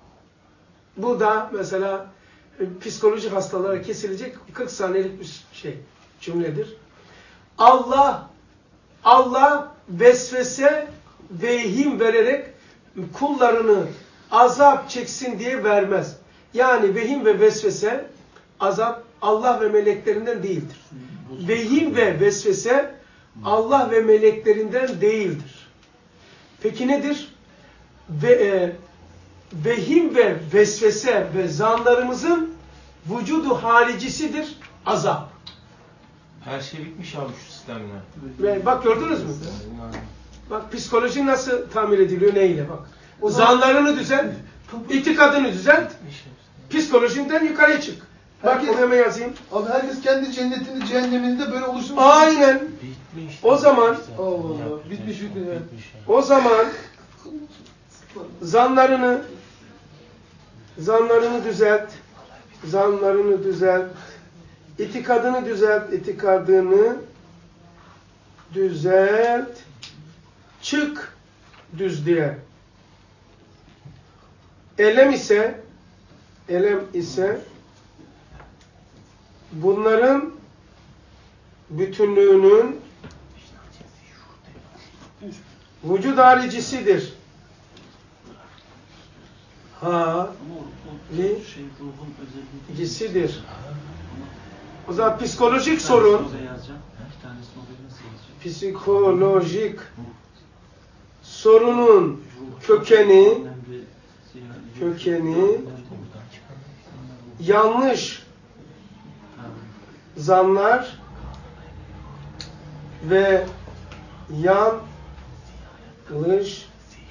Bu da mesela psikolojik hastalara kesilecek kırk saniyelik bir şey, cümledir. Allah, Allah vesvese, vehim vererek kullarını azap çeksin diye vermez. Yani vehim ve vesvese, azap Allah ve meleklerinden değildir. Vehim ve vesvese Allah ve meleklerinden değildir. Peki nedir? Ve, e, vehim ve vesvese ve zanlarımızın vücudu haricisidir azap. Her şey bitmiş abi şu sistemle. Ve bak gördünüz mü? Bak psikoloji nasıl tamir ediliyor neyle bak. Zanlarını düzelt, itikadını düzelt, psikolojinden yukarıya çık. Bak Herkes- buraya yazayım. Abi herkes kendi cennetini, cehennemini de böyle oluşturmuş. Aynen. Bitmiş. O zaman Allah Allah. Bitmiş bitmiş. evet. o zaman zanlarını zanlarını düzelt. zanlarını düzelt, itikadını düzelt, itikadını düzelt, çık düzlüğe. Elem ise, elem ise bunların bütünlüğünün vücud haricisidir. Ha, li, cisidir. O zaman psikolojik sorun, psikolojik sorunun kökeni, kökeni yanlış zanlar ve yanlış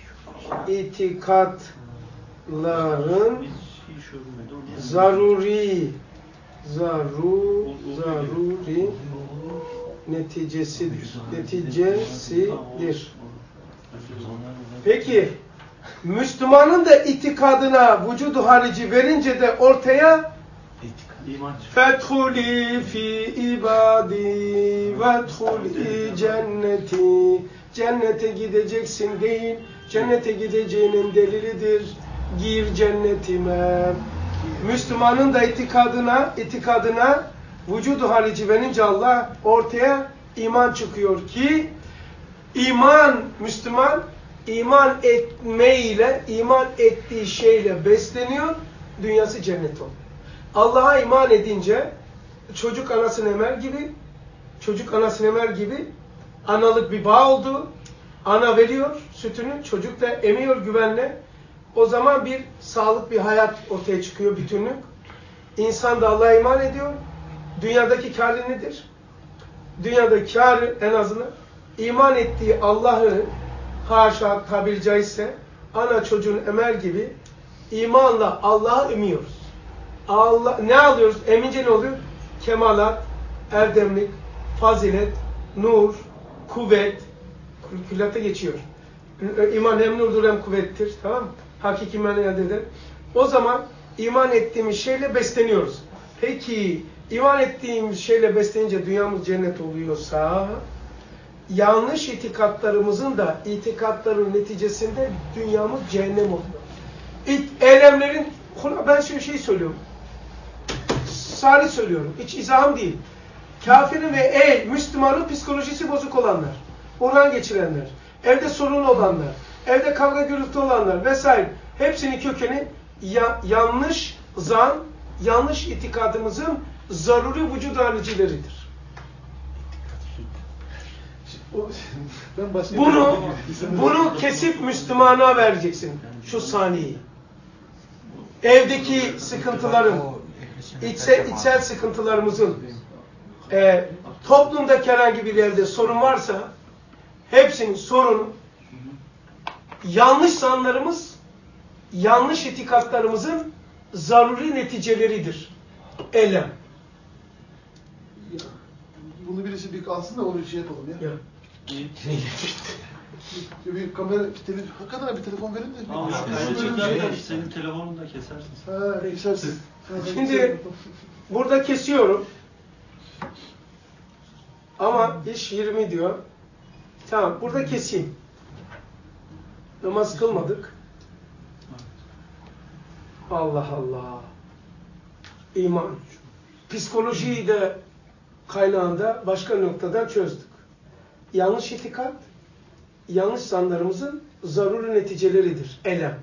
itikatların zaruri zaru zaruri neticesidir. Neticesidir. Peki Müslümanın da itikadına vücudu harici verince de ortaya fethuli fi ibadi vethuli cenneti, cennete gideceksin değil, cennete gideceğinin delilidir. Gir cennetime. Müslümanın da itikadına, itikadına vücudu harici verince Allah ortaya iman çıkıyor ki iman, Müslüman iman etmeyle, iman ettiği şeyle besleniyor, dünyası cennet oluyor. Allah'a iman edince çocuk anasını emer gibi, çocuk anasını emer gibi analık bir bağ oldu. Ana veriyor sütünü, çocuk da emiyor güvenle. O zaman bir sağlık, bir hayat ortaya çıkıyor, bütünlük. İnsan da Allah'a iman ediyor. Dünyadaki kârı nedir? Dünyadaki kârı en azından iman ettiği Allah'ı haşa tabiri caizse ana çocuğun emer gibi imanla Allah'ı emiyoruz. Allah, ne alıyoruz? Emince ne oluyor? Kemalat, erdemlik, fazilet, nur, kuvvet, küllata geçiyor. İman hem nurdur hem kuvvettir. Tamam mı? Hakiki imanı elde eder. O zaman iman ettiğimiz şeyle besleniyoruz. Peki iman ettiğimiz şeyle beslenince dünyamız cennet oluyorsa yanlış itikatlarımızın da itikatların neticesinde dünyamız cehennem oluyor. İt, eylemlerin, ben şöyle şey söylüyorum. Sarı söylüyorum. Hiç izahım değil. Kafirin ve ey, Müslümanın psikolojisi bozuk olanlar, oran geçirenler, evde sorun olanlar, evde kavga gürültü olanlar vesaire. Hepsinin kökeni ya, yanlış zan, yanlış itikadımızın zaruri vücud haricileridir. Bunu, bunu kesip Müslümana vereceksin. Şu saniyeyi. Evdeki sıkıntıların, içsel, içsel sıkıntılarımızın, e, toplumdaki herhangi bir yerde sorun varsa, hepsinin sorunu, yanlış sanlarımız, yanlış itikatlarımızın zaruri neticeleridir. Elem. Bunu birisi bir alsın da onu şey yapalım ya. Ya. Bir kamera, bir hakikaten bir telefon verin de. Ama şey senin telefonunu da kesersin. Ha, kesersin. Şimdi burada kesiyorum. Ama iş yirmi diyor. Tamam, burada keseyim. Namaz kılmadık. Allah Allah. İman. Psikolojiyi de kaynağında başka noktadan çözdük. Yanlış itikat, yanlış sanlarımızın zaruri neticeleridir. Elem.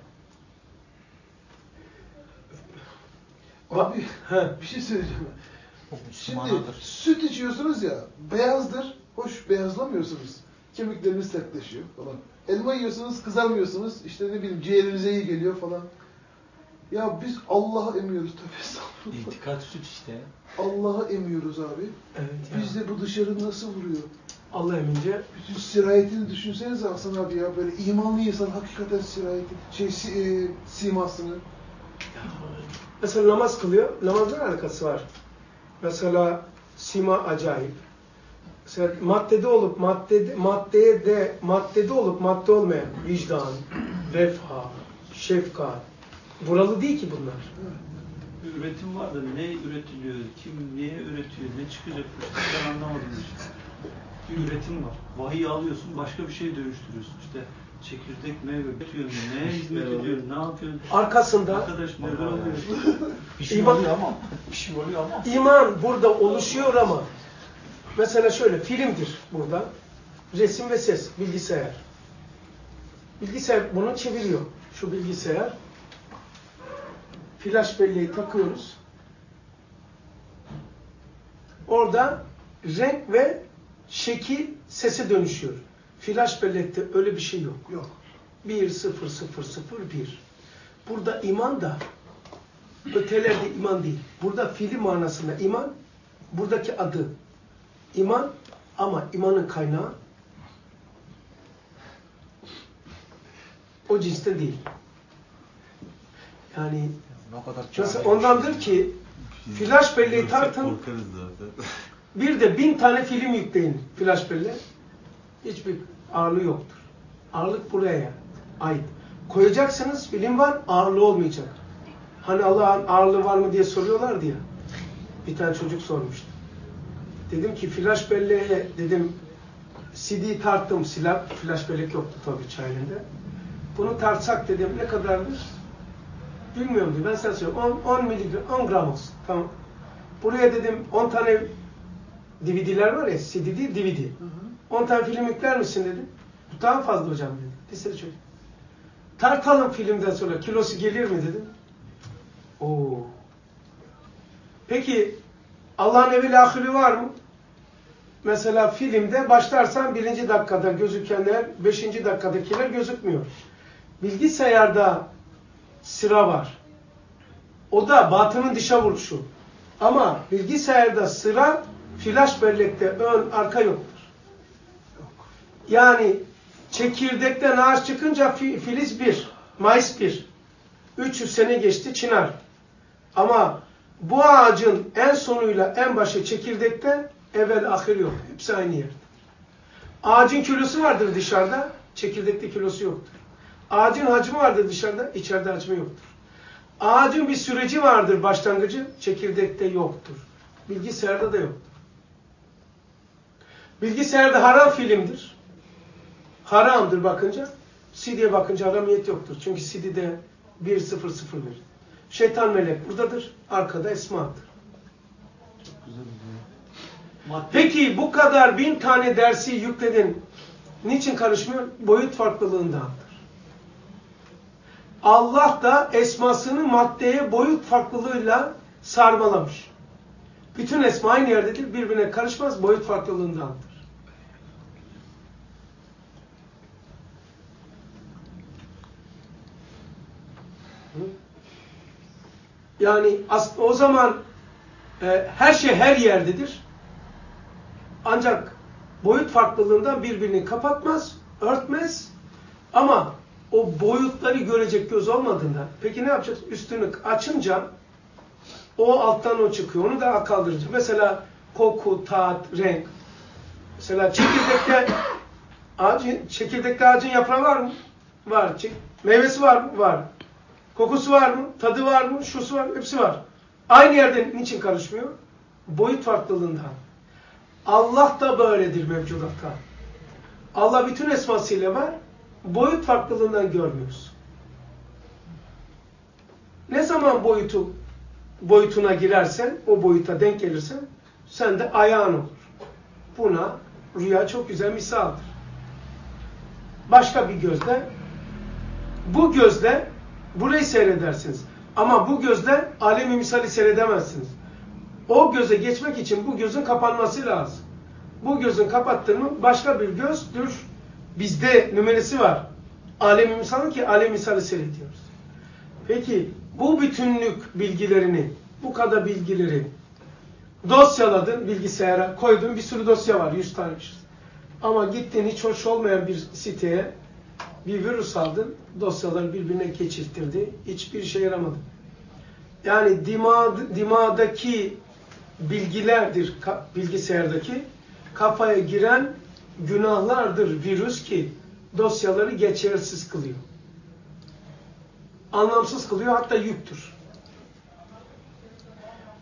Abi, bir şey söyleyeceğim. Şimdi süt içiyorsunuz ya, beyazdır. Hoş, beyazlamıyorsunuz. Kemikleriniz sertleşiyor falan. Elma yiyorsunuz, kızarmıyorsunuz. İşte ne bileyim, ciğerinize iyi geliyor falan. Ya biz Allah'ı emiyoruz, tövbe estağfurullah. İtikat süt işte. Allah'ı emiyoruz abi. Evet Bizde bu dışarı nasıl vuruyor? Allah emince. Bütün sirayetini düşünsenize Hasan abi ya. Böyle imanlı insan hakikaten sirayeti, şey, si, e, simasını. Mesela namaz kılıyor. Namazla alakası var. Mesela sima acayip. Mesela maddede olup maddede, maddeye de maddede olup madde olmayan vicdan, vefa, şefkat. Buralı değil ki bunlar. Bir üretim var da ne üretiliyor, kim niye üretiyor, ne çıkacak ben anlamadım işte. Bir üretim var. Vahiy alıyorsun, başka bir şey dönüştürüyorsun. İşte çekirdek, meyve bitiyor, neye hizmet ediyor, ne yapıyorsun? Arkasında arkadaş neler oluyor? Bir şey oluyor ama. Bir şey oluyor ama. İman burada oluşuyor ama mesela şöyle filmdir burada. Resim ve ses, bilgisayar. Bilgisayar bunu çeviriyor. Şu bilgisayar. Flash belleği takıyoruz. Orada renk ve şekil sese dönüşüyor. Flash bellekte öyle bir şey yok. Yok. bir, sıfır, sıfır, sıfır, bir. Burada iman da ötelerde iman değil. Burada fiili manasında iman, buradaki adı iman ama imanın kaynağı o cinsten değil. Yani nasıl ondandır ki flash belleği tartın, bir de bin tane film yükleyin flash belleğe, hiçbir ağırlığı yoktur. Ağırlık buraya ait. Koyacaksınız, film var, ağırlığı olmayacak. Hani Allah'ın ağırlığı var mı diye soruyorlardı ya. Bir tane çocuk sormuştu. Dedim ki flash belleğe dedim C D tarttım, silah, flash bellek yoktu tabii çayında. Bunu tartsak dedim ne kadardır? Bilmiyorum diye. Ben sana söylüyorum. on miligram, on gram olsun. Tamam. Buraya dedim on tane D V D'ler var ya, C D değil, D V D. on tane film yükler misin dedim. Daha fazla hocam dedi. Liseli çocuk. Tartalım filmden sonra kilosu gelir mi dedim. Oo. Peki Allah'ın evvel ahiri var mı? Mesela filmde başlarsan birinci dakikada gözükenler, beşinci dakikadakiler gözükmüyor. Bilgisayarda sıra var. O da batının dışa vuruşu. Ama bilgisayarda sıra flash bellekte ön arka yoktur. Yani çekirdekten ağaç çıkınca filiz bir, mayıs bir. üç yüz sene geçti çınar. Ama bu ağacın en sonuyla en başı çekirdekte evvel ahir yok. Hepsi aynı yerde. Ağacın kilosu vardır dışarıda, çekirdekte kilosu yoktur. Ağacın hacmi vardır dışarıda, içeride hacmi yoktur. Ağacın bir süreci vardır başlangıcı, çekirdekte yoktur. Bilgisayarda da yoktur. Bilgisayarda haram filmdir. Haramdır bakınca, C D'ye bakınca haramiyet yoktur. Çünkü C D'de bir sıfır sıfır bir. Şeytan melek buradadır, arkada esmadır. Çok güzel. Peki bu kadar bin tane dersi yükledin. Niçin karışmıyor? Boyut farklılığındandır. Allah da esmasını maddeye boyut farklılığıyla sarmalamış. Bütün esma aynı yerdedir, birbirine karışmaz, boyut farklılığındandır. Yani o zaman e, her şey her yerdedir. Ancak boyut farklılığından birbirini kapatmaz, örtmez. Ama o boyutları görecek göz olmadığında, peki ne yapacağız? Üstünü açınca o alttan o çıkıyor. Onu da kaldırınca. Mesela koku, tat, renk. Mesela çekirdekte ağacın, çekirdekte ağacın yaprağı var mı? Var. Meyvesi var mı? Var. Kokusu var mı? Tadı var mı? Şusu var mı? Hepsi var. Aynı yerde niçin karışmıyor? Boyut farklılığından. Allah da böyledir mevcudatta. Allah bütün esmasıyla var. Boyut farklılığından görmüyoruz. Ne zaman boyutu boyutuna girersen, o boyuta denk gelirsen, sen de ayağın olur. Buna rüya çok güzel misaldır. Başka bir gözle, bu gözle burayı seyredersiniz. Ama bu gözle alemi misali seyredemezsiniz. O göze geçmek için bu gözün kapanması lazım. Bu gözün kapattığını başka bir gözdür. Bizde numarası var. Alem-i misalın ki alem-i misali seyrediyoruz. Peki bu bütünlük bilgilerini, bu kadar bilgileri dosyaladın bilgisayara, koydun, bir sürü dosya var, yüz tane. Ama gittin hiç hoş olmayan bir siteye bir virüs aldın, dosyaları birbirine geçirtirdi, hiçbir işe yaramadı. Yani dima, dimadaki bilgilerdir, bilgisayardaki kafaya giren günahlardır virüs ki dosyaları geçersiz kılıyor. Anlamsız kılıyor, hatta yüktür.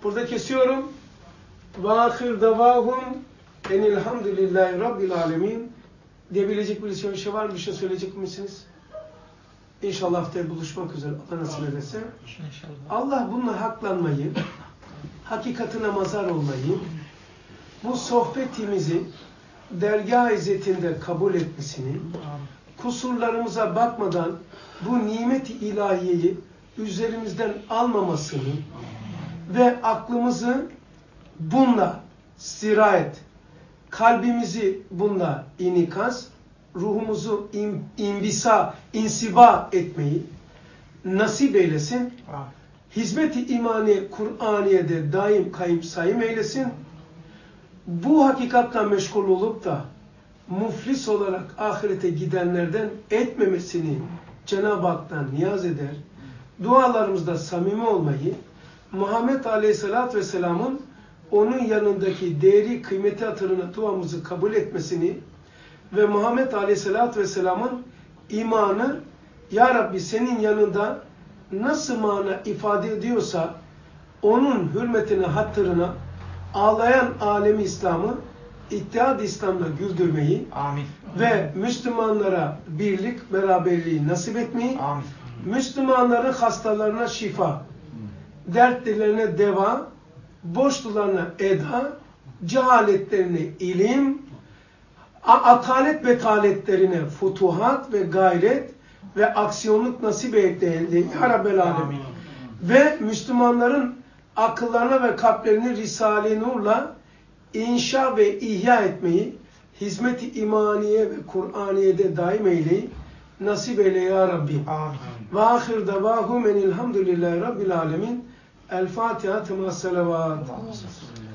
Burada kesiyorum. Ve ahir davahum enilhamdülillahi rabbil alemin. Diyebilecek bir şey var mı? Bir şey söyleyecek misiniz? İnşallah haftaya buluşmak üzere. Allah nasip ederse. Allah bununla haklanmayı, hakikatine mazhar olmayı, bu sohbetimizi dergâh izzetinde kabul etmesini, kusurlarımıza bakmadan bu nimet-i ilahiyeyi üzerimizden almamasını ve aklımızı bununla sirayet, kalbimizi bununla inikas, ruhumuzu in, inbisa, insiba etmeyi nasip eylesin. Hizmet-i imani Kur'aniye'de daim kayıp sayım eylesin. Bu hakikatla meşgul olup da muflis olarak ahirete gidenlerden etmemesini Cenab-ı Hak'tan niyaz eder. Dualarımızda samimi olmayı, Muhammed Aleyhisselatü Vesselam'ın onun yanındaki değeri, kıymeti hatırına duamızı kabul etmesini ve Muhammed Aleyhisselatü Vesselam'ın imanı, Ya Rabbi senin yanında nasıl mana ifade ediyorsa onun hürmetine, hatırına ağlayan alemi İslam'ı İttihad İslam'la güldürmeyi Amin. Ve Müslümanlara birlik, beraberliği nasip etmeyi, Amin. Müslümanların hastalarına şifa, dertlerine deva, boşlularına eda, cehaletlerine ilim, atalet betaletlerine futuhat ve gayret ve aksiyonluk nasip eyle Ya Rabbel Alemin. Ve Müslümanların akıllarına ve kalplerini Risale-i Nur'la inşa ve ihya etmeyi, hizmet-i imaniye ve Kur'aniye'de daim eyleyi nasip eyle Ya Rabbi. Amin. Ve ahir davahum enilhamdülillahi rabbil alemin. El Fatiha tema salavat.